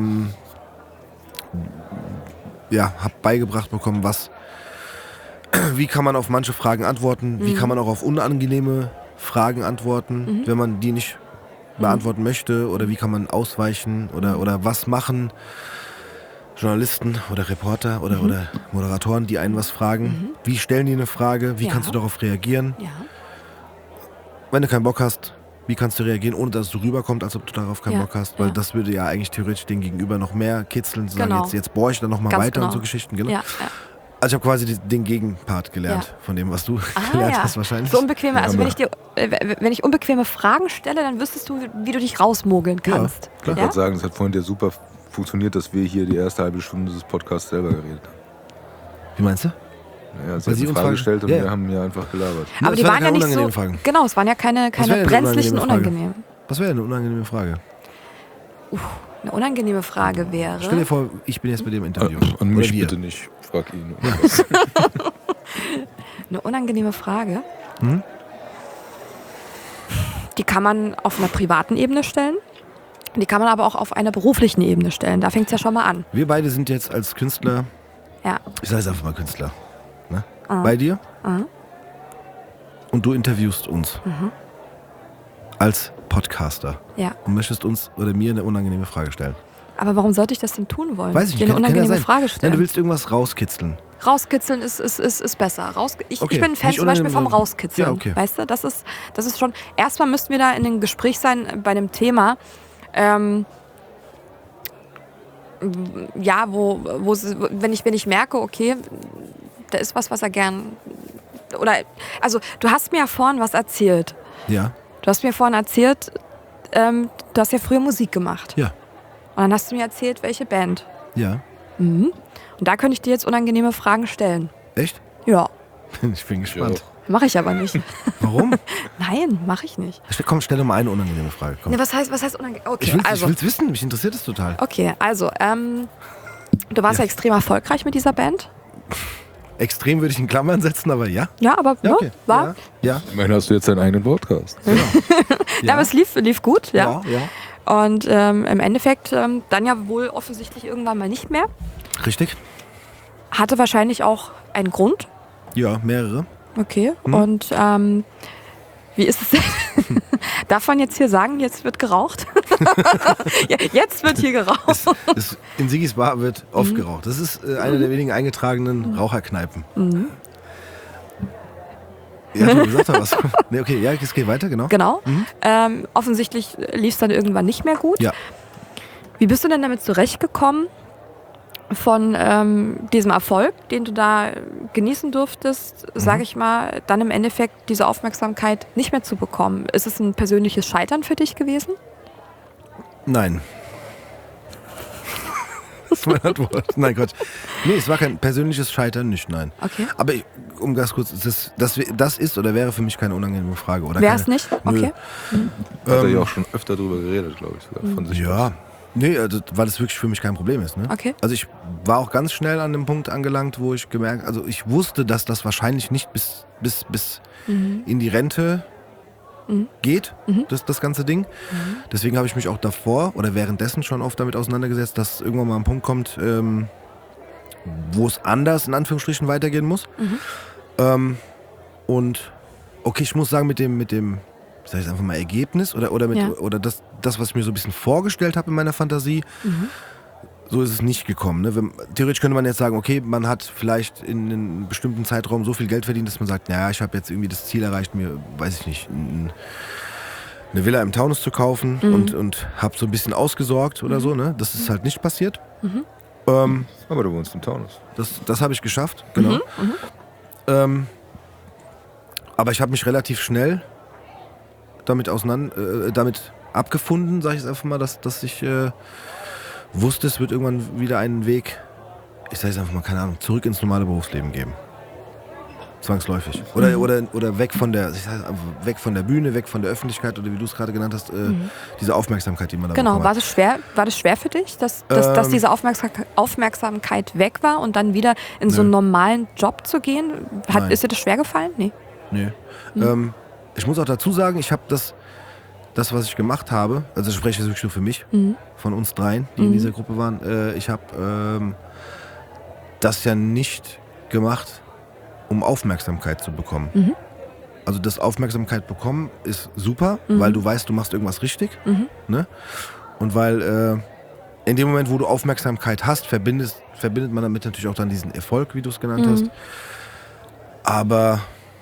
habe beigebracht bekommen, wie kann man auf manche Fragen antworten, wie kann man auch auf unangenehme Fragen antworten, wenn man die nicht beantworten möchte, oder wie kann man ausweichen oder was machen Journalisten oder Reporter oder Moderatoren, die einen was fragen. Wie stellen die eine Frage, wie kannst du darauf reagieren? Ja. Wenn du keinen Bock hast, wie kannst du reagieren, ohne dass es so rüberkommt, als ob du darauf keinen Bock hast? Weil das würde ja eigentlich theoretisch den Gegenüber noch mehr kitzeln, zu sagen, jetzt bohre ich da noch mal weiter und so Geschichten. Genau. Ja. Also ich habe quasi den Gegenpart gelernt von dem, was du gelernt hast wahrscheinlich. So unbequeme, also wenn ich unbequeme Fragen stelle, dann wüsstest du, wie du dich rausmogeln kannst. Ich wollte gerade sagen, es hat vorhin super funktioniert, dass wir hier die erste halbe Stunde des Podcasts selber geredet haben. Wie meinst du? Ja, sie hat eine Frage gestellt und wir haben ja einfach gelabert. Aber die waren ja nicht so, Fragen. Genau, es waren ja keine brenzlichen unangenehmen. Was wäre eine unangenehme Frage? Eine unangenehme Frage wäre... Stell dir vor, ich bin jetzt mit dem Interview. Und mich bitte nicht, frag ihn. Eine unangenehme Frage? Die kann man auf einer privaten Ebene stellen. Die kann man aber auch auf einer beruflichen Ebene stellen. Da fängt es ja schon mal an. Wir beide sind jetzt als Künstler, ich sage jetzt einfach mal Künstler, ne? Bei dir. Und du interviewst uns als Podcaster. Ja. Und möchtest uns oder mir eine unangenehme Frage stellen. Aber warum sollte ich das denn tun wollen? Weiß ich nicht. Dir eine unangenehme Frage stellen. Nein, du willst irgendwas rauskitzeln. Rauskitzeln ist besser. Ich bin ein Fan zum Beispiel vom Rauskitzeln. Ja, okay. Weißt du, das ist schon... Erstmal müssten wir da in einem Gespräch sein bei einem Thema, wenn ich merke, okay, da ist was er gern... Also, du hast mir ja vorhin was erzählt. Ja. Du hast mir vorhin erzählt, du hast ja früher Musik gemacht. Ja. Und dann hast du mir erzählt, welche Band. Ja. Und da könnte ich dir jetzt unangenehme Fragen stellen. Echt? Ja. Ich bin gespannt. Mache ich aber nicht. Warum? Nein, mache ich nicht. Komm, stell doch mal eine unangenehme Frage. Komm. Ne, was heißt unangenehm? Okay, Ich will's wissen, mich interessiert es total. Okay, also, du warst ja extrem erfolgreich mit dieser Band. Extrem würde ich in Klammern setzen, aber ja. Ja, aber okay. war. Ja. Immerhin hast du jetzt deinen eigenen Podcast. Genau. Ja, aber es lief gut, ja. Ja. Und im Endeffekt dann ja wohl offensichtlich irgendwann mal nicht mehr. Richtig? Hatte wahrscheinlich auch einen Grund. Ja, mehrere. Okay, und wie ist es denn? Darf man jetzt hier sagen, jetzt wird geraucht? Ja, jetzt wird hier geraucht. In Sigis Bar wird oft geraucht. Das ist eine der wenigen eingetragenen Raucherkneipen. Ja, du gesagt hast was. Nee, okay, ja, es geht weiter, genau. Genau. Offensichtlich lief es dann irgendwann nicht mehr gut. Ja. Wie bist du denn damit zurechtgekommen, von diesem Erfolg, den du da genießen durftest, sage ich mal, dann im Endeffekt diese Aufmerksamkeit nicht mehr zu bekommen? Ist es ein persönliches Scheitern für dich gewesen? Nein. Das ist meine Antwort. Nein, Gott. Nee, es war kein persönliches Scheitern, nicht, nein. Okay. Aber um ganz kurz, das ist oder wäre für mich keine unangenehme Frage. Wäre es nicht? Okay. Hat er ja auch schon öfter drüber geredet, glaube ich, sogar von sich. Ja. Nee, also, weil es wirklich für mich kein Problem ist. Ne? Okay. Also ich war auch ganz schnell an dem Punkt angelangt, wo ich ich wusste, dass das wahrscheinlich nicht bis in die Rente geht, das ganze Ding. Deswegen habe ich mich auch davor oder währenddessen schon oft damit auseinandergesetzt, dass irgendwann mal ein Punkt kommt, wo es anders in Anführungsstrichen weitergehen muss. Und okay, ich muss sagen, mit dem sag ich einfach mal Ergebnis oder das, was ich mir so ein bisschen vorgestellt habe in meiner Fantasie, so ist es nicht gekommen. Ne? Theoretisch könnte man jetzt sagen, okay, man hat vielleicht in einem bestimmten Zeitraum so viel Geld verdient, dass man sagt, naja, ich habe jetzt irgendwie das Ziel erreicht, mir, weiß ich nicht, eine Villa im Taunus zu kaufen und habe so ein bisschen ausgesorgt oder so. Ne? Das ist halt nicht passiert. Aber du wohnst im Taunus. Das habe ich geschafft, genau. Aber ich habe mich relativ schnell damit abgefunden, sage ich jetzt einfach mal, dass ich wusste, es wird irgendwann wieder einen Weg, ich sage jetzt einfach mal, keine Ahnung, zurück ins normale Berufsleben geben. Zwangsläufig. Oder weg von der Bühne, weg von der Öffentlichkeit oder wie du es gerade genannt hast, diese Aufmerksamkeit, die man da bekommen hat. War das schwer für dich, dass diese Aufmerksamkeit weg war und dann wieder in so einen normalen Job zu gehen? Ist dir das schwer gefallen? Nee. Ich muss auch dazu sagen, ich habe das, was ich gemacht habe, also ich spreche jetzt wirklich nur für mich, von uns dreien, die in dieser Gruppe waren, ich habe das ja nicht gemacht, um Aufmerksamkeit zu bekommen. Also das Aufmerksamkeit bekommen ist super, weil du weißt, du machst irgendwas richtig. Ne? Und weil in dem Moment, wo du Aufmerksamkeit hast, verbindet man damit natürlich auch dann diesen Erfolg, wie du es genannt hast. Aber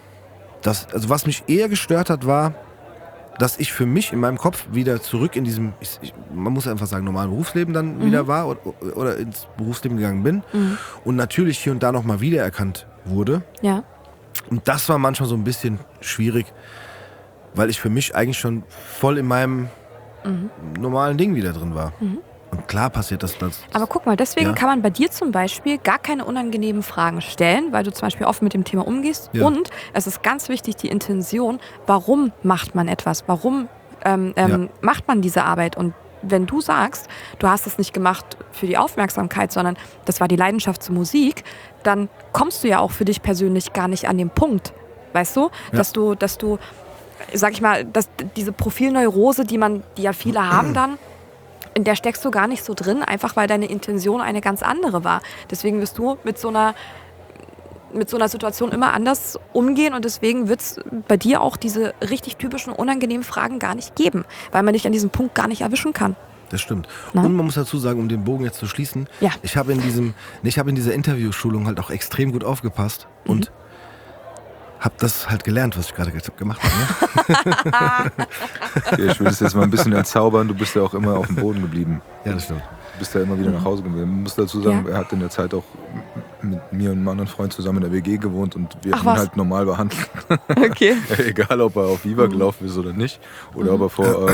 was mich eher gestört hat, war, dass ich für mich in meinem Kopf wieder zurück in diesem, man muss einfach sagen, normalen Berufsleben dann wieder war oder ins Berufsleben gegangen bin und natürlich hier und da nochmal wiedererkannt wurde. Ja. Und das war manchmal so ein bisschen schwierig, weil ich für mich eigentlich schon voll in meinem normalen Ding wieder drin war. Und klar passiert das. Aber guck mal, deswegen kann man bei dir zum Beispiel gar keine unangenehmen Fragen stellen, weil du zum Beispiel offen mit dem Thema umgehst. Ja. Und es ist ganz wichtig, die Intention, warum macht man etwas? Warum macht man diese Arbeit? Und wenn du sagst, du hast es nicht gemacht für die Aufmerksamkeit, sondern das war die Leidenschaft zur Musik, dann kommst du ja auch für dich persönlich gar nicht an den Punkt, weißt du, dass du, sag ich mal, dass diese Profilneurose, die ja viele haben dann, in der steckst du gar nicht so drin, einfach weil deine Intention eine ganz andere war. Deswegen wirst du mit so einer Situation immer anders umgehen und deswegen wird es bei dir auch diese richtig typischen unangenehmen Fragen gar nicht geben, weil man dich an diesem Punkt gar nicht erwischen kann. Das stimmt. Und man muss dazu sagen, um den Bogen jetzt zu schließen, ich habe in dieser Interviewschulung halt auch extrem gut aufgepasst und habe das halt gelernt, was ich gerade gemacht habe. Ne? Ich will es jetzt mal ein bisschen entzaubern, du bist ja auch immer auf dem Boden geblieben. Ja, das stimmt. Du bist ja immer wieder nach Hause gekommen. Man muss dazu sagen, er hat in der Zeit auch mit mir und einem anderen Freund zusammen in der WG gewohnt und wir haben ihn halt normal behandelt. Okay. Egal, ob er auf Viva gelaufen ist oder nicht. Oder ob er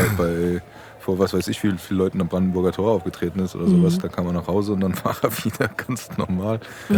vor was weiß ich, wie viele Leuten am Brandenburger Tor aufgetreten ist oder sowas. Da kam er nach Hause und dann war er wieder ganz normal.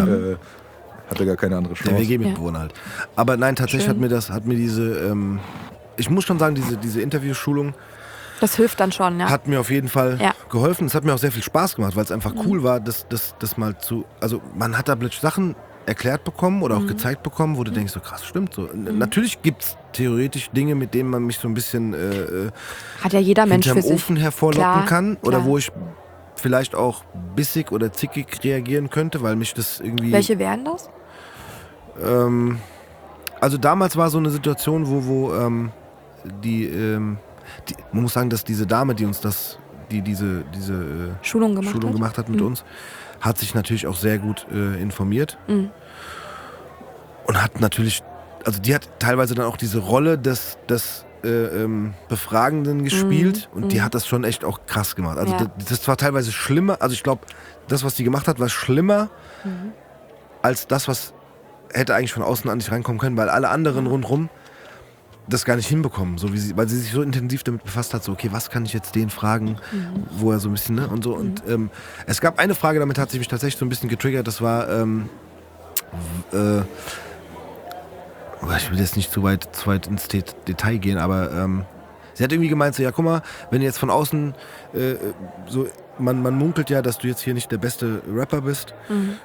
Hatte gar keine andere Chance. Der WG-Mitbewohner halt. Aber nein, tatsächlich hat mir diese, ich muss schon sagen, diese Interviewschulung, das hilft dann schon, ja. Hat mir auf jeden Fall geholfen. Es hat mir auch sehr viel Spaß gemacht, weil es einfach cool war, das mal also man hat da plötzlich Sachen erklärt bekommen oder auch gezeigt bekommen, wo du denkst, so krass, stimmt so. Natürlich gibt es theoretisch Dinge, mit denen man mich so ein bisschen hat ja jeder Mensch für sich Ofen hervorlocken kann oder wo ich vielleicht auch bissig oder zickig reagieren könnte, weil mich das irgendwie... Welche wären das? Also damals war so eine Situation, wo man muss sagen, dass diese Dame, die uns diese Schulung gemacht hat mit uns, hat sich natürlich auch sehr gut informiert und hat natürlich, also die hat teilweise dann auch diese Rolle des Befragenden gespielt und die hat das schon echt auch krass gemacht. Also das war teilweise schlimmer, also ich glaube, das, was die gemacht hat, war schlimmer als das, was hätte eigentlich von außen an nicht reinkommen können, weil alle anderen rundherum das gar nicht hinbekommen, so weil sie sich so intensiv damit befasst hat, so okay, was kann ich jetzt den fragen, wo er so ein bisschen, ne, und so. Und es gab eine Frage, damit hat sie mich tatsächlich so ein bisschen getriggert, das war, ich will jetzt nicht zu weit ins Detail gehen, aber sie hat irgendwie gemeint, so ja, guck mal, wenn jetzt von außen so, man munkelt ja, dass du jetzt hier nicht der beste Rapper bist.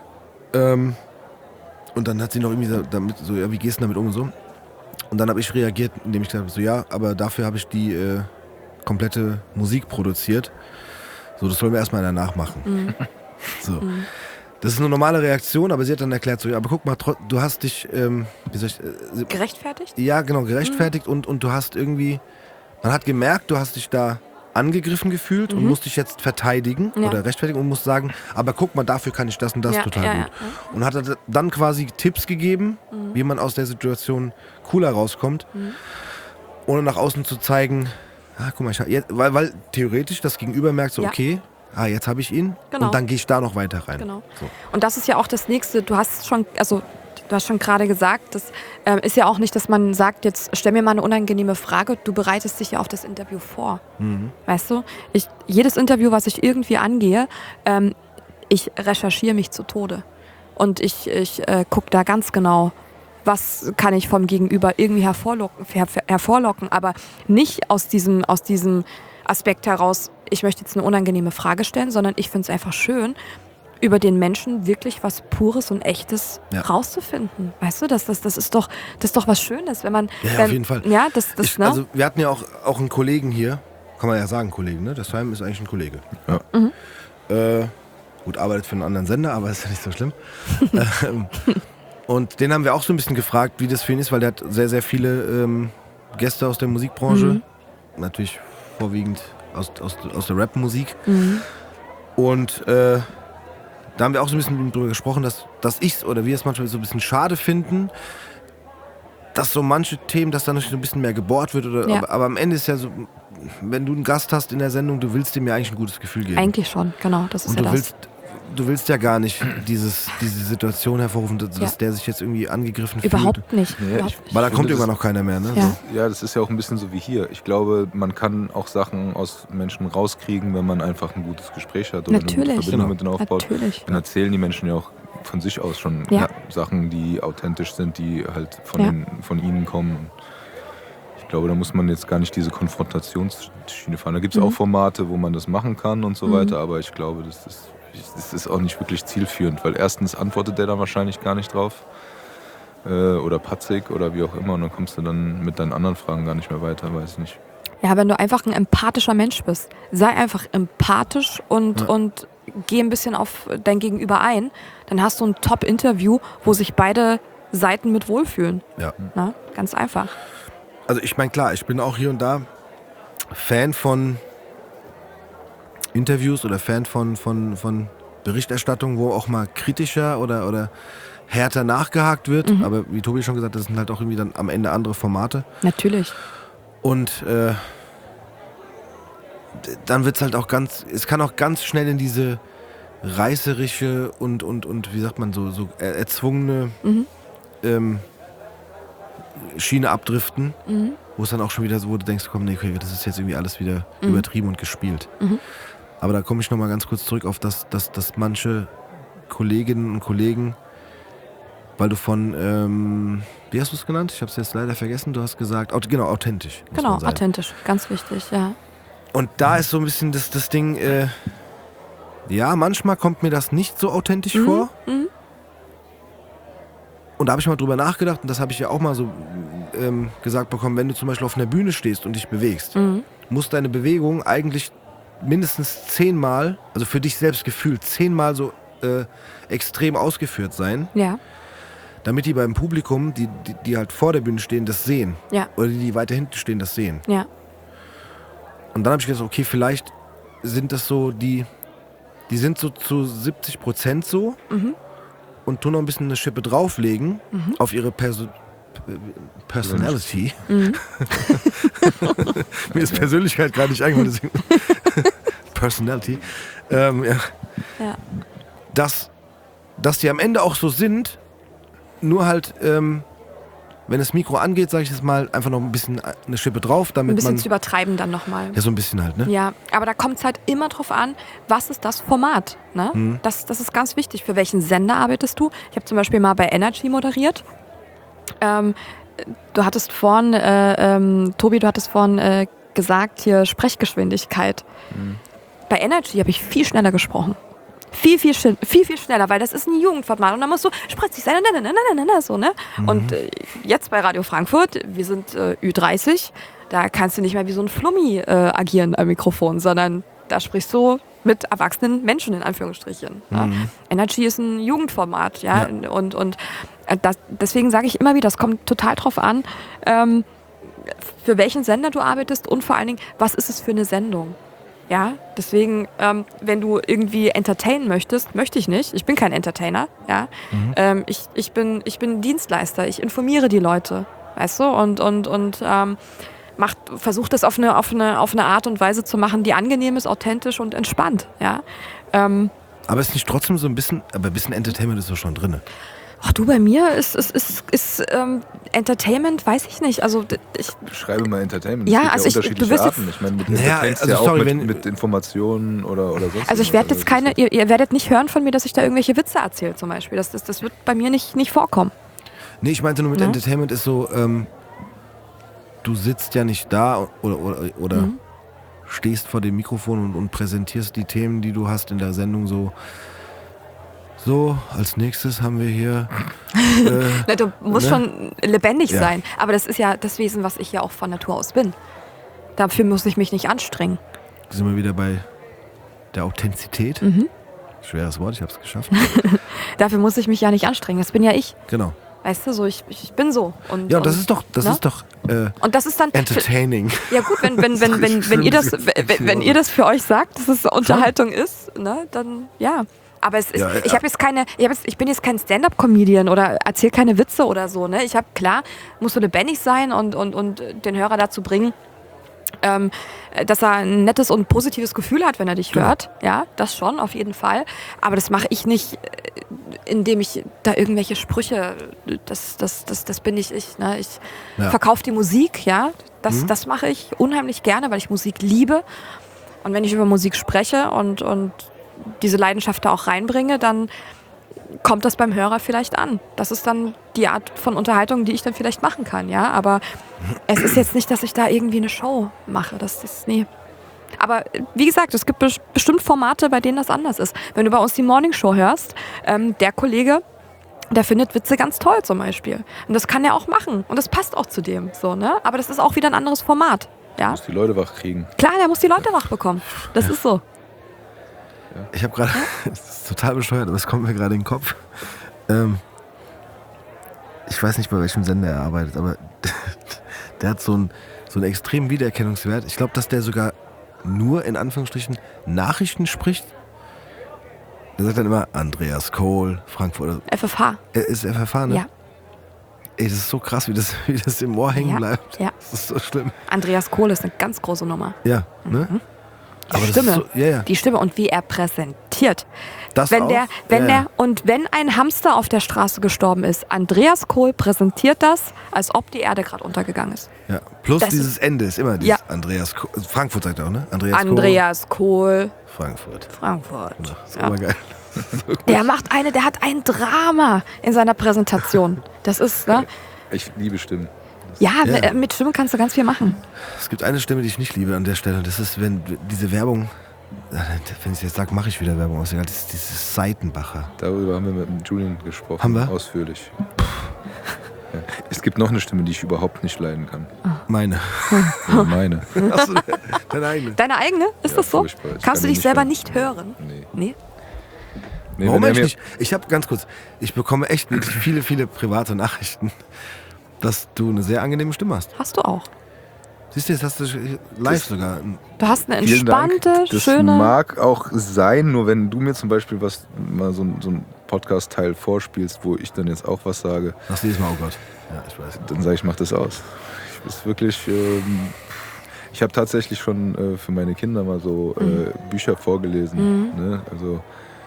Und dann hat sie noch irgendwie damit so, ja, wie gehst du damit um und so? Und dann habe ich reagiert, indem ich gesagt habe, so ja, aber dafür habe ich die komplette Musik produziert. So, das sollen wir erstmal danach machen. So. Das ist eine normale Reaktion, aber sie hat dann erklärt, so ja, aber guck mal, du hast dich, gerechtfertigt? Ja, genau, gerechtfertigt und du hast irgendwie, man hat gemerkt, du hast dich da angegriffen gefühlt und musst dich jetzt verteidigen oder rechtfertigen und musst sagen, aber guck mal, dafür kann ich das und das total gut. Und hat dann quasi Tipps gegeben, wie man aus der Situation cooler rauskommt, ohne nach außen zu zeigen, guck mal, weil theoretisch das Gegenüber merkt so, okay, jetzt habe ich ihn und dann gehe ich da noch weiter rein. Genau. So. Und das ist ja auch das Nächste, du hast schon gerade gesagt, das ist ja auch nicht, dass man sagt, jetzt stell mir mal eine unangenehme Frage, du bereitest dich ja auf das Interview vor. Weißt du, jedes Interview, was ich irgendwie angehe, ich recherchiere mich zu Tode. Und ich gucke da ganz genau, was kann ich vom Gegenüber irgendwie hervorlocken, aber nicht aus diesem Aspekt heraus, ich möchte jetzt eine unangenehme Frage stellen, sondern ich finde es einfach schön, über den Menschen wirklich was Pures und Echtes rauszufinden. Weißt du, das ist doch was Schönes, wenn man... Ja, auf jeden Fall. Ja, ne? Also wir hatten ja auch einen Kollegen hier, kann man ja sagen Kollegen, ne? Das Heim ist eigentlich ein Kollege. Ja. Gut, arbeitet für einen anderen Sender, aber ist ja nicht so schlimm. Und den haben wir auch so ein bisschen gefragt, wie das für ihn ist, weil der hat sehr, sehr viele Gäste aus der Musikbranche. Natürlich vorwiegend aus der Rap-Musik. Und da haben wir auch so ein bisschen mit ihm drüber gesprochen, dass ich oder wir es manchmal so ein bisschen schade finden, dass so manche Themen, dass da noch so ein bisschen mehr gebohrt wird. Aber am Ende ist ja so, wenn du einen Gast hast in der Sendung, du willst dem ja eigentlich ein gutes Gefühl geben. Eigentlich schon, genau, das ist und ja das. Du willst ja gar nicht diese Situation hervorrufen, dass der sich jetzt irgendwie angegriffen fühlt. Überhaupt nicht. Nee, Weil da kommt irgendwann noch keiner mehr. Ne? Ja. So. Ja, das ist ja auch ein bisschen so wie hier. Ich glaube, man kann auch Sachen aus Menschen rauskriegen, wenn man einfach ein gutes Gespräch hat oder eine gute Verbindung mit denen aufbaut. Natürlich. Dann erzählen die Menschen ja auch von sich aus schon Sachen, die authentisch sind, die halt von ihnen kommen. Ich glaube, da muss man jetzt gar nicht diese Konfrontationsschiene fahren. Da gibt es auch Formate, wo man das machen kann und so weiter, aber ich glaube, das ist auch nicht wirklich zielführend, weil erstens antwortet der da wahrscheinlich gar nicht drauf oder patzig oder wie auch immer und dann kommst du dann mit deinen anderen Fragen gar nicht mehr weiter, weiß nicht. Ja, wenn du einfach ein empathischer Mensch bist, sei einfach empathisch und geh ein bisschen auf dein Gegenüber ein, dann hast du ein Top-Interview, wo sich beide Seiten mit wohlfühlen. Ja. Na, ganz einfach. Also ich meine, klar, ich bin auch hier und da Fan von Interviews oder Fan von Berichterstattung, wo auch mal kritischer oder härter nachgehakt wird. Aber wie Tobi schon gesagt hat, das sind halt auch irgendwie dann am Ende andere Formate. Natürlich. Und dann wird es halt auch es kann auch ganz schnell in diese reißerische und wie sagt man, so erzwungene Schiene abdriften, wo es dann auch schon wieder so, wo du denkst, komm, nee, okay, das ist jetzt irgendwie alles wieder übertrieben und gespielt. Aber da komme ich nochmal ganz kurz zurück auf dass manche Kolleginnen und Kollegen, weil du von, wie hast du es genannt? Ich habe es jetzt leider vergessen, du hast gesagt, genau, authentisch. Genau, authentisch, ganz wichtig, ja. Und da ist so ein bisschen das Ding, ja, manchmal kommt mir das nicht so authentisch vor. Und da habe ich mal drüber nachgedacht und das habe ich ja auch mal so gesagt bekommen, wenn du zum Beispiel auf einer Bühne stehst und dich bewegst, muss deine Bewegung eigentlich mindestens 10-mal, also für dich selbst gefühlt 10-mal so extrem ausgeführt sein, damit die beim Publikum, die halt vor der Bühne stehen, das sehen. Ja. Oder die weiter hinten stehen, das sehen. Ja. Und dann habe ich gedacht, okay, vielleicht sind das so die sind so zu 70% so und tun noch ein bisschen eine Schippe drauflegen auf ihre Personality. Mir ist Persönlichkeit gerade nicht eingefallen, deswegen Personality. Dass die am Ende auch so sind, nur halt, wenn das Mikro angeht, sage ich jetzt mal, einfach noch ein bisschen eine Schippe drauf, damit man... Ein bisschen zu übertreiben dann nochmal. Ja, so ein bisschen halt, ne? Ja, aber da kommt es halt immer drauf an, was ist das Format, ne? Das ist ganz wichtig. Für welchen Sender arbeitest du? Ich habe zum Beispiel mal bei Energy moderiert. Du hattest vorhin, Tobi, gesagt, hier Sprechgeschwindigkeit. Bei Energy habe ich viel schneller gesprochen. Viel schneller, weil das ist ein Jugendformat und dann musst du spritzig sein, so, ne? Und jetzt bei Radio Frankfurt, wir sind Ü30, da kannst du nicht mehr wie so ein Flummi agieren am Mikrofon, sondern da sprichst du mit erwachsenen Menschen, in Anführungsstrichen. Ja? Energy ist ein Jugendformat, ja. Und deswegen sage ich immer wieder, das kommt total drauf an, für welchen Sender du arbeitest und vor allen Dingen, was ist es für eine Sendung? Ja, deswegen, wenn du irgendwie entertainen möchtest, möchte ich nicht. Ich bin kein Entertainer, ja. Ich bin Dienstleister, ich informiere die Leute, weißt du, und versuche das auf eine Art und Weise zu machen, die angenehm ist, authentisch und entspannt, ja. Aber ist nicht trotzdem so ein bisschen Entertainment ist doch schon drin. Ach du, bei mir ist Entertainment, weiß ich nicht. Also Schreibe mal Entertainment. Ja, es gibt unterschiedliche Arten. Ich meine, mit Entertainment ja auch mit Informationen oder sonst. Also ich werde jetzt ihr werdet nicht hören von mir, dass ich da irgendwelche Witze erzähle zum Beispiel. Das wird bei mir nicht vorkommen. Nee, ich meinte nur mit Ne? Entertainment ist so, du sitzt ja nicht da oder stehst vor dem Mikrofon und präsentierst die Themen, die du hast in der Sendung so. So, als nächstes haben wir hier. Na, du musst schon lebendig Ja. sein. Aber das ist ja das Wesen, was ich ja auch von Natur aus bin. Dafür muss ich mich nicht anstrengen. Sind wir wieder bei der Authentizität. Schweres Wort, ich habe es geschafft. Dafür muss ich mich ja nicht anstrengen. Das bin ja ich. Genau. Weißt du, so ich bin so. Und, Ja, das ist doch und das ist dann entertaining. ja gut, wenn ihr das für euch sagt, dass es Unterhaltung ist, ne, dann ja. Aber es ist, Ja, ich bin jetzt kein Stand-up-Comedian oder erzähle keine Witze oder so, ne? Ich habe klar, musst du lebendig sein und den Hörer dazu bringen, dass er ein nettes und positives Gefühl hat, wenn er dich hört. Ja, das schon, auf jeden Fall. Aber das mache ich nicht, indem ich da irgendwelche Sprüche, das bin nicht ich. Ne? Ich verkaufe die Musik, ja. Das mache ich unheimlich gerne, weil ich Musik liebe. Und wenn ich über Musik spreche und diese Leidenschaft da auch reinbringe, dann kommt das beim Hörer vielleicht an. Das ist dann die Art von Unterhaltung, die ich dann vielleicht machen kann, ja. Aber es ist jetzt nicht, dass ich da irgendwie eine Show mache. Nee. Aber wie gesagt, es gibt bestimmt Formate, bei denen das anders ist. Wenn du bei uns die Morning Show hörst, der Kollege, der findet Witze ganz toll zum Beispiel. Und das kann er auch machen. Und das passt auch zu dem. So, ne? Aber das ist auch wieder ein anderes Format. Ja? Muss die Leute wach kriegen. Klar, der muss die Leute wach bekommen. Das ist so. Ich habe gerade, das ist total bescheuert, aber es kommt mir gerade in den Kopf. Ich weiß nicht, bei welchem Sender er arbeitet, aber der hat so einen extremen Wiedererkennungswert. Ich glaube, dass der sogar nur in Anführungsstrichen Nachrichten spricht. Der sagt dann immer Andreas Kohl, Frankfurt. FFH. Ist FFH, ne? Ja. Ey, das ist so krass, wie das im Ohr hängen bleibt. Ja. Das ist so schlimm. Andreas Kohl ist eine ganz große Nummer. Ja, ne? Die Aber das Stimme. ist so, ja. Die Stimme und wie er präsentiert. Das Wenn auch? Wenn ein Hamster auf der Straße gestorben ist, Andreas Kohl präsentiert das, als ob die Erde gerade untergegangen ist. Ja. Plus Das dieses Ende ist immer dieses Ja. Andreas Kohl. Frankfurt sagt er auch, ne? Andreas Kohl, Kohl. Frankfurt. Frankfurt. Das ist immer geil. Der hat ein Drama in seiner Präsentation. Das ist, ne? Ich liebe Stimmen. Ja, mit Stimmen kannst du ganz viel machen. Es gibt eine Stimme, die ich nicht liebe an der Stelle. Das ist, wenn diese Werbung, wenn ich jetzt sage, mache ich wieder Werbung aus. Das ist dieses Seitenbacher. Darüber haben wir mit dem Julian gesprochen. Haben wir? Ausführlich. Ja. Es gibt noch eine Stimme, die ich überhaupt nicht leiden kann. Meine. Ja, meine. Achso, deine eigene. Deine eigene? Ist Ja, das so? furchtbar. Ich Kannst kann du die dich nicht selber hören. nicht hören? Nee? Nee, Warum wenn er eigentlich mir- nicht? Ich habe ganz kurz, ich bekomme echt wirklich viele, viele private Nachrichten, dass du eine sehr angenehme Stimme hast. Hast du auch. Siehst du, jetzt hast du live sogar. Du hast eine Vielen Dank. entspannte, Das schöne... mag auch sein, nur wenn du mir zum Beispiel mal so ein Podcast-Teil vorspielst, wo ich dann jetzt auch was sage, Ach, jedes Mal, oh Gott. Ja, ich weiß. dann sage ich, mach das aus. Ich ist wirklich, ich habe tatsächlich schon für meine Kinder mal so Bücher vorgelesen. Ne? Also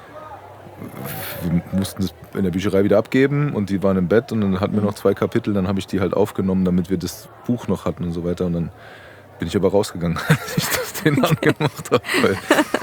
wir mussten das in der Bücherei wieder abgeben und die waren im Bett und dann hatten wir noch 2 Kapitel, dann habe ich die halt aufgenommen, damit wir das Buch noch hatten und so weiter und dann bin ich aber rausgegangen, als ich das denen angemacht habe. Weil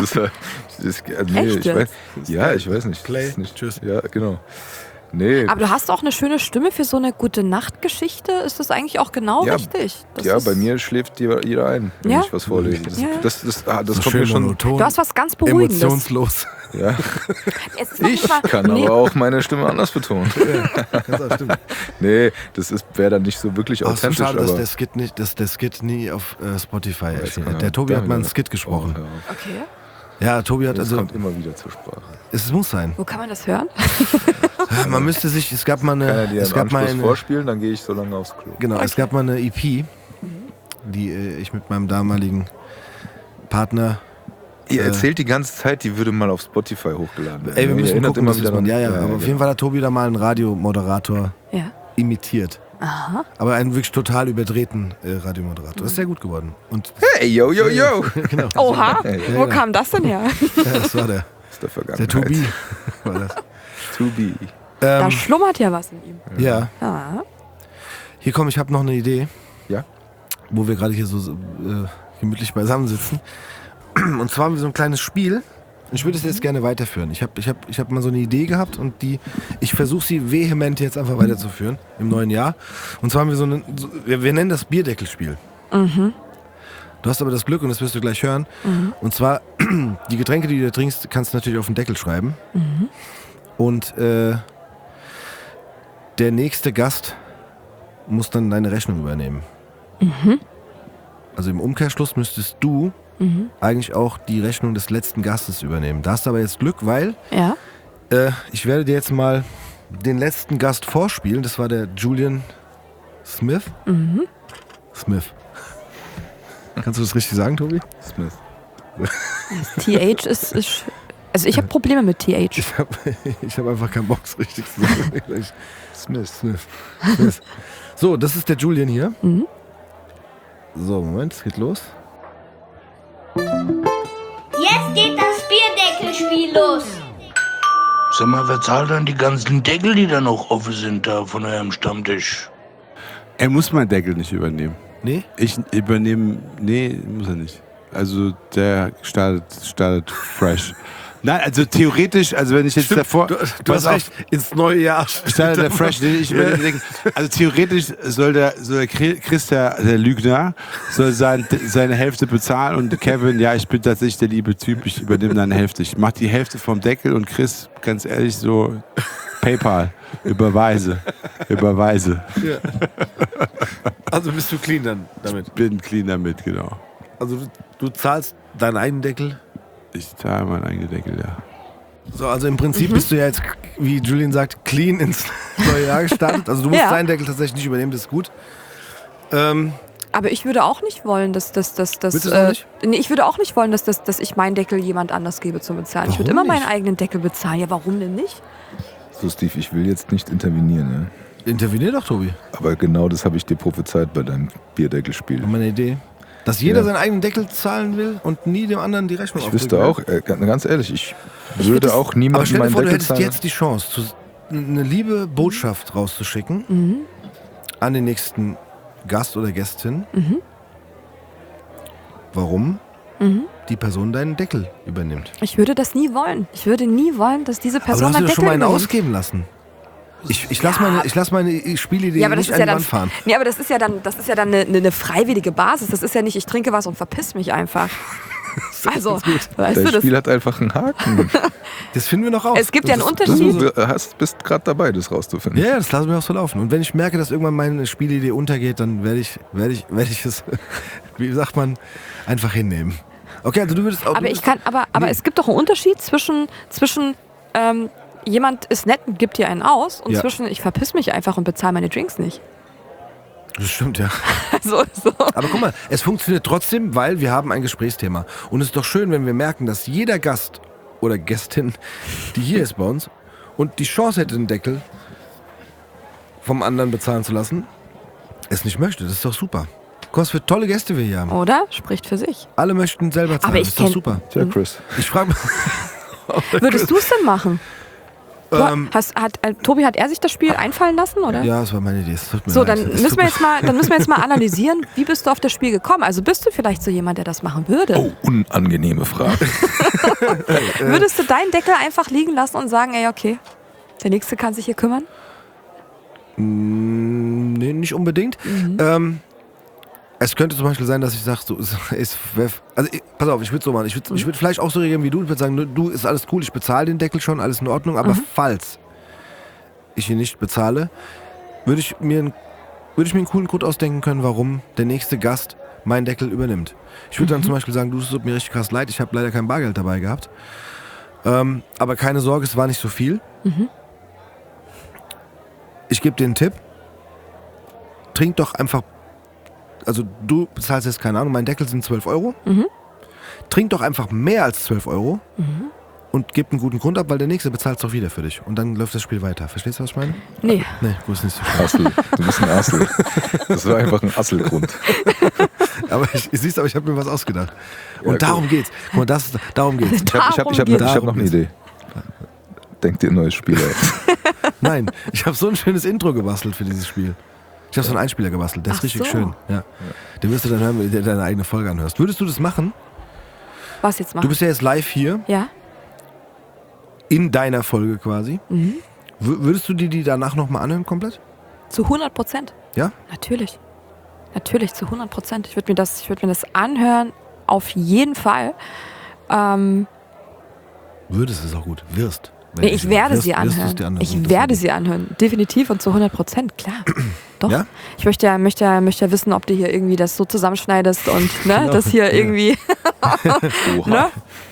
Echt ich weiß, jetzt? ja, ich weiß nicht. Play. Das ist nicht, Tschüss. Ja, genau. Nee, Aber du hast auch eine schöne Stimme für so eine gute Nachtgeschichte. Ist das eigentlich auch genau Ja, richtig? Das ja, ist, bei mir schläft jeder ein, wenn Ja? ich was vorlese. Das, Ja. das So kommt schön mir schon. monoton, Du hast was ganz Beruhigendes. emotionslos. Ja. Es ist noch Ich nicht mal- kann nee, aber auch meine Stimme anders betonen. Ja, stimmt. Nee, das wäre dann nicht so wirklich Oh, ist so authentisch. schade, dass aber der Skit nie auf Spotify erschienen ja, ist. Der Tobi hat mal einen ja. Skit gesprochen. Oh, hör auf. Okay. Ja, Tobi hat Das also, kommt immer wieder zur Sprache. es muss sein. Wo kann man das hören? Man müsste sich, es gab mal Kann er eine, dir es im gab mal Anschluss eine, vorspielen, dann gehe ich so lange aufs Klo. genau, es gab mal eine EP, die ich mit meinem damaligen Partner, Ihr erzählt die ganze Zeit, die würde mal auf Spotify hochgeladen werden. ey, wir Ihr müssen erinnert gucken, immer dass wieder man, dran. ja, aber auf jeden Fall hat Tobi da mal einen Radiomoderator Ja. imitiert. Aha. Aber einen wirklich total überdrehten Radiomoderator. Das ist sehr gut geworden. Und Hey, yo, yo, yo! genau, Oha, Ja, wo kam das denn her? ja, das war der Das ist der Vergangenheit. Tobi. War das. To be. Da schlummert ja was in ihm. Ja, Ja. hier komm, ich habe noch eine Idee, Ja? wo wir gerade hier so gemütlich beisammen sitzen. Und zwar haben wir so ein kleines Spiel. Ich würde es jetzt gerne weiterführen. Ich hab mal so eine Idee gehabt und ich versuche sie vehement jetzt einfach weiterzuführen im neuen Jahr. Und zwar haben wir wir nennen das Bierdeckelspiel. Mhm. Du hast aber das Glück, und das wirst du gleich hören, und zwar die Getränke, die du trinkst, kannst du natürlich auf den Deckel schreiben. Mhm. Und der nächste Gast muss dann deine Rechnung übernehmen. Mhm. Also im Umkehrschluss müsstest du eigentlich auch die Rechnung des letzten Gastes übernehmen. Da hast du aber jetzt Glück, weil ich werde dir jetzt mal den letzten Gast vorspielen. Das war der Julian Smith. Mhm. Smith. Kannst du das richtig sagen, Tobi? Smith. TH ist also ich habe Probleme mit TH. Ich hab einfach keinen Bock, es richtig zu sagen. Smith. So, das ist der Julian hier. Mhm. So, Moment, es geht los. Jetzt geht das Bierdeckelspiel los. Sag mal, wer zahlt dann die ganzen Deckel, die da noch offen sind da von eurem Stammtisch? Er muss meinen Deckel nicht übernehmen. Nee? Ich übernehme, nee, muss er nicht. Also der startet fresh. Nein, also theoretisch, also wenn ich jetzt davor... Du hast recht, ins neue Jahr. Startet der fresh, ich überlege, also theoretisch soll der Chris, der Lügner, soll seine Hälfte bezahlen und Kevin, ja, ich bin tatsächlich der liebe Typ, ich übernehme deine Hälfte. Ich mache die Hälfte vom Deckel und Chris, ganz ehrlich, so PayPal, überweise. Ja. Also bist du clean dann damit? Ich bin clean damit, genau. Also du zahlst deinen eigenen Deckel? Ich zahle meinen eigenen Deckel, ja. So, also im Prinzip bist du ja jetzt, wie Julian sagt, clean ins neue Jahr gestartet. Also du musst deinen Deckel tatsächlich nicht übernehmen, das ist gut. Aber ich würde auch nicht wollen, dass nee, ich würde auch nicht wollen, dass ich meinen Deckel jemand anders gebe zum Bezahlen. Ich würde immer meinen eigenen Deckel bezahlen. Ja, warum denn nicht? So, Steve, ich will jetzt nicht intervenieren, ne? Intervenier doch, Tobi. Aber genau das habe ich dir prophezeit bei deinem Bierdeckelspiel. Meine Idee. Dass jeder seinen eigenen Deckel zahlen will und nie dem anderen die Rechnung aufdrücken. Ich wüsste auch, ganz ehrlich, ich würde auch niemandem meinen Deckel zahlen. Aber stell dir vor, du hättest jetzt die Chance, eine liebe Botschaft rauszuschicken an den nächsten Gast oder Gästin, warum die Person deinen Deckel übernimmt. Ich würde das nie wollen. Ich würde nie wollen, dass diese Person meinen Deckel übernimmt. Aber du hast dir schon mal einen ausgeben lassen. Ich lass meine Spielidee nicht an die Wand fahren. Nee, aber das ist ja dann eine freiwillige Basis. Das ist ja nicht, ich trinke was und verpiss mich einfach. Also, weißt du, das Spiel hat einfach einen Haken. Das finden wir noch raus. Es gibt ja einen Unterschied. Du bist gerade dabei, das rauszufinden. Ja, das lassen wir auch so laufen. Und wenn ich merke, dass irgendwann meine Spielidee untergeht, dann werde ich es, wie sagt man, einfach hinnehmen. Okay, also du würdest auch... Aber es gibt doch einen Unterschied zwischen jemand ist nett und gibt dir einen aus und zwischen ich verpiss mich einfach und bezahle meine Drinks nicht. Das stimmt, ja. So. Aber guck mal, es funktioniert trotzdem, weil wir haben ein Gesprächsthema. Und es ist doch schön, wenn wir merken, dass jeder Gast oder Gästin, die hier ist bei uns und die Chance hätte, den Deckel vom anderen bezahlen zu lassen, es nicht möchte. Das ist doch super. Guck, was für tolle Gäste wir hier haben. Oder? Spricht für sich. Alle möchten selber zahlen. Das ist doch super. Tja, Chris. Ich frage mich... Würdest du es denn machen? Tobi, hat er sich das Spiel einfallen lassen, oder? Ja, das war meine Idee. Dann müssen wir jetzt mal analysieren, wie bist du auf das Spiel gekommen? Also bist du vielleicht so jemand, der das machen würde? Oh, unangenehme Frage. Würdest du deinen Deckel einfach liegen lassen und sagen, ey, okay, der Nächste kann sich hier kümmern? Nee, nicht unbedingt. Es könnte zum Beispiel sein, dass ich sage, pass auf, ich würde so machen. Ich würde vielleicht auch so reagieren wie du. Ich würde sagen, du, ist alles cool, ich bezahle den Deckel schon, alles in Ordnung. Aber falls ich ihn nicht bezahle, würde ich mir einen coolen Grund ausdenken können, warum der nächste Gast meinen Deckel übernimmt. Ich würde dann zum Beispiel sagen, es tut mir richtig krass leid, ich habe leider kein Bargeld dabei gehabt. Aber keine Sorge, es war nicht so viel. Ich gebe dir einen Tipp. Trink doch einfach. Also du bezahlst jetzt, keine Ahnung, mein Deckel sind 12 Euro. Trink doch einfach mehr als 12 Euro und gib einen guten Grund ab, weil der Nächste bezahlt es doch wieder für dich. Und dann läuft das Spiel weiter. Verstehst du, was ich meine? Nee. Nee, gut, ist nicht so. Assel. Du bist ein Assel. Das war einfach ein Asselgrund. Aber ich habe mir was ausgedacht. Und darum geht's. Guck mal, darum geht's. Ich hab noch eine Idee. Denk dir ein neues Spiel aus. Nein, ich habe so ein schönes Intro gebastelt für dieses Spiel. Ich habe so einen Einspieler gebastelt, der ist richtig schön. Ja. Den wirst du dann hören, wenn du deine eigene Folge anhörst. Würdest du das machen? Was jetzt machen? Du bist ja jetzt live hier. Ja. in deiner Folge quasi. Würdest du dir die danach nochmal anhören komplett? Zu 100%. Ja? Natürlich. Natürlich, zu 100%. Ich würde mir das anhören, auf jeden Fall. Würdest es auch gut. Wirst. Nee, ich werde sie anhören. Ich werde sie anhören. Definitiv und zu 100%, klar. Doch. Ja? Ich möchte ja wissen, ob du hier irgendwie das so zusammenschneidest und ne, das hier irgendwie. Ne?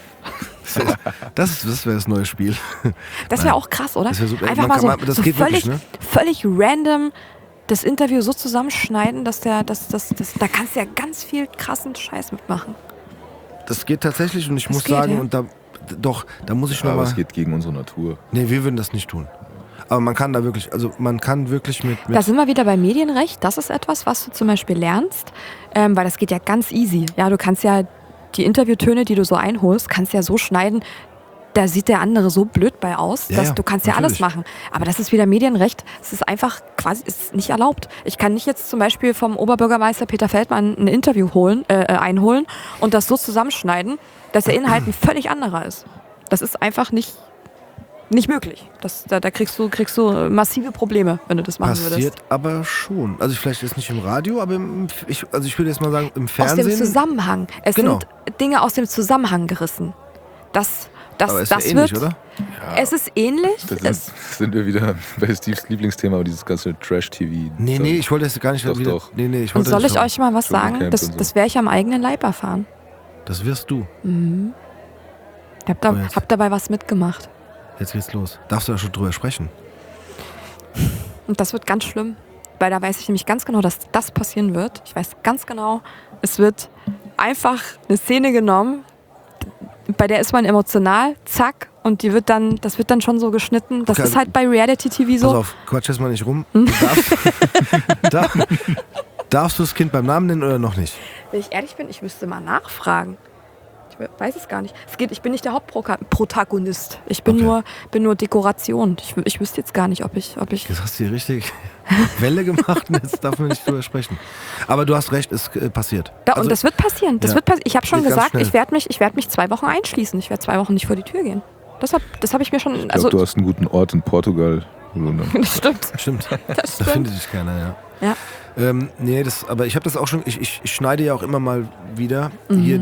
Das wäre das neue Spiel. Das wäre auch krass, oder? Das wäre super. Einfach Man mal kann- so, das so geht völlig, wirklich, ne? völlig random das Interview so zusammenschneiden, dass da kannst du ja ganz viel krassen Scheiß mitmachen. Das geht tatsächlich und ich muss geht, sagen, ja. und da muss ich Aber nochmal. es geht gegen unsere Natur. Nee, wir würden das nicht tun. Aber man kann da wirklich, mit Da sind wir wieder bei Medienrecht. Das ist etwas, was du zum Beispiel lernst, weil das geht ja ganz easy. Ja, du kannst ja die Interviewtöne, die du so einholst, kannst ja so schneiden, da sieht der andere so blöd bei aus, Ja, dass ja, du kannst ja natürlich. alles machen. Aber das ist wieder Medienrecht. Es ist einfach quasi ist nicht erlaubt. Ich kann nicht jetzt zum Beispiel vom Oberbürgermeister Peter Feldmann ein Interview einholen und das so zusammenschneiden, dass der Inhalt ein völlig anderer ist. Das ist einfach nicht möglich. Da kriegst du massive Probleme, wenn du das machen passiert würdest. aber schon. Also vielleicht ist nicht im Radio, aber ich würde jetzt mal sagen, im Aus Fernsehen. dem Zusammenhang. Es Genau. sind Dinge aus dem Zusammenhang gerissen. Das aber ist ja ähnlich, wird. oder? Es ist ähnlich. Das sind wir wieder bei Steves Lieblingsthema, aber dieses ganze Trash-TV. Nee, ich wollte jetzt gar nicht Doch, wieder. doch. Nee, ich Und wollte soll nicht ich euch mal was sagen? Dschungelcamp Das, und so. das werde ich am eigenen Leib erfahren. Das wirst du. Ich hab Oh, jetzt. hab dabei was mitgemacht. Jetzt geht's los. Darfst du da schon drüber sprechen? Und das wird ganz schlimm. Weil da weiß ich nämlich ganz genau, dass das passieren wird. Ich weiß ganz genau, es wird einfach eine Szene genommen, bei der ist man emotional, zack, und das wird dann schon so geschnitten. Das Okay, ist halt bei Reality-TV Pass so. auf, quatsch jetzt mal nicht rum. Darfst du das Kind beim Namen nennen oder noch nicht? Wenn ich ehrlich bin, ich müsste mal nachfragen. Ich weiß es gar nicht. Ich bin nicht der Hauptprotagonist. Ich bin Okay. nur Dekoration. Ich wüsste jetzt gar nicht, ob ich. Jetzt hast du hier richtig Welle gemacht und jetzt darf man nicht drüber sprechen. Aber du hast recht, es passiert. Und das wird passieren. ja. Ich habe schon Geht ganz gesagt, schnell. ich werd mich 2 Wochen einschließen. Ich werde 2 Wochen nicht vor die Tür gehen. Das hab ich mir schon. Ich glaube, du hast einen guten Ort in Portugal. Wo du dann Das stimmt. Stimmt, Das da stimmt. findet dich keiner, ja. Ja. Nee, aber ich habe das auch schon, ich schneide ja auch immer mal wieder hier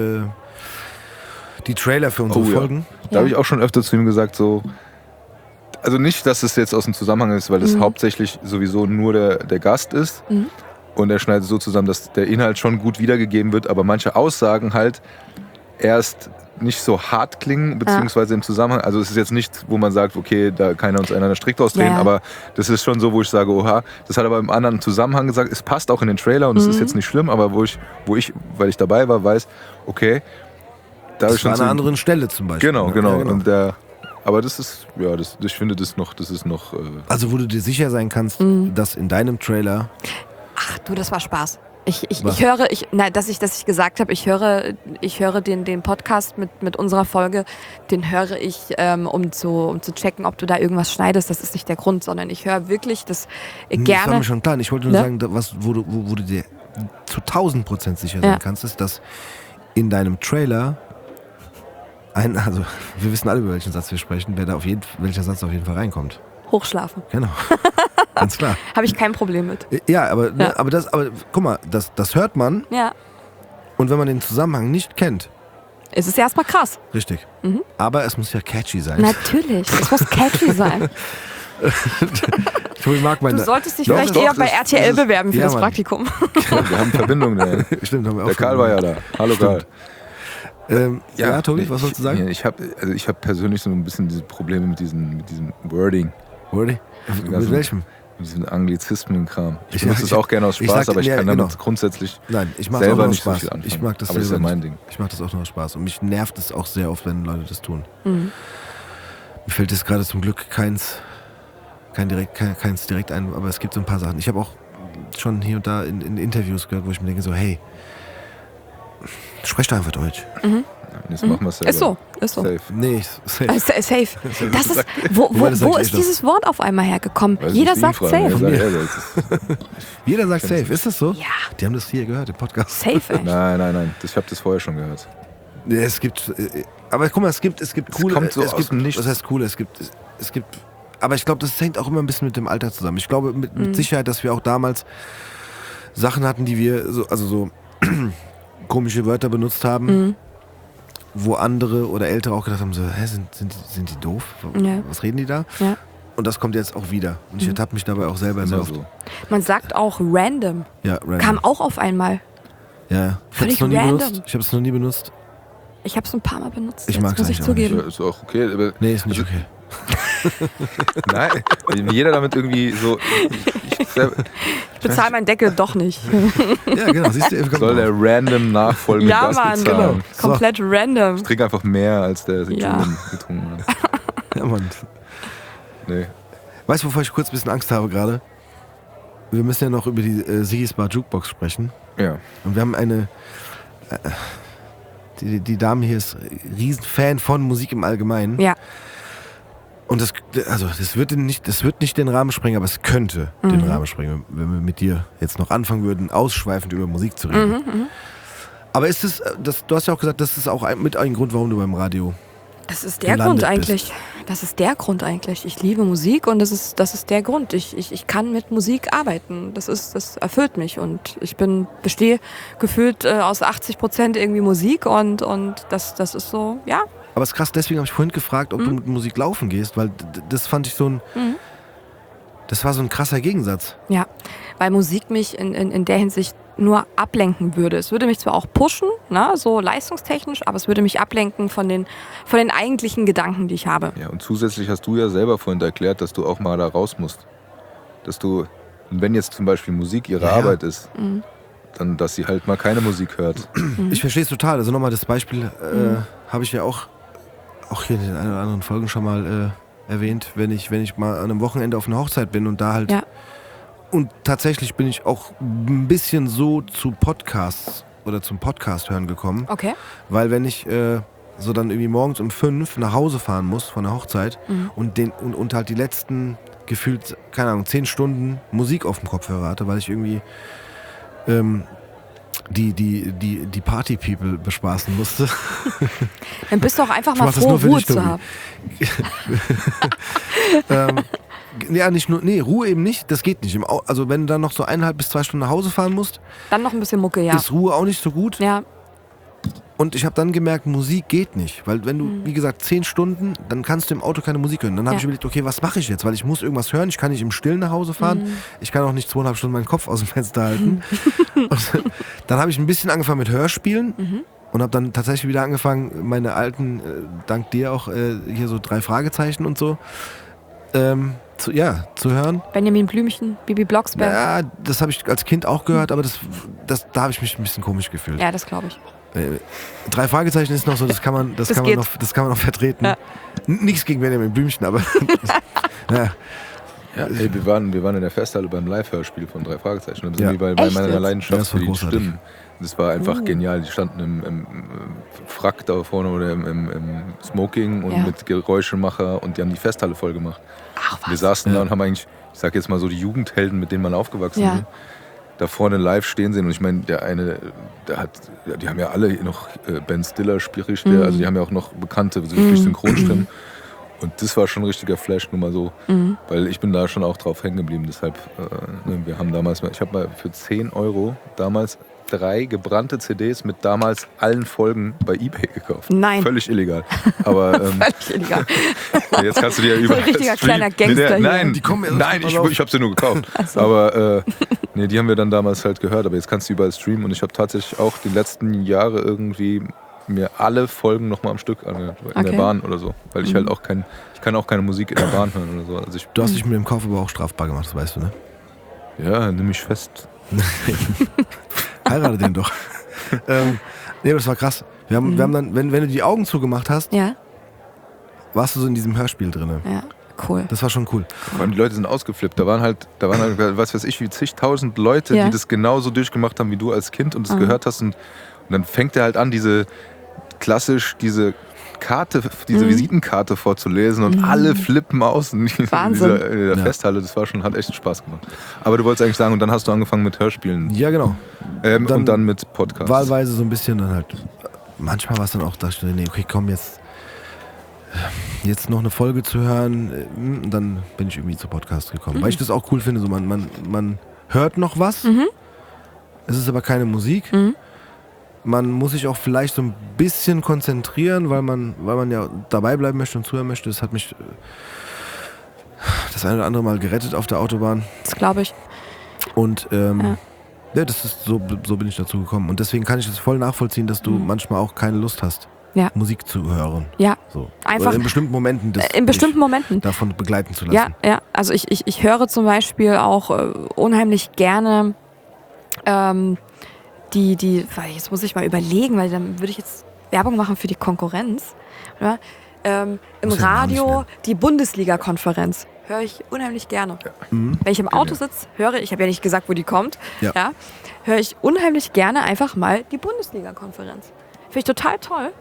die Trailer für unsere ja. Folgen. Da habe ich auch schon öfter zu ihm gesagt, so. Also nicht, dass es jetzt aus dem Zusammenhang ist, weil es hauptsächlich sowieso nur der Gast ist. Und er schneidet so zusammen, dass der Inhalt schon gut wiedergegeben wird, aber manche Aussagen halt erst nicht so hart klingen, beziehungsweise im Zusammenhang. Also es ist jetzt nicht, wo man sagt, okay, da kann er uns einander strikt ausdrehen, Ja. aber das ist schon so, wo ich sage, oha, das hat aber im anderen Zusammenhang gesagt, es passt auch in den Trailer und es ist jetzt nicht schlimm, aber weil ich dabei war, weiß, okay, da Das ist schon war an so- einer anderen Stelle zum Beispiel. Genau, Ja, genau. genau. Und aber das ist, ja, ich finde das ist noch. Also wo du dir sicher sein kannst, dass in deinem Trailer Ach du, das war Spaß. Ich Was? höre, dass ich gesagt habe, ich höre den Podcast mit unserer Folge, den höre ich, um zu checken, ob du da irgendwas schneidest. Das ist nicht der Grund, sondern ich höre wirklich das Das war gerne. mir schon klar. Ich wollte nur Ne? sagen, wo du dir zu 1000% sicher sein Ja. kannst, ist, dass in deinem Trailer also wir wissen alle, über welchen Satz wir sprechen, welcher Satz auf jeden Fall reinkommt. Hochschlafen. Genau. Ganz klar. Habe ich kein Problem mit. Ja, aber Ja. aber guck mal, das hört man Ja. und wenn man den Zusammenhang nicht kennt, Es ist erstmal krass. richtig. Aber es muss ja catchy sein. Natürlich. Es muss catchy sein. Ich mag meine. Du solltest dich Doch, vielleicht doch, eher bei das RTL ist- bewerben für ja, das Mann. Praktikum. Wir haben Verbindung. Der Stimmt, haben wir auch Karl war ja da. Hallo Karl. Ja, Tobi, was sollst du sagen? Ich habe persönlich so ein bisschen diese Probleme mit diesem Wording, Wordy? Mit ganzen- welchem? mit diesem Anglizismen-Kram. Ich Ich- benutze es ich- auch gerne aus ich Spaß, sag- aber ich ja, kann genau. damit grundsätzlich Nein, ich mache auch selber nur nicht so Spaß. viel anfangen. Ich mag das aber das ist ja selber mein nicht. Ding. Ich mache das auch nur aus Spaß. Und mich nervt es auch sehr oft, wenn Leute das tun. Mir fällt jetzt gerade zum Glück keins direkt ein, aber es gibt so ein paar Sachen. Ich habe auch schon hier und da in Interviews gehört, wo ich mir denke so, hey, sprech doch einfach Deutsch. Jetzt machen wir es selber. Ist so. Safe. Nee, safe. Safe. Das ist, wo das sag ich ist doch. dieses Wort auf einmal hergekommen? Weiß Jeder nicht, ihn sagt fragen. safe. Ja, sag er, das ist- Jeder sagt safe. Ist das so? Ja. Die haben das hier gehört im Podcast. Safe, ey. Nein, ich habe das vorher schon gehört. Es gibt Aber guck mal, es gibt coole... kommt so es aus gibt, dem Nichts. Was heißt coole? Es gibt... Aber ich glaube, das hängt auch immer ein bisschen mit dem Alter zusammen. Ich glaube mit Sicherheit, dass wir auch damals Sachen hatten, die wir so komische Wörter benutzt haben, wo andere oder Ältere auch gedacht haben, so, sind die doof? Ja. Was reden die da? Ja. Und das kommt jetzt auch wieder. Und ich ertappe mich dabei auch selber sehr Immer oft. so. Man sagt auch random. Ja, random. Kam auch auf einmal. Ja. Völlig Ich habe random. es noch nie benutzt. Ich habe es ein paar Mal benutzt. Ich jetzt mag's muss ich eigentlich auch zugeben. Ja, ist auch okay. Aber Nee, ist nicht okay. nein, wenn jeder damit irgendwie so. Ich Bezahl meinen Deckel doch nicht. Ja, genau. Siehst du, soll der random Nachfolge Ja, das Mann, bezahlen. genau. Komplett random. Ich trinke einfach mehr, als der Ja. getrunken hat. Ja, Mann. Nee. Weißt du, wovor ich kurz ein bisschen Angst habe gerade? Wir müssen ja noch über die Sigis Bar Jukebox sprechen. Ja. Und wir haben eine... Die Dame hier ist riesen Fan von Musik im Allgemeinen. Ja. Und das wird nicht den Rahmen sprengen, aber es könnte den Rahmen sprengen, wenn wir mit dir jetzt noch anfangen würden, ausschweifend über Musik zu reden. Aber ist es, du hast ja auch gesagt, das ist auch mit ein Grund, warum du beim Radio... Das ist der gelandet Grund eigentlich. Das ist der Grund eigentlich. Ich liebe Musik und das ist der Grund. Ich kann mit Musik arbeiten. Das erfüllt mich und ich bestehe gefühlt aus 80% irgendwie Musik und das ist so, ja. Aber es ist krass, deswegen habe ich vorhin gefragt, ob du mit Musik laufen gehst, weil das fand ich das war so ein krasser Gegensatz. Ja, weil Musik mich in der Hinsicht nur ablenken würde. Es würde mich zwar auch pushen, ne, so leistungstechnisch, aber es würde mich ablenken von den eigentlichen Gedanken, die ich habe. Ja, und zusätzlich hast du ja selber vorhin erklärt, dass du auch mal da raus musst. Dass du, wenn jetzt zum Beispiel Musik ihre Arbeit ist, dann, dass sie halt mal keine Musik hört. Ich verstehe es total. Also nochmal das Beispiel habe ich ja auch hier in den ein oder anderen Folgen schon mal erwähnt, wenn ich mal an einem Wochenende auf einer Hochzeit bin und da halt... Ja. Und tatsächlich bin ich auch ein bisschen so zu Podcasts oder zum Podcast hören gekommen. Okay. Weil wenn ich so dann irgendwie morgens um 5 nach Hause fahren muss von der Hochzeit und halt die letzten gefühlt, keine Ahnung, 10 Stunden Musik auf dem Kopfhörer hatte, weil ich irgendwie die Party-People bespaßen musste. Dann bist du auch einfach Ich mal mach das froh, nur für Ruhe dich, zu Tobi. haben. Ja, nicht nur, Ruhe eben nicht, das geht nicht. Also wenn du dann noch so 1,5 bis 2 Stunden nach Hause fahren musst, Dann noch ein bisschen Mucke, ja. ist Ruhe auch nicht so gut. Ja, Und ich habe dann gemerkt, Musik geht nicht. Weil wenn du, wie gesagt, 10 Stunden, dann kannst du im Auto keine Musik hören. Dann habe ich überlegt, okay, was mache ich jetzt? Weil ich muss irgendwas hören, ich kann nicht im Stillen nach Hause fahren. Ich kann auch nicht 2,5 Stunden meinen Kopf aus dem Fenster halten. Und dann habe ich ein bisschen angefangen mit Hörspielen. Und habe dann tatsächlich wieder angefangen, meine alten, dank dir auch, hier so 3 Fragezeichen und so, zu hören. Benjamin Blümchen, Bibi Blocksberg. Ja, das habe ich als Kind auch gehört, aber da habe ich mich ein bisschen komisch gefühlt. Ja, das glaube ich. 3 Fragezeichen ist noch so, das kann man geht. noch vertreten. Ja. Nichts gegen Benjamin Blümchen, aber ja. Ja, ey, wir waren in der Festhalle beim Live-Hörspiel von 3 Fragezeichen. Da sind wir bei Echt meiner jetzt? Ja, Leidenschaft das war für die großartig. Stimmen. Das war einfach genial. Die standen im Frack da vorne oder im Smoking und mit Geräuschemacher und die haben die Festhalle voll gemacht. Ach was. Wir saßen da und haben eigentlich, ich sag jetzt mal so, die Jugendhelden, mit denen man aufgewachsen ist, da vorne live stehen sehen. Und ich meine, die haben ja alle noch Ben Stiller, spricht der, also die haben ja auch noch bekannte, wirklich Synchronstimmen. Und das war schon ein richtiger Flash, nur mal so, weil ich bin da schon auch drauf hängen geblieben. Deshalb, wir haben damals, ich habe mal für 10 € damals 3 gebrannte CDs mit damals allen Folgen bei eBay gekauft. Nein. Völlig illegal. Aber Völlig illegal. jetzt kannst du die ja So ein überall richtiger streamen. kleiner Gangster hier. Nein, Die kommen ja nein, ich habe sie nur gekauft. Aber die haben wir dann damals halt gehört. Aber jetzt kannst du überall streamen. Und ich habe tatsächlich auch die letzten Jahre irgendwie mir alle Folgen nochmal am Stück angehört. In der Bahn oder so. Weil ich halt auch ich kann auch keine Musik in der Bahn hören oder so. Also Du hast dich mit dem Kauf aber auch strafbar gemacht, das weißt du, ne? ja, nimm mich fest. Heirate den doch. Nee, aber das war krass. Wir haben dann, wenn du die Augen zugemacht hast, Ja, warst du so in diesem Hörspiel drin. ja, cool. Das war schon cool. Vor allem die Leute sind ausgeflippt. Da waren halt, was weiß ich, wie zigtausend Leute, Ja. die das genauso durchgemacht haben wie du als Kind und das gehört hast. Und dann fängt er halt an, diese Karte, diese Visitenkarte vorzulesen und alle flippen aus in Wahnsinn. dieser Festhalle. Das hat echt Spaß gemacht. Aber du wolltest eigentlich sagen, und dann hast du angefangen mit Hörspielen Ja, genau. und dann mit Podcasts. Wahlweise so ein bisschen dann halt. Manchmal war es dann auch, dachte ich, nee, okay, komm, jetzt jetzt noch eine Folge zu hören, dann bin ich irgendwie zu Podcast gekommen. Weil ich das auch cool finde, so man hört noch was, es ist aber keine Musik. Man muss sich auch vielleicht so ein bisschen konzentrieren, weil man ja dabei bleiben möchte und zuhören möchte. Das hat mich das eine oder andere Mal gerettet auf der Autobahn. Das glaube ich. Und ja, das ist so bin ich dazu gekommen. Und deswegen kann ich das voll nachvollziehen, dass du manchmal auch keine Lust hast, Musik zu hören. Ja. So. Einfach oder in bestimmten Momenten davon begleiten zu lassen. Ja. Also ich höre zum Beispiel auch unheimlich gerne jetzt muss ich mal überlegen, weil dann würde ich jetzt Werbung machen für die Konkurrenz. Oder? Im Radio die Bundesliga-Konferenz. Höre ich unheimlich gerne. Ja. Wenn ich im Auto sitze, ich habe ja nicht gesagt, wo die kommt, höre ich unheimlich gerne einfach mal die Bundesliga-Konferenz. Finde ich total toll.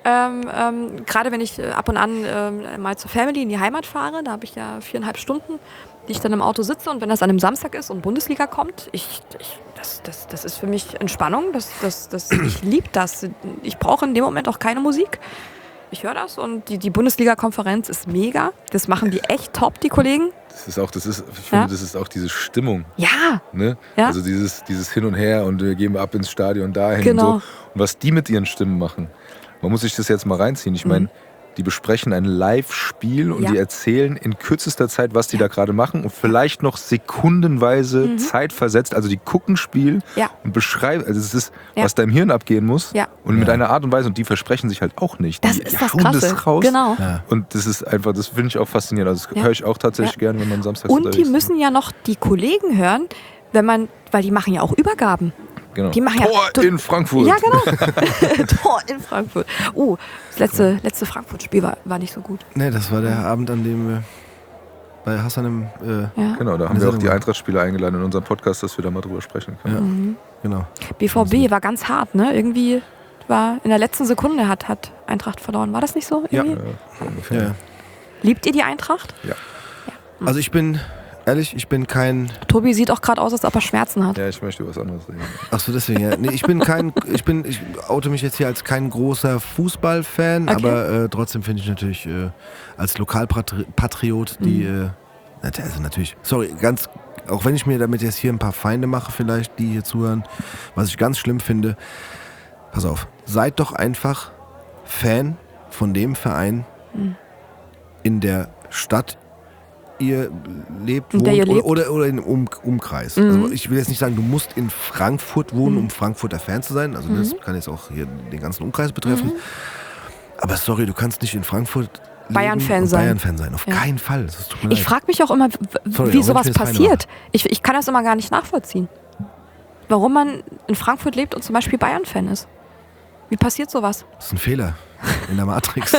Gerade wenn ich ab und an mal zur Family in die Heimat fahre, da habe ich ja 4,5 Stunden, die ich dann im Auto sitze, und wenn das an einem Samstag ist und Bundesliga kommt, das ist für mich Entspannung, ich liebe das. Ich brauche in dem Moment auch keine Musik. Ich höre das, und die Bundesliga-Konferenz ist mega. Das machen die echt top, die Kollegen. Ich finde, das ist auch diese Stimmung. Ja. Ne? Ja. Also dieses Hin und Her und wir gehen ab ins Stadion dahin Genau. und so. Und was die mit ihren Stimmen machen. Man muss sich das jetzt mal reinziehen. Ich meine, die besprechen ein Live-Spiel und die erzählen in kürzester Zeit, was die da gerade machen, und vielleicht noch sekundenweise zeitversetzt. Also die gucken Spiel und beschreiben, also es ist, was da im Hirn abgehen muss, und mit einer Art und Weise, und die versprechen sich halt auch nicht. Das Die ist das hauen Krasse. das raus. Genau. Ja. Und das ist einfach, das finde ich auch faszinierend. Also das höre ich auch tatsächlich gerne, wenn man samstags Und die unterwegs ist. müssen ja noch die Kollegen hören, weil die machen ja auch Übergaben. Genau. Die machen Tor in Frankfurt. Ja, genau. Tor in Frankfurt. Das letzte Frankfurt-Spiel war nicht so gut. Nee, das war der Abend, an dem wir bei Hassan Genau, da haben wir auch die Eintracht-Spieler eingeladen in unserem Podcast, dass wir da mal drüber sprechen können. genau. BVB war ganz hart, ne? Irgendwie war in der letzten Sekunde hat Eintracht verloren. War das nicht so? Ja. Irgendwie? Ja. Liebt ihr die Eintracht? Ja. Also ich bin kein... Tobi sieht auch gerade aus, als ob er Schmerzen hat. Ja, ich möchte über was anderes reden. Ach so, deswegen, ja. Nee, ich oute mich jetzt hier als kein großer Fußballfan, aber trotzdem finde ich natürlich als Lokalpatriot also natürlich, sorry, auch wenn ich mir damit jetzt hier ein paar Feinde mache vielleicht, die hier zuhören, was ich ganz schlimm finde, pass auf, seid doch einfach Fan von dem Verein in der Stadt, ihr lebt, wohnt oder im Umkreis. Also ich will jetzt nicht sagen, du musst in Frankfurt wohnen, um Frankfurter Fan zu sein. Also das kann jetzt auch hier den ganzen Umkreis betreffen. Aber sorry, du kannst nicht in Frankfurt Bayern-Fan sein. Auf keinen Fall. Das tut mir Ich leid. frage mich auch immer, wie sowas passiert. Ich kann das immer gar nicht nachvollziehen. Warum man in Frankfurt lebt und zum Beispiel Bayern-Fan ist. Wie passiert sowas? Das ist ein Fehler in der Matrix.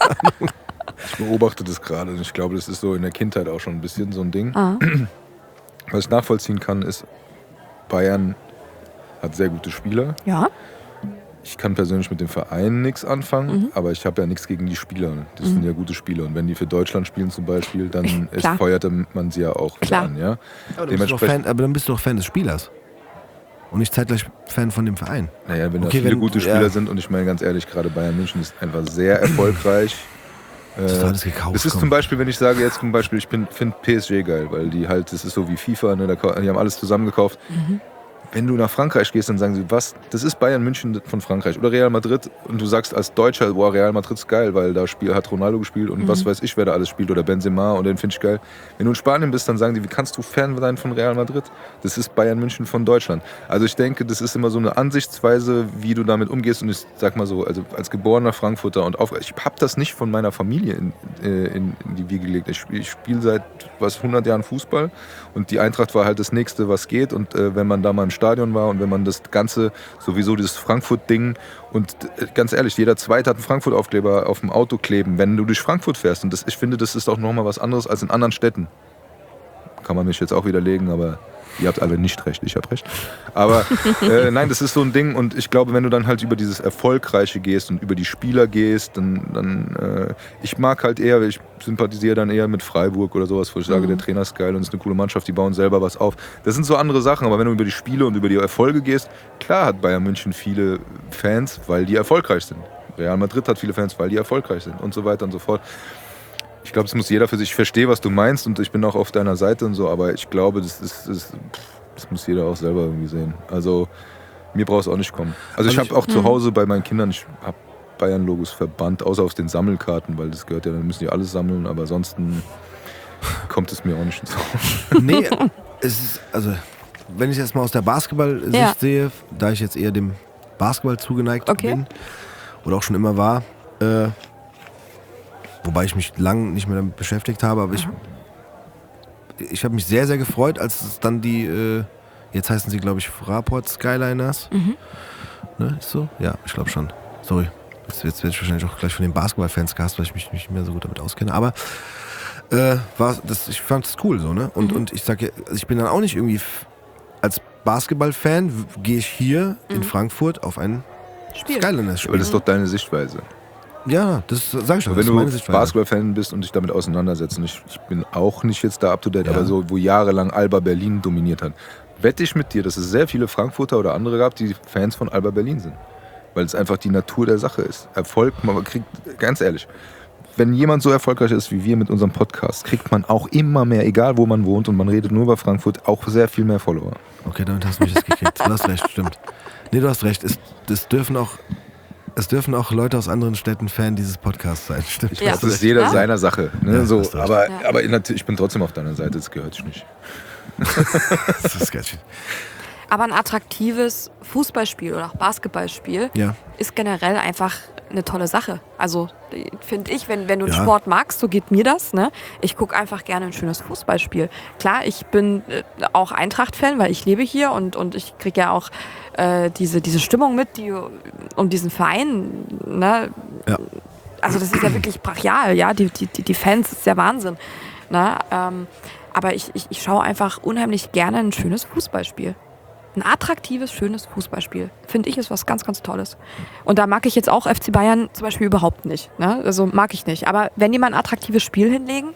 Ich beobachte das gerade und ich glaube, das ist so in der Kindheit auch schon ein bisschen so ein Ding. Was ich nachvollziehen kann, ist, Bayern hat sehr gute Spieler. Ja. Ich kann persönlich mit dem Verein nichts anfangen, aber ich habe ja nichts gegen die Spieler. Das sind ja gute Spieler. Und wenn die für Deutschland spielen zum Beispiel, dann feuert man sie ja auch wieder an. Ja? Aber dann bist du doch Fan des Spielers. Und nicht zeitgleich Fan von dem Verein. Naja, wenn da viele gute Spieler sind, und ich meine ganz ehrlich, gerade Bayern München ist einfach sehr erfolgreich. Das ist alles gekauft. Das ist zum Beispiel, wenn ich sage jetzt zum Beispiel, ich finde PSG geil, weil die halt, das ist so wie FIFA, ne, die haben alles zusammengekauft. Wenn du nach Frankreich gehst, dann sagen sie, was, das ist Bayern München von Frankreich oder Real Madrid, und du sagst als Deutscher, boah, Real Madrid ist geil, weil da hat Ronaldo gespielt und was weiß ich, wer da alles spielt, oder Benzema, und den finde ich geil. Wenn du in Spanien bist, dann sagen die, wie kannst du Fan sein von Real Madrid? Das ist Bayern München von Deutschland. Also ich denke, das ist immer so eine Ansichtsweise, wie du damit umgehst, und ich sag mal so, also als geborener Frankfurter und ich habe das nicht von meiner Familie in die Wiege gelegt. Ich spiele seit 100 Jahren Fußball, und die Eintracht war halt das Nächste, was geht, und wenn man da mal im Stadion war und wenn man das Ganze, sowieso dieses Frankfurt-Ding, und ganz ehrlich, jeder Zweite hat einen Frankfurt-Aufkleber auf dem Auto kleben, wenn du durch Frankfurt fährst, und ich finde, das ist auch nochmal was anderes als in anderen Städten. Kann man mich jetzt auch widerlegen, aber ihr habt alle nicht recht, ich habe recht. Aber nein, das ist so ein Ding, und ich glaube, wenn du dann halt über dieses Erfolgreiche gehst und über die Spieler gehst, dann ich mag halt eher, ich sympathisiere dann eher mit Freiburg oder sowas, wo ich sage, der Trainer ist geil und es ist eine coole Mannschaft, die bauen selber was auf. Das sind so andere Sachen, aber wenn du über die Spiele und über die Erfolge gehst, klar hat Bayern München viele Fans, weil die erfolgreich sind. Real Madrid hat viele Fans, weil die erfolgreich sind und so weiter und so fort. Ich glaube, das muss jeder für sich. Ich verstehe, was du meinst und ich bin auch auf deiner Seite und so, aber ich glaube, das muss jeder auch selber irgendwie sehen. Also mir braucht es auch nicht kommen. Also ich habe auch zu Hause bei meinen Kindern, ich habe Bayern-Logos verbannt, außer auf den Sammelkarten, weil das gehört ja, dann müssen die alles sammeln, aber ansonsten kommt es mir auch nicht so. Nee, es ist, also wenn ich es mal aus der Basketball-Sicht sehe, da ich jetzt eher dem Basketball zugeneigt bin oder auch schon immer war, wobei ich mich lang nicht mehr damit beschäftigt habe, aber ich habe mich sehr, sehr gefreut, als es dann die, jetzt heißen sie, glaube ich, Fraport Skyliners. Ne, ist so? Ja, ich glaube schon. Sorry. Jetzt werde ich wahrscheinlich auch gleich von den Basketball-Fans gehasst, weil ich mich nicht mehr so gut damit auskenne. Aber ich fand es cool so, ne? Und ich sage, ich bin dann auch nicht irgendwie als Basketball-Fan gehe ich hier in Frankfurt auf ein Skyliners-Spiel. Aber das ist doch deine Sichtweise. Ja, das sage ich doch. Wenn du Basketball-Fan bist und dich damit auseinandersetzt, und ich bin auch nicht jetzt da up to date, aber so, wo jahrelang Alba Berlin dominiert hat, wette ich mit dir, dass es sehr viele Frankfurter oder andere gab, die Fans von Alba Berlin sind. Weil es einfach die Natur der Sache ist. Erfolg, man kriegt, ganz ehrlich, wenn jemand so erfolgreich ist wie wir mit unserem Podcast, kriegt man auch immer mehr, egal wo man wohnt und man redet nur über Frankfurt, auch sehr viel mehr Follower. Okay, damit hast du mich jetzt gekriegt. Du hast recht, stimmt. Nee, du hast recht. Es dürfen auch Leute aus anderen Städten Fan dieses Podcasts sein. Stimmt. Ich weiß, das ist jeder seiner Sache. Ne? Ja, so, aber ich bin trotzdem auf deiner Seite, das gehört sich nicht. Das ist geil. Aber ein attraktives Fußballspiel oder auch Basketballspiel ist generell einfach eine tolle Sache. Also finde ich, wenn du einen Sport magst, so geht mir das. Ne? Ich gucke einfach gerne ein schönes Fußballspiel. Klar, ich bin auch Eintracht-Fan, weil ich lebe hier und ich kriege ja auch diese Stimmung mit, die um diesen Verein. Ne? Ja. Also das ist ja wirklich brachial, ja. Die Fans, das ist ja Wahnsinn. Ne? Aber ich schaue einfach unheimlich gerne ein schönes Fußballspiel. Ein attraktives, schönes Fußballspiel. Finde ich, ist was ganz, ganz Tolles. Und da mag ich jetzt auch FC Bayern zum Beispiel überhaupt nicht. Ne? Also mag ich nicht. Aber wenn die mal ein attraktives Spiel hinlegen,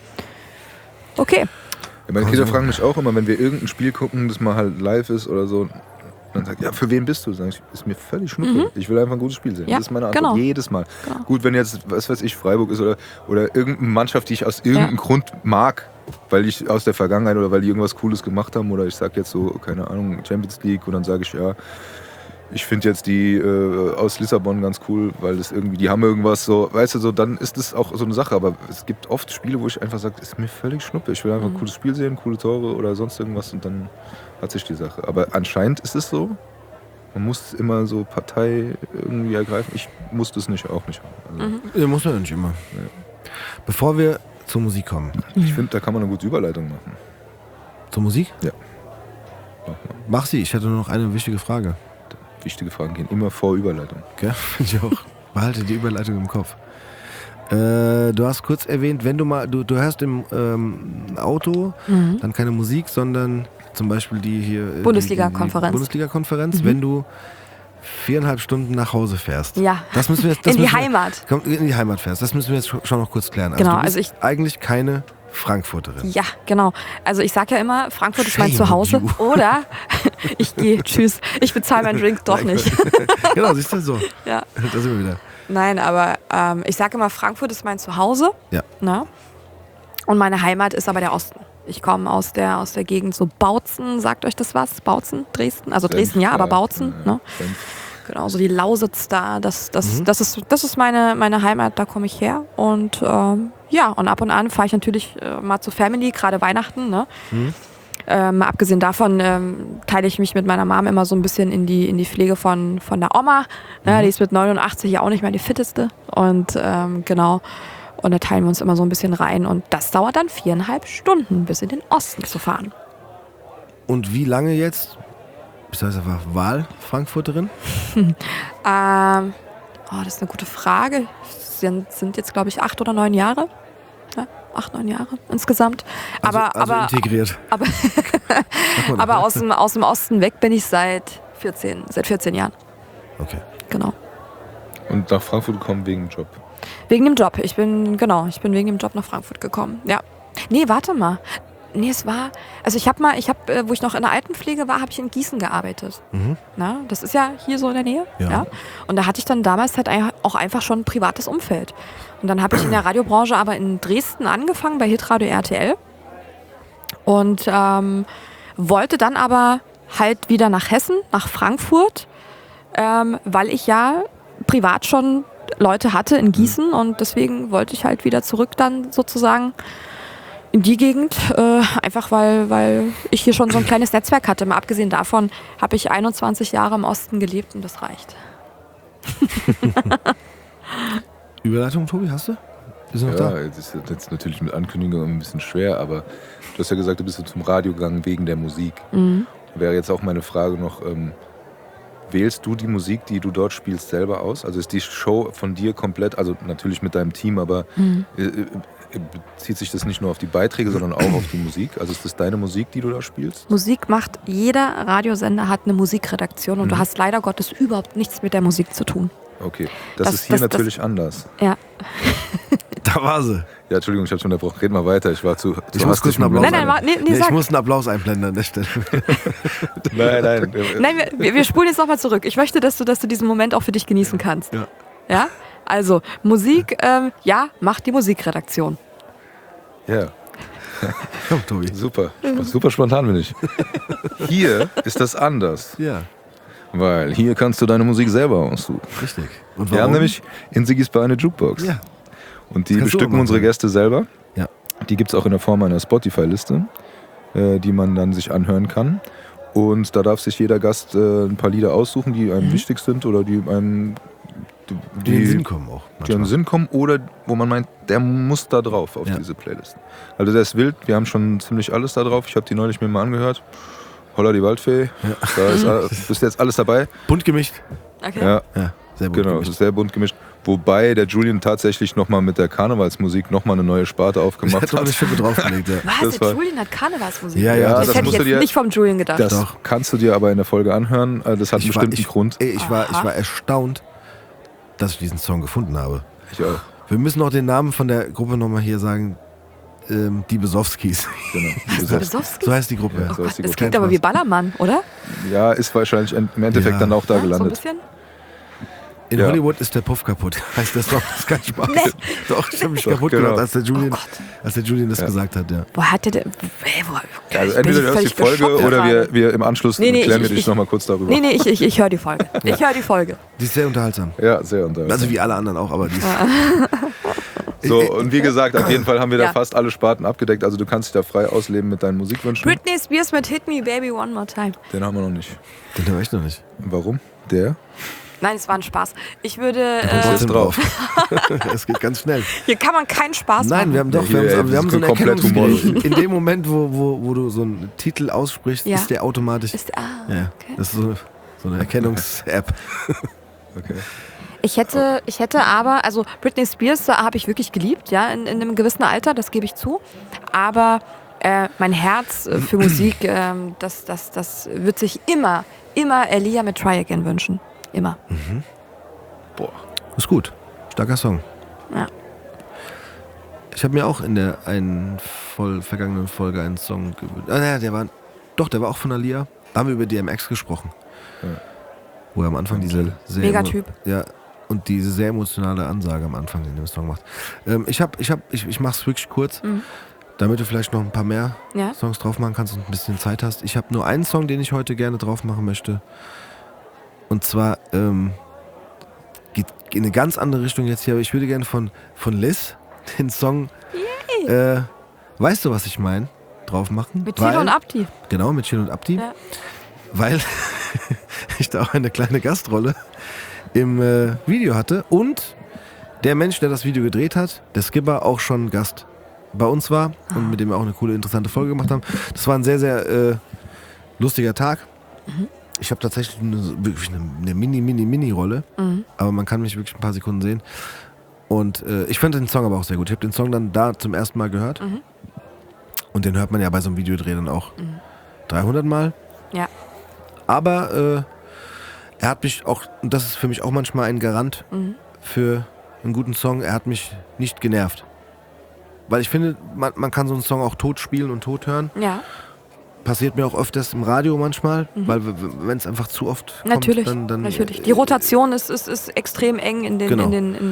okay. Ja, meine Kinder fragen mich auch immer, wenn wir irgendein Spiel gucken, das mal halt live ist oder so, dann sagt, ja, für wen bist du? Sag ich, ist mir völlig schnuppe. Ich will einfach ein gutes Spiel sehen. Das ist meine Antwort. Jedes Mal. Genau. Gut, wenn jetzt, was weiß ich, Freiburg ist oder irgendeine Mannschaft, die ich aus irgendeinem Grund mag, weil ich aus der Vergangenheit oder weil die irgendwas Cooles gemacht haben oder ich sag jetzt so, keine Ahnung, Champions League und dann sage ich, ja, ich finde jetzt die aus Lissabon ganz cool, weil das irgendwie, die haben irgendwas so, weißt du, so, dann ist das auch so eine Sache, aber es gibt oft Spiele, wo ich einfach sage, ist mir völlig schnuppe, ich will einfach ein cooles Spiel sehen, coole Tore oder sonst irgendwas und dann hat sich die Sache. Aber anscheinend ist es so, man muss immer so Partei irgendwie ergreifen, ich muss das nicht, auch nicht. Also, ja, muss man ja nicht immer. Ja. Bevor wir zur Musik kommen. Ich finde, da kann man eine gute Überleitung machen. Zur Musik? Ja. Mach sie, ich hätte nur noch eine wichtige Frage. Wichtige Fragen gehen immer vor Überleitung. Ja, finde ich auch. Behalte die Überleitung im Kopf. Du hast kurz erwähnt, wenn du mal, du hörst im Auto dann keine Musik, sondern zum Beispiel die hier Bundesliga-Konferenz. Bundesliga-Konferenz, wenn du 4,5 Stunden nach Hause fährst. Ja, das müssen wir jetzt, in die Heimat. In die Heimat fährst. Das müssen wir jetzt schon noch kurz klären. Also genau, du bist eigentlich keine Frankfurterin. Ja, genau. Also ich sage ja immer, Frankfurt ist mein Zuhause. Oder ich gehe, tschüss. Ich bezahle meinen Drink doch nicht. Genau, siehst du so. Ja. Da sind wir wieder. Nein, aber ich sage immer, Frankfurt ist mein Zuhause. Ja. Na? Und meine Heimat ist aber der Osten. Ich komme aus der Gegend so Bautzen, sagt euch das was? Bautzen, Dresden? Also Dresden ja, aber Bautzen. Ne? Genau, so die Lausitz da, das ist meine Heimat, da komme ich her. Und und ab und an fahre ich natürlich mal zur Family, gerade Weihnachten. Ne? Mal abgesehen davon teile ich mich mit meiner Mom immer so ein bisschen in die Pflege von der Oma. Ne? Die ist mit 89 ja auch nicht mehr die fitteste. Und genau. Und da teilen wir uns immer so ein bisschen rein. Und das dauert dann 4,5 Stunden, bis in den Osten zu fahren. Und wie lange jetzt? Bist du einfach Wahl-Frankfurterin? Das ist eine gute Frage. Sind jetzt, glaube ich, 8 oder 9 Jahre. Ja, 8, 9 Jahre insgesamt. Also integriert. Aber aus dem Osten weg bin ich seit 14 Jahren. Okay. Genau. Und nach Frankfurt gekommen wegen dem Job? Wegen dem Job. Ich bin wegen dem Job nach Frankfurt gekommen. Ja. Nee, warte mal. Nee, es war, also wo ich noch in der Altenpflege war, habe ich in Gießen gearbeitet. Na, das ist ja hier so in der Nähe. Ja. Und da hatte ich dann damals halt auch einfach schon ein privates Umfeld. Und dann habe ich in der Radiobranche aber in Dresden angefangen, bei Hitradio RTL. Und wollte dann aber halt wieder nach Hessen, nach Frankfurt, weil ich ja privat schon Leute hatte in Gießen und deswegen wollte ich halt wieder zurück dann sozusagen in die Gegend, einfach weil ich hier schon so ein kleines Netzwerk hatte. Mal abgesehen davon habe ich 21 Jahre im Osten gelebt und das reicht. Überleitung, Tobi, hast du? Bist du noch da? Ja, das ist jetzt natürlich mit Ankündigung ein bisschen schwer, aber du hast ja gesagt, du bist zum Radio gegangen wegen der Musik. Wäre jetzt auch meine Frage noch, wählst du die Musik, die du dort spielst, selber aus? Also ist die Show von dir komplett, also natürlich mit deinem Team, aber bezieht sich das nicht nur auf die Beiträge, sondern auch auf die Musik? Also ist das deine Musik, die du da spielst? Musik macht, jeder Radiosender hat eine Musikredaktion und du hast leider Gottes überhaupt nichts mit der Musik zu tun. Okay, das ist hier natürlich anders. Ja. Da war sie. Ja, Entschuldigung, ich habe schon unterbrochen. Red mal weiter, ich war zu Ich muss kurz einen Applaus Nein, ich muss einen Applaus einblenden an der Stelle. Nein. Nein, wir spulen jetzt nochmal zurück. Ich möchte, dass du diesen Moment auch für dich genießen kannst. Ja. Ja? Also, Musik, macht die Musikredaktion. Ja, Komm, Tobi. super. Super spontan bin ich. Hier ist das anders. Ja, Weil hier kannst du deine Musik selber aussuchen. richtig. Und Wir haben nämlich in Sigis Bar eine Jukebox. Ja. Und die Das kannst du bestücken auch unsere machen. Gäste selber. Ja. Die gibt es auch in der Form einer Spotify-Liste, die man dann sich anhören kann. Und da darf sich jeder Gast ein paar Lieder aussuchen, die einem wichtig sind oder die einem die in den Sinn kommen auch. die in den Sinn kommen oder wo man meint, der muss da drauf auf Ja. diese Playlist. Also der ist wild, wir haben schon ziemlich alles da drauf. Ich habe die neulich mir mal angehört. Holla die Waldfee, da ist bis jetzt alles dabei. Bunt gemischt. Okay. Ja, Ja, sehr bunt genau, es gemischt. ist sehr bunt gemischt. Wobei der Julian tatsächlich nochmal mit der Karnevalsmusik nochmal eine neue Sparte Ich aufgemacht hätte noch eine hat. Schippe draufgelegt, ja. Was? Das war- Der Julian hat Karnevalsmusik? Ja, Ja, das das hätte ich musst du jetzt dir- nicht vom Julian gedacht. Das Doch. kannst du dir aber in der Folge anhören. Das hat einen bestimmten Grund. Ich war erstaunt, dass ich diesen Song gefunden habe. Ich auch. Wir müssen auch den Namen von der Gruppe nochmal hier sagen. Die Besowskis. Genau. Besowski? So heißt die Gruppe. Ja, Ja. so heißt die Das Gruppe. klingt aber wie Ballermann, oder? Ja, ist wahrscheinlich im Endeffekt Ja. dann auch da Ja, so ein gelandet. bisschen. In Ja. Hollywood ist der Puff kaputt. Heißt der Song, das ist kein Spaß. Nee. Doch, ich habe mich Doch, kaputt genau. gemacht, als der Julian das gesagt hat. Ja. Wo hat der denn? Also entweder du hörst die Folge oder wir im Anschluss klären wir dich nochmal kurz darüber. Nee, ich höre die Folge. Ich höre die Folge. Die ist sehr unterhaltsam. Ja, sehr unterhaltsam. Also wie alle anderen auch, aber die ist. So, und wie gesagt, auf jeden Fall haben wir da Ja. fast alle Sparten abgedeckt. Also du kannst dich da frei ausleben mit deinen Musikwünschen. Britney Spears mit Hit Me Baby One More Time. Den haben wir noch nicht. Den höre ich noch nicht. Warum? Der? Nein, es war ein Spaß. Ich würde. Trotzdem drauf. Es geht ganz schnell. Hier kann man keinen Spaß Nein, machen. wir haben doch, Ja, hier, wir haben so ein komplett Erkennungsgerät. In dem Moment, wo du so einen Titel aussprichst, Ja. ist der automatisch. Ja, okay. das ist so eine Erkennungs-App. Okay. Ich hätte aber, also Britney Spears habe ich wirklich geliebt, ja, in einem gewissen Alter, das gebe ich zu. Aber mein Herz für Musik, das wird sich immer Aaliyah mit Try Again wünschen. Immer. Boah. Ist gut. Starker Song. Ja. Ich habe mir auch in der vergangenen Folge einen Song gewünscht. Der war auch von Aaliyah. Da haben wir über DMX gesprochen. Ja. Wo er am Anfang diese sehr Megatyp. Ja, und diese sehr emotionale Ansage am Anfang in dem Song macht. Ich mach's wirklich kurz, damit du vielleicht noch ein paar mehr Ja. Songs drauf machen kannst und ein bisschen Zeit hast. Ich habe nur einen Song, den ich heute gerne drauf machen möchte. Und zwar geht in eine ganz andere Richtung jetzt hier. Aber ich würde gerne von Liz den Song Weißt du, was ich meine? Drauf machen. Mit Tilo und Abdi. Genau, mit Chill und Abdi. Ja. Weil ich da auch eine kleine Gastrolle im Video hatte und der Mensch, der das Video gedreht hat, der Skipper, auch schon Gast bei uns war und mit dem wir auch eine coole, interessante Folge gemacht haben. Das war ein sehr, sehr lustiger Tag. Ich habe tatsächlich wirklich eine Mini-Rolle, aber man kann mich wirklich ein paar Sekunden sehen. Und ich fand den Song aber auch sehr gut. Ich habe den Song dann da zum ersten Mal gehört. Und den hört man ja bei so einem Videodreh dann auch 300 Mal. Ja. Aber er hat mich auch, und das ist für mich auch manchmal ein Garant für einen guten Song, er hat mich nicht genervt. Weil ich finde, man kann so einen Song auch tot spielen und tot hören. Ja. Passiert mir auch öfters im Radio manchmal, weil wenn es einfach zu oft kommt, Natürlich, dann natürlich. Die Rotation ist extrem eng in den, Genau.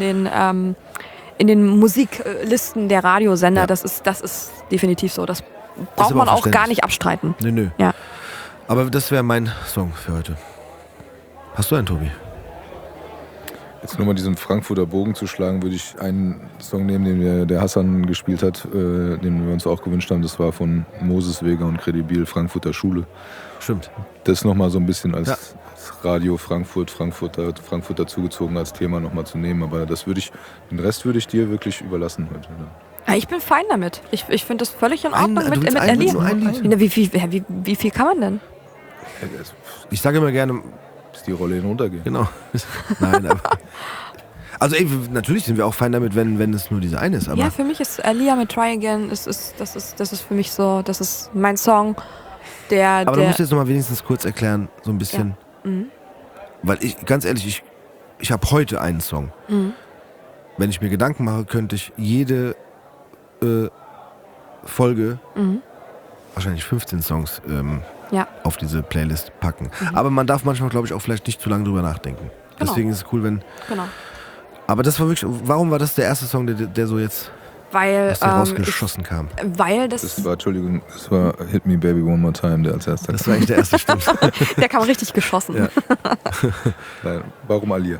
in den Musiklisten der Radiosender. Ja. Das ist definitiv so. Das braucht aber man auch gar verständlich. nicht abstreiten. Nö. Ja. Aber das wäre mein Song für heute. Hast du einen, Tobi? Jetzt nur mal diesen Frankfurter Bogen zu schlagen, würde ich einen Song nehmen, den der Hassan gespielt hat, den wir uns auch gewünscht haben. Das war von Moses Weger und Credibil, Frankfurter Schule. Stimmt. Das nochmal so ein bisschen als Ja. Radio Frankfurter zugezogen als Thema nochmal zu nehmen. Aber den Rest würde ich dir wirklich überlassen heute. Ne? Ja, ich bin fein damit. Ich finde das völlig in Ordnung du mit willst Ellie. nur ein Lied? Na, wie viel kann man denn? Ich sage immer gerne, Bis die Rolle hinuntergeht. genau. Nein, aber. Also natürlich sind wir auch fein damit, wenn es nur diese eine ist. Aber Ja, für mich ist Alia mit Try Again, das ist für mich so, das ist mein Song, aber du musst jetzt noch mal wenigstens kurz erklären, so ein bisschen. Mhm. Weil ganz ehrlich, ich habe heute einen Song. Wenn ich mir Gedanken mache, könnte ich jede Folge wahrscheinlich 15 Songs Ja. auf diese Playlist packen. Aber man darf manchmal, glaube ich, auch vielleicht nicht zu lange drüber nachdenken. Genau. Deswegen ist es cool, wenn... Genau. Aber das war wirklich... Warum war das der erste Song, der so jetzt Weil, aus dir rausgeschossen kam? weil das Das war Hit Me Baby One More Time, der als erster. Das war eigentlich der erste, stimmt. der kam richtig geschossen. Ja. Nein, warum Alia?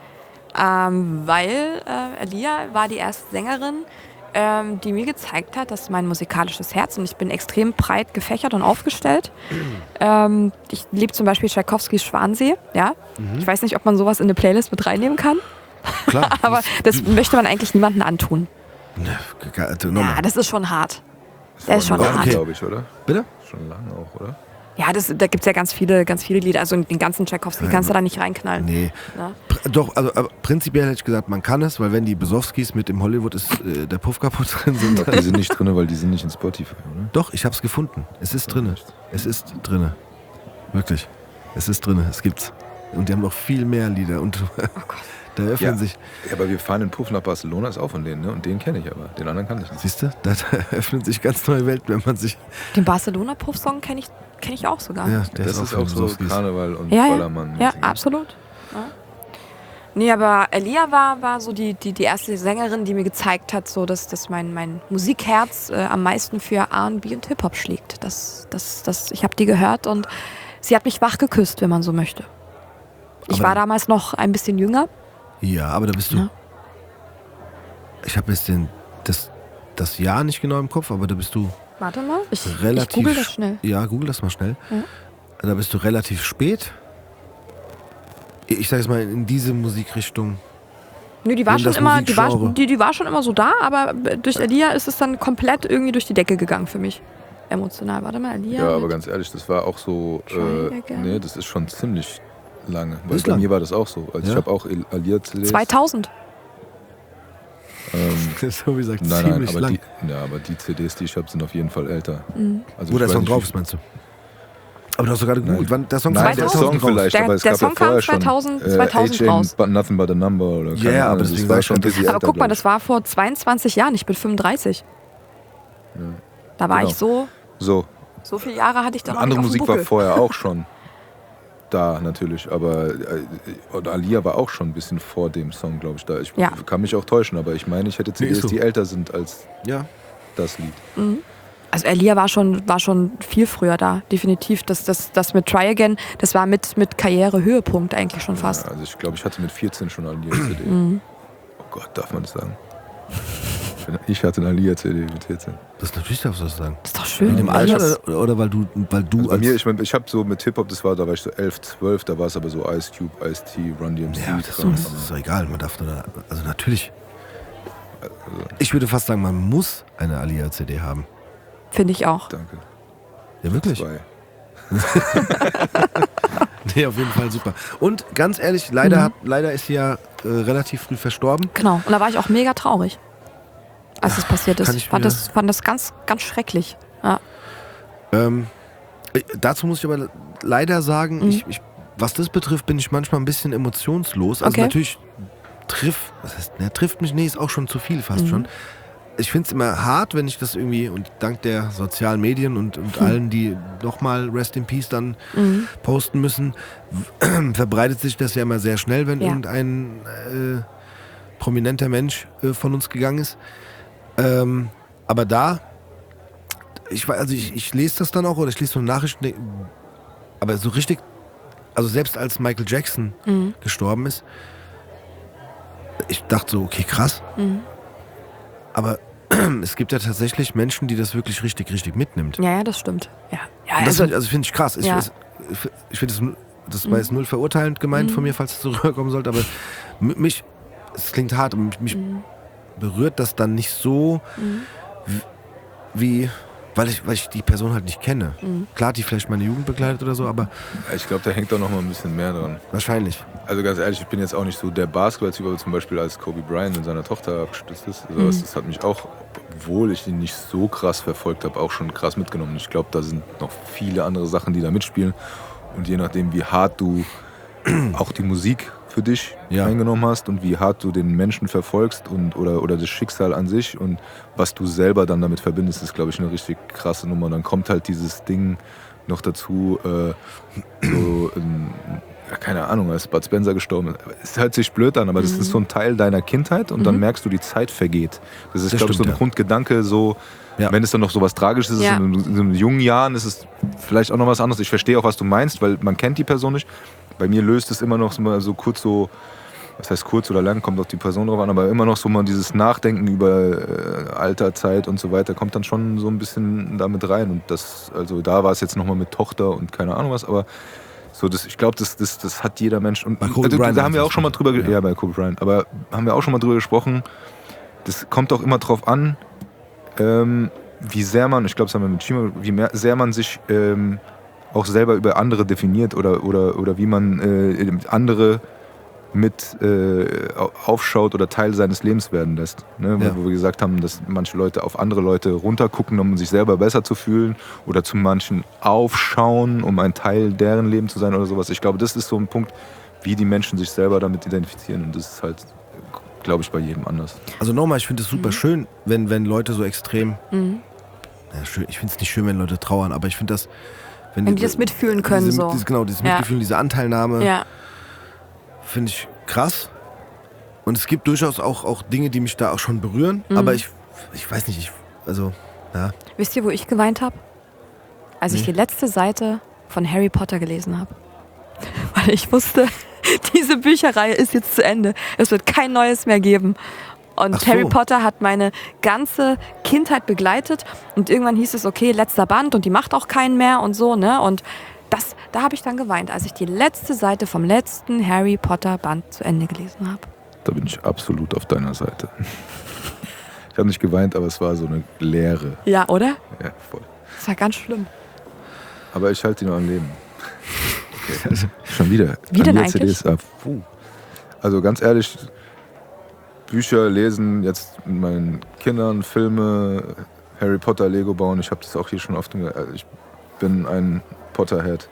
Weil Alia war die erste Sängerin, die mir gezeigt hat, dass mein musikalisches Herz, und ich bin extrem breit gefächert und aufgestellt. Ich liebe zum Beispiel Tschaikowskis Schwansee. Ja? Ich weiß nicht, ob man sowas in eine Playlist mit reinnehmen kann, Klar. aber das möchte man eigentlich niemandem antun. Nochmal. Ja, das ist schon hart. Der ist schon lange, hart. glaube ich, oder? Bitte? Schon lange auch, oder? Ja, da gibt es ja ganz viele Lieder. Also den ganzen Tschaikowski kannst du da nicht reinknallen. Nee. Ja. Doch, also aber prinzipiell hätte ich gesagt, man kann es, weil wenn die Besowskis mit dem Hollywood ist der Puff kaputt drin sind. Die sind nicht drin, weil die sind nicht in Spotify, oder? Doch, ich hab's gefunden. Es ist drinne. Es ist drinne. Wirklich. Es ist drinne. Es gibt's. Und die haben noch viel mehr Lieder. Und da öffnen sich. Ja, aber wir fahren den Puff nach Barcelona, ist auch von denen, ne? Und den kenne ich aber. Den anderen kann ich nicht. Siehst du? Da öffnen sich ganz neue Welten, wenn man sich. Den Barcelona-Puff-Song kenne ich auch sogar. Ja, der Das ist auch so Besowskis. Karneval und Ja, Ballermann. ja, absolut. Ja. Nee, aber Alia war so die erste Sängerin, die mir gezeigt hat, so dass mein Musikherz am meisten für R&B und Hip-Hop schlägt. Ich habe die gehört und sie hat mich wach geküsst, wenn man so möchte. Ich Aber- war damals noch ein bisschen jünger. Ja, aber da bist du. Ja. Ich habe jetzt das Jahr nicht genau im Kopf, aber da bist du Warte mal, ich relativ. google das schnell. Ja, google das mal schnell. Ja. Da bist du relativ spät. Ich sag jetzt mal in diese Musikrichtung. Nö, die war In schon das immer, Musikgenre. die war schon immer so da, aber durch Alia ist es dann komplett irgendwie durch die Decke gegangen für mich. Emotional. Warte mal, Alia. Ja, aber mit- ganz ehrlich, das war auch so. Try again. Nee, das ist schon ziemlich lange. Weil Ist bei lang. mir war das auch so. Also Ja. ich habe auch Alia-CDs. 2000. So wie gesagt, Nein, ziemlich aber lang. aber die CDs, die ich habe, sind auf jeden Fall älter. Also Wo ich der weiß Song nicht, drauf wie- ist, meinst du? Aber du hast doch gerade gegoogelt. Wann der Song Nein, kam der 2000 Song vielleicht, Der- aber es der gab Song ja vorher kam schon 2000 Age raus. Ain't Nothing But a Number oder keine Ja, aber Ahnung, deswegen das war war ich schon ein das- bisschen Aber älter, guck mal, glaub das war vor 22 Jahren. Ich bin 35. Da war Genau. ich so so. viele Jahre hatte ich da noch Andere nicht auf dem Musik war Buckel. vorher auch schon da natürlich, aber und Alia war auch schon ein bisschen vor dem Song, glaube ich, da. Ich Ja. kann mich auch täuschen, aber ich meine, ich hätte CDs, ist so. die älter sind als Ja. das Lied. Also Alia war schon viel früher da, definitiv. Das mit Try Again, das war mit Karrierehöhepunkt eigentlich schon fast. Ja, also ich glaube, ich hatte mit 14 schon eine Alia-CD. Oh Gott, darf man das sagen? Ich hatte eine Alia-CD mit 14. Das natürlich darfst du das sagen. Das ist doch In schön. dem Alter oder weil du Also bei als... mir, ich habe so mit Hip-Hop, da war ich so 11, 12, da war es aber so Ice Cube, Ice-T, Run DMC. Ja, das dran. ist doch egal. Man darf da, also natürlich. Ich würde fast sagen, man muss eine Alia-CD haben. Finde ich auch. Danke. Ja, wirklich. 2. Nee, auf jeden Fall super. Und ganz ehrlich, leider ist sie ja relativ früh verstorben. Genau. Und da war ich auch mega traurig, als das passiert ist. kann Ich ich fand das ganz, ganz schrecklich. Ja. Dazu muss ich aber leider sagen, was das betrifft, bin ich manchmal ein bisschen emotionslos. Also Okay. natürlich trifft mich, nee, ist auch schon zu viel fast schon. ich finde es immer hart, wenn ich das irgendwie, und dank der sozialen Medien und allen, die nochmal Rest in Peace dann posten müssen, verbreitet sich das ja immer sehr schnell, wenn irgendein prominenter Mensch von uns gegangen ist. Aber da, ich lese das dann auch, oder ich lese so Nachrichten, aber so richtig, also selbst als Michael Jackson gestorben ist, ich dachte so, okay, krass. Aber es gibt ja tatsächlich Menschen, die das wirklich richtig mitnimmt. Ja, das stimmt. Ja. Ja, das finde ich krass. Ich finde das war jetzt null verurteilend gemeint von mir, falls es so rüberkommen sollte, aber es klingt hart, aber mich berührt das dann nicht so, wie, weil ich die Person halt nicht kenne. Klar, hat die vielleicht meine Jugend begleitet oder so, aber... Ich glaube, da hängt doch noch mal ein bisschen mehr dran. Wahrscheinlich. Also ganz ehrlich, ich bin jetzt auch nicht so der Basketball-Typ, aber zum Beispiel als Kobe Bryant und seiner Tochter abgestürzt ist. Also das hat mich auch, obwohl ich ihn nicht so krass verfolgt habe, auch schon krass mitgenommen. Ich glaube, da sind noch viele andere Sachen, die da mitspielen. Und je nachdem, wie hart du auch die Musik für dich eingenommen hast und wie hart du den Menschen verfolgst oder das Schicksal an sich und was du selber dann damit verbindest, ist, glaube ich, eine richtig krasse Nummer. Und dann kommt halt dieses Ding noch dazu, keine Ahnung, als Bud Spencer gestorben ist. Es hört sich blöd an, aber das ist so ein Teil deiner Kindheit und dann merkst du, die Zeit vergeht. Das ist, glaube ich, so ein Grundgedanke, so, wenn es dann noch so was Tragisches ist, in so jungen Jahren ist es vielleicht auch noch was anderes. Ich verstehe auch, was du meinst, weil man kennt die Person nicht. Bei mir löst es immer noch so kurz so, was heißt kurz oder lang, kommt auf die Person drauf an, aber immer noch so mal dieses Nachdenken über Alter, Zeit und so weiter kommt dann schon so ein bisschen damit rein. Und das, also da war es jetzt nochmal mit Tochter und keine Ahnung was, aber so ich glaube, das hat jeder Mensch. Und da haben wir auch schon mal drüber gesprochen, bei Kobe Bryant, aber haben wir auch schon mal drüber gesprochen, das kommt auch immer drauf an, wie sehr man, ich glaube, das haben wir mit Chima, wie sehr man sich auch selber über andere definiert oder wie man andere mit aufschaut oder Teil seines Lebens werden lässt. Ne? Wo wir gesagt haben, dass manche Leute auf andere Leute runtergucken, um sich selber besser zu fühlen oder zu manchen aufschauen, um ein Teil deren Leben zu sein oder sowas. Ich glaube, das ist so ein Punkt, wie die Menschen sich selber damit identifizieren und das ist halt, glaube ich, bei jedem anders. Also nochmal, ich finde es super schön, wenn Leute so extrem... ich finde es nicht schön, wenn Leute trauern, aber ich finde das... Wenn die das mitfühlen können. Dieses Mitgefühl, diese Anteilnahme, finde ich krass. Und es gibt durchaus auch Dinge, die mich da auch schon berühren. Aber ich weiß nicht, Wisst ihr, wo ich geweint habe? Als ich die letzte Seite von Harry Potter gelesen habe. Weil ich wusste, diese Bücherreihe ist jetzt zu Ende. Es wird kein neues mehr geben. Und Harry Potter hat meine ganze Kindheit begleitet und irgendwann hieß es, okay, letzter Band und die macht auch keinen mehr und so, ne? Und da habe ich dann geweint, als ich die letzte Seite vom letzten Harry Potter Band zu Ende gelesen habe. Da bin ich absolut auf deiner Seite. Ich habe nicht geweint, aber es war so eine Leere. Ja, oder? Ja, voll. Das war ganz schlimm. Aber ich halte die noch am Leben. Okay. Schon wieder. Wie denn eigentlich? CDs ab. Also ganz ehrlich... Bücher lesen, jetzt mit meinen Kindern, Filme, Harry Potter, Lego bauen. Ich habe das auch hier schon oft gesagt. Ich bin ein Potterhead.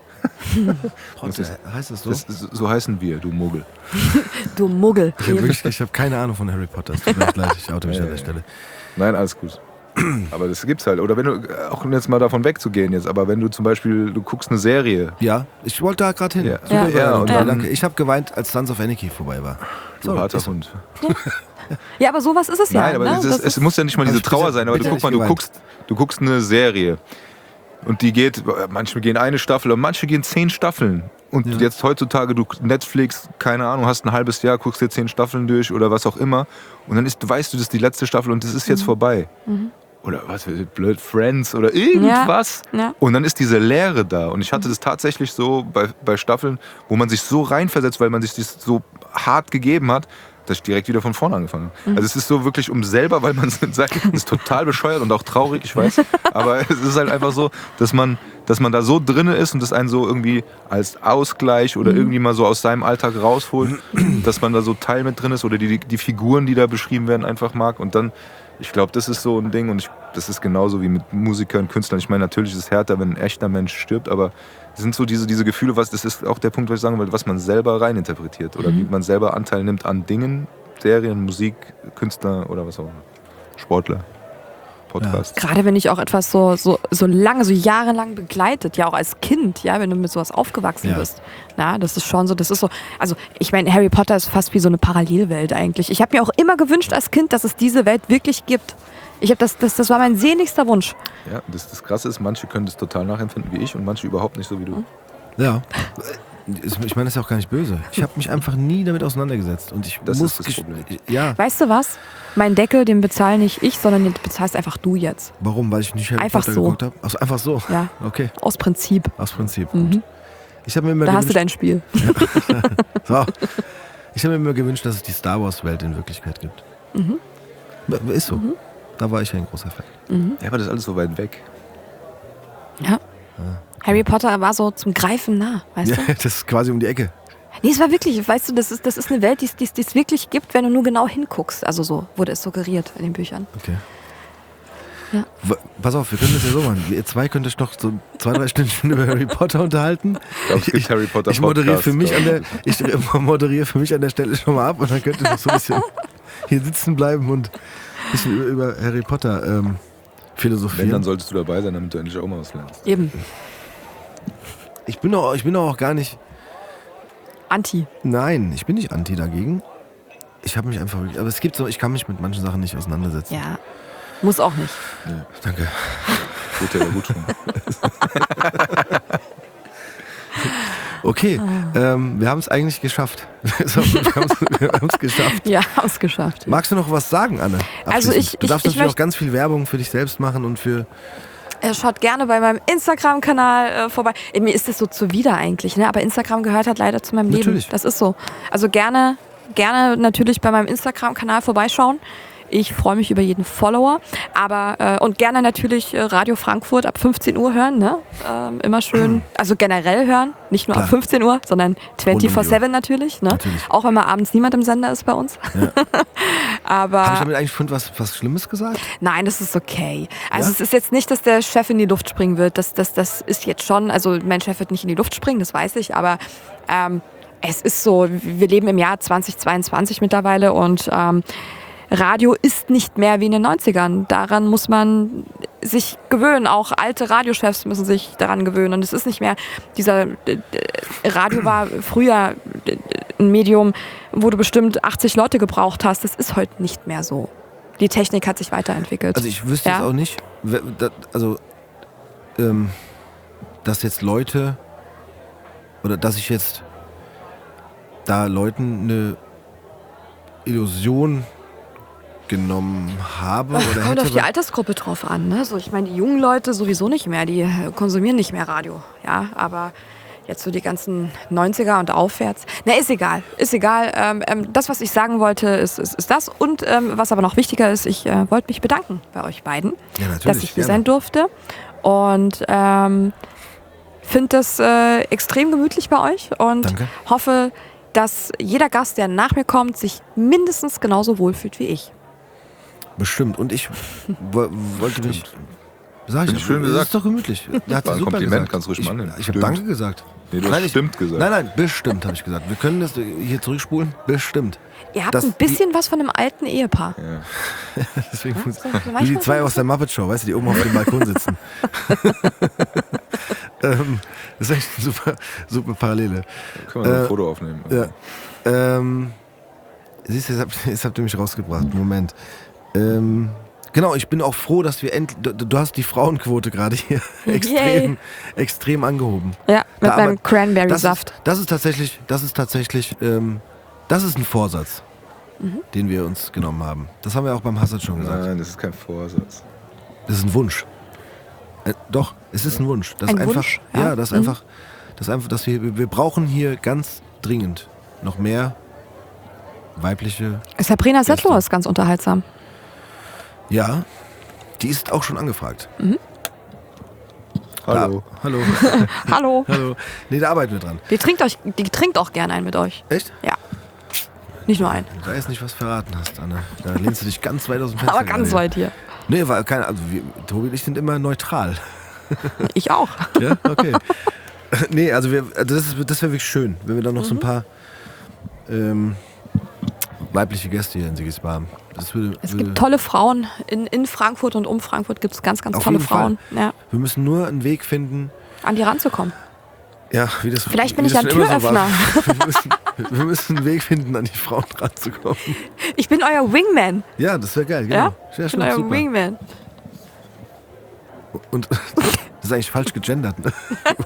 Heißt das so? So heißen wir, du Muggel. Du Muggel. Ich habe keine Ahnung von Harry Potter. Es tut mir leid, ich oute mich an der Stelle. Nein, alles gut. Aber das gibt's halt. Oder wenn du, auch jetzt mal davon wegzugehen jetzt, aber wenn du zum Beispiel, du guckst eine Serie. Ja, ich wollte da gerade hin. Und dann, danke. Ich habe geweint, als Sons of Anarchy vorbei war. Du harter Hund. Ja, aber sowas ist es ja. Nein, aber ne? es muss ja nicht mal diese Trauer sein, aber guck mal, du guckst eine Serie und die geht, manche gehen eine Staffel und manche gehen 10 Staffeln. Und jetzt heutzutage, du Netflix, keine Ahnung, hast ein halbes Jahr, guckst dir 10 Staffeln durch oder was auch immer und dann weißt du, das ist die letzte Staffel und das ist jetzt vorbei. Oder was, blöd, Friends oder irgendwas. Ja. Und dann ist diese Leere da. Und ich hatte das tatsächlich so bei Staffeln, wo man sich so reinversetzt, weil man sich das so hart gegeben hat, dass ich direkt wieder von vorne angefangen habe. Also es ist so wirklich um selber, weil man sagt, das ist total bescheuert und auch traurig, ich weiß. Aber es ist halt einfach so, dass man da so drin ist und das einen so irgendwie als Ausgleich oder irgendwie mal so aus seinem Alltag rausholt, dass man da so Teil mit drin ist oder die Figuren, die da beschrieben werden, einfach mag. Und dann, ich glaube, das ist so ein Ding und das ist genauso wie mit Musikern, Künstlern. Ich meine, natürlich ist es härter, wenn ein echter Mensch stirbt, aber es sind so diese Gefühle, das ist auch der Punkt, was ich sagen wollte, was man selber reininterpretiert oder wie man selber Anteil nimmt an Dingen, Serien, Musik, Künstler oder was auch immer. Sportler. Podcasts. Gerade wenn dich auch etwas so lange, so jahrelang begleitet, ja auch als Kind, ja, wenn du mit sowas aufgewachsen bist. Na, das ist schon so, also ich meine, Harry Potter ist fast wie so eine Parallelwelt eigentlich. Ich habe mir auch immer gewünscht als Kind, dass es diese Welt wirklich gibt. Das war mein sehnlichster Wunsch. Ja, das Krasse ist, manche können das total nachempfinden wie ich und manche überhaupt nicht so wie du. Ja. Ich meine, das ist ja auch gar nicht böse. Ich habe mich einfach nie damit auseinandergesetzt. Und Das ist das Problem. Ja. Weißt du was? Mein Deckel, den bezahle nicht ich, sondern den bezahlst einfach du jetzt. Warum? Weil ich nicht Harry Einfach Potter so. geguckt habe? Achso, einfach so? Ja. Okay. Aus Prinzip. Aus Prinzip. Gut. Ich habe mir immer Da hast du gewünscht, dein Spiel. so. Ich habe mir immer gewünscht, dass es die Star Wars Welt in Wirklichkeit gibt. Ist so. Da war ich ein großer Fan. Ja, aber das ist alles so weit weg. Ja. Harry Potter war so zum Greifen nah, weißt Ja, du? das ist quasi um die Ecke. Nee, es war wirklich, weißt du, das ist eine Welt, die es wirklich gibt, wenn du nur genau hinguckst. Also so wurde es suggeriert in den Büchern. Okay. Ja. Pass auf, wir können das ja so machen. Ihr zwei könnt euch noch so 2-3 Stunden über Harry Potter unterhalten. Ich glaube, es gibt Harry Potter Ich moderiere für mich Podcasts, ich moderiere für mich an der Stelle schon mal ab und dann könnt ihr noch so ein bisschen hier sitzen bleiben und ein bisschen über Harry Potter philosophieren. Wenn, dann solltest du dabei sein, damit du endlich auch mal was lernst. Eben. Ich bin auch gar nicht. Anti. Nein, ich bin nicht anti dagegen. Ich habe mich einfach. Aber es gibt so, ich kann mich mit manchen Sachen nicht auseinandersetzen. Ja. Muss auch nicht. Danke. Geht ja gut schon. Okay, wir haben es eigentlich geschafft. Wir haben es geschafft. Ja, ausgeschafft. Magst du noch was sagen, Anne? Also Abschließend? Du darfst ich natürlich auch möcht- ganz viel Werbung für dich selbst machen und für. Schaut gerne bei meinem Instagram-Kanal vorbei. Mir ist das so zuwider eigentlich, ne? Aber Instagram gehört halt leider zu meinem Natürlich. Leben. Das ist so. Also gerne natürlich bei meinem Instagram-Kanal vorbeischauen. Ich freue mich über jeden Follower. Aber und gerne natürlich Radio Frankfurt ab 15 Uhr hören. Ne? Immer schön, also generell hören. Nicht nur ab Klar. 15 Uhr, sondern Rund um die 24/7 natürlich. Ne? Natürlich. Auch wenn mal abends niemand im Sender ist bei uns. Ja. Aber Habe ich damit eigentlich was Schlimmes gesagt? nein, das ist okay. Also Ja? es ist jetzt nicht, dass der Chef in die Luft springen wird. Das ist jetzt schon, also mein Chef wird nicht in die Luft springen, das weiß ich, aber es ist so, wir leben im Jahr 2022 mittlerweile und Radio ist nicht mehr wie in den 90ern. Daran muss man sich gewöhnen. Auch alte Radiochefs müssen sich daran gewöhnen. Und es ist nicht mehr Radio war früher ein Medium, wo du bestimmt 80 Leute gebraucht hast. Das ist heute nicht mehr so. Die Technik hat sich weiterentwickelt. Also ich wüsste Ja? jetzt auch nicht, dass jetzt Leute oder dass ich jetzt da Leuten eine Illusion genommen habe oder Kommt auf hätte. die Altersgruppe drauf an. Ne? So, ich meine, die jungen Leute sowieso nicht mehr, die konsumieren nicht mehr Radio. Ja, aber jetzt so die ganzen 90er und aufwärts. Na, ist egal. Ist egal. Das, was ich sagen wollte, ist das. Und was aber noch wichtiger ist, ich wollte mich bedanken bei euch beiden, Ja, natürlich, dass ich hier gerne. sein durfte. Und finde das extrem gemütlich bei euch und Danke. hoffe, dass jeder Gast, der nach mir kommt, sich mindestens genauso wohlfühlt wie ich. Bestimmt. Und ich wollte mich. Sag Finde ich schön das gesagt. ist doch gemütlich. Der hat War ein super Kompliment, gesagt. kannst ruhig mal nennen. Ich habe Stimmt. Danke gesagt. Nee, du hast stimmt gesagt. Nein, bestimmt habe ich gesagt. Wir können das hier zurückspulen. Bestimmt. Ihr habt Das- ein bisschen was von einem alten Ehepaar. Deswegen so wie die zwei manchmal aus der Muppet Show, weißt du, die oben auf dem Balkon sitzen. Das ist echt eine super Parallele. Können wir ein Foto aufnehmen. Ja. Siehst du, jetzt habt ihr mich rausgebracht. Moment. Genau, ich bin auch froh, dass wir du hast die Frauenquote gerade hier extrem angehoben. Ja, mit Da, aber meinem Cranberry-Saft. Das ist tatsächlich, das ist ein Vorsatz, den wir uns genommen haben. Das haben wir auch beim Hassad schon gesagt. Nein, das ist kein Vorsatz. Das ist ein Wunsch. Doch, es ist ein Wunsch. Das Ein einfach, Wunsch? Ja, Ja. das einfach, dass wir brauchen hier ganz dringend noch mehr weibliche. Sabrina Settler ist ganz unterhaltsam. Ja, die ist auch schon angefragt. Hallo. Ja, hallo. Hallo. Hallo. Nee, da arbeiten wir dran. Die trinkt auch gerne einen mit euch. Echt? Ja. Nicht nur einen, Da ist nicht, was verraten hast, Anne. Da lehnst du dich ganz weit aus dem Fenster. aber ganz gerade. weit hier. Nee, weil keine, also Tobi und ich sind immer neutral. Ich auch. Ja, okay. Nee, also das wäre wirklich schön, wenn wir dann noch so ein paar weibliche Gäste hier in Siggisbar haben. Es gibt tolle Frauen. In Frankfurt und um Frankfurt gibt es ganz, ganz tolle Frauen. Ja. Wir müssen nur einen Weg finden, an die ranzukommen. Ja, wie das Vielleicht bin wie ich das ein schon immer so war. Türöffner. Wir müssen einen Weg finden, an die Frauen ranzukommen. Ich bin euer Wingman. Ja, das wäre geil, genau. Ja? Ja, Ich bin euer Wingman. Und das ist eigentlich falsch gegendert, ne?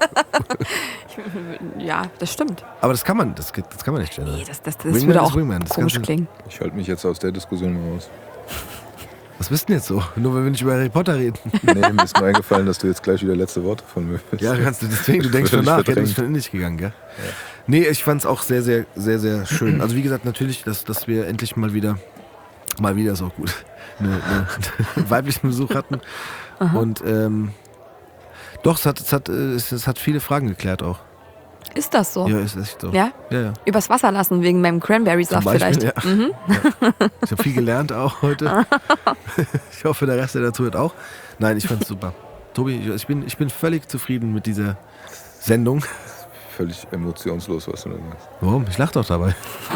Ja, das stimmt. Aber das kann man nicht gendern. Nee, das Wingman würde ist auch Wingman, das komisch kannst du- klingen. Ich halte mich jetzt aus der Diskussion mal raus. Was bist denn jetzt so? Nur weil wir nicht über Harry Potter reden. Nee, mir ist nur eingefallen, dass du jetzt gleich wieder letzte Worte von mir willst. Ja, kannst du deswegen, du denkst schon Völlig nach, ja, du bist verdrängt. schon in dich gegangen, gell? Ja. Nee, ich fand's auch sehr, sehr, sehr, sehr schön. Also wie gesagt, natürlich, dass wir endlich mal wieder ist auch gut, einen weiblichen Besuch hatten. Und doch, es hat viele Fragen geklärt auch. Ist das so? Ja, ist echt so. Ja? Ja. Übers Wasser lassen wegen meinem Cranberry-Saft Zum Beispiel, vielleicht. ja. Ja. Ich habe viel gelernt auch heute. Ich hoffe, der Rest, der dazu hört, auch. Nein, ich fand's super. Tobi, ich bin völlig zufrieden mit dieser Sendung. Völlig emotionslos, was du da sagst. Warum? Ich lach doch dabei.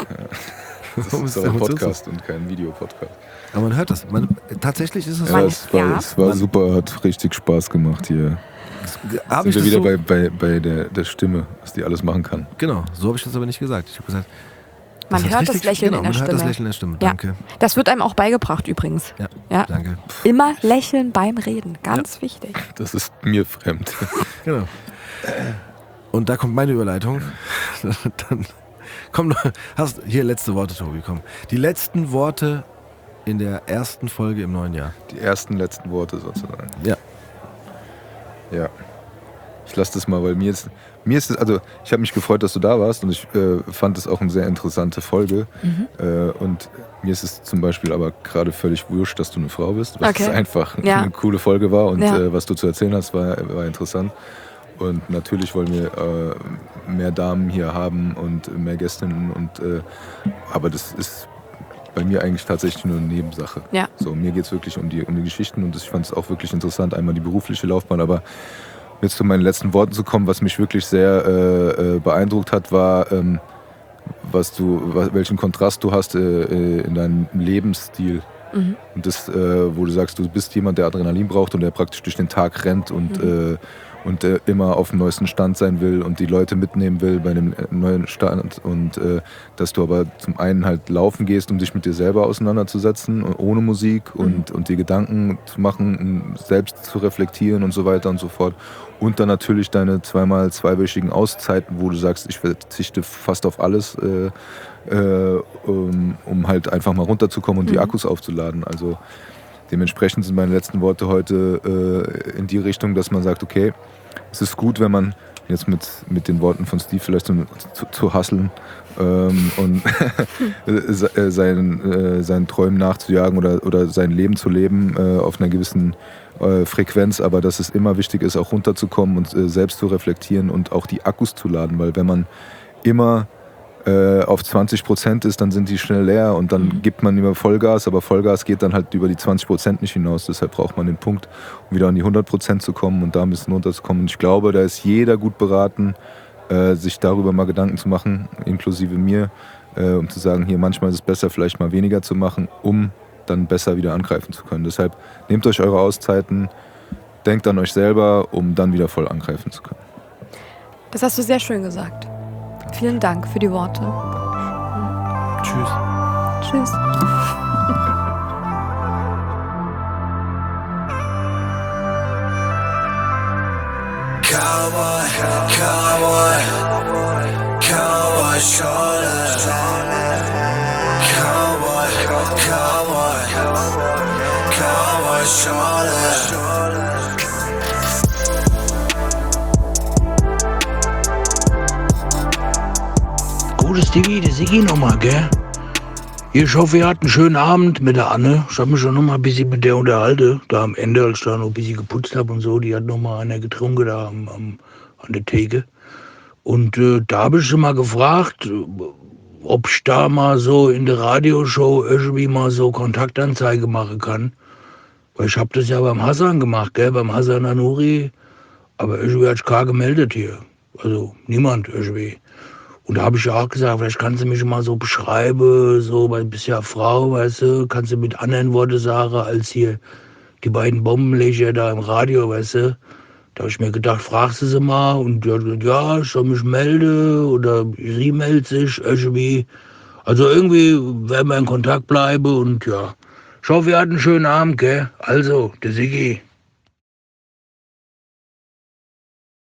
Das Warum ist ist doch ein der Podcast und kein Videopodcast. Aber man hört das. Tatsächlich ist es so. Ja, Man- es war super, hat richtig Spaß gemacht hier. Hab ich Sind wir das wieder so, bei der Stimme, was die alles machen kann. Genau, so habe ich das aber nicht gesagt. Ich habe gesagt, Man hat hört das richtig- Lächeln genau, in der man Stimme. hört das Lächeln in der Stimme. Ja. Danke. Das wird einem auch beigebracht übrigens. Ja, Ja. danke. Immer lächeln beim Reden. Ganz wichtig. Das ist mir fremd. Genau. Und da kommt meine Überleitung. Dann komm noch. Hier letzte Worte, Tobi, komm. Die letzten Worte in der ersten Folge im neuen Jahr. Die ersten letzten Worte sozusagen. Ja. Ja. Ich lasse das mal, weil mir ist es, also ich habe mich gefreut, dass du da warst und ich fand es auch eine sehr interessante Folge. Und mir ist es zum Beispiel aber gerade völlig wurscht, dass du eine Frau bist, weil Okay. es einfach Ja. eine coole Folge war und Ja. was du zu erzählen hast, war interessant. Und natürlich wollen wir mehr Damen hier haben und mehr Gästinnen aber das ist bei mir eigentlich tatsächlich nur eine Nebensache. Ja. So, mir geht es wirklich um die Geschichten und ich fand es auch wirklich interessant, einmal die berufliche Laufbahn, aber jetzt zu meinen letzten Worten zu kommen, was mich wirklich sehr beeindruckt hat, war, welchen Kontrast du hast in deinem Lebensstil. Und das, wo du sagst, du bist jemand, der Adrenalin braucht und der praktisch durch den Tag rennt und immer auf dem neuesten Stand sein will und die Leute mitnehmen will bei einem neuen Stand und dass du aber zum einen halt laufen gehst, um dich mit dir selber auseinanderzusetzen, ohne Musik und dir Gedanken zu machen, selbst zu reflektieren und so weiter und so fort. Und dann natürlich deine 2x2-wöchigen Auszeiten, wo du sagst, ich verzichte fast auf alles, um halt einfach mal runterzukommen und die Akkus aufzuladen. Also dementsprechend sind meine letzten Worte heute in die Richtung, dass man sagt, okay, es ist gut, wenn man jetzt mit den Worten von Steve vielleicht zu hustlen und seinen Träumen nachzujagen oder sein Leben zu leben auf einer gewissen Frequenz, aber dass es immer wichtig ist, auch runterzukommen und selbst zu reflektieren und auch die Akkus zu laden, weil wenn man immer auf 20% ist, dann sind die schnell leer und dann gibt man immer Vollgas, aber Vollgas geht dann halt über die 20% nicht hinaus. Deshalb braucht man den Punkt, um wieder an die 100% zu kommen und da ein bisschen runterzukommen. Und ich glaube, da ist jeder gut beraten, sich darüber mal Gedanken zu machen, inklusive mir, um zu sagen, hier manchmal ist es besser, vielleicht mal weniger zu machen, um dann besser wieder angreifen zu können. Deshalb nehmt euch eure Auszeiten, denkt an euch selber, um dann wieder voll angreifen zu können. Das hast du sehr schön gesagt. Vielen Dank für die Worte. Tschüss. Tschüss. Cowboy, cowboy, cowboy shoulder. Cowboy, cowboy, cowboy shoulder. Gutes Diggi, der Siggi nochmal, gell? Ich hoffe, ihr hattet einen schönen Abend mit der Anne. Ich habe mich schon nochmal ein bisschen mit der unterhalten. Da am Ende, als ich da noch ein bisschen geputzt habe und so, die hat nochmal einer getrunken da an der Theke. Und da habe ich sie mal gefragt, ob ich da mal so in der Radioshow irgendwie mal so Kontaktanzeige machen kann. Weil ich habe das ja beim Hassan gemacht, gell? Beim Hassan Anuri. Aber irgendwie hat sich keiner gemeldet hier. Also niemand irgendwie. Und da habe ich ja auch gesagt, vielleicht kannst du mich mal so beschreiben, so, weil du bist ja Frau, weißt du, kannst du mit anderen Worten sagen, als hier die beiden Bombenleger da im Radio, weißt du. Da habe ich mir gedacht, fragst du sie mal und ja, ich soll mich melden oder sie meldet sich irgendwie. Also irgendwie werden wir in Kontakt bleiben und ja. Ich hoffe, ihr hattet einen schönen Abend, gell? Also, der Siggi.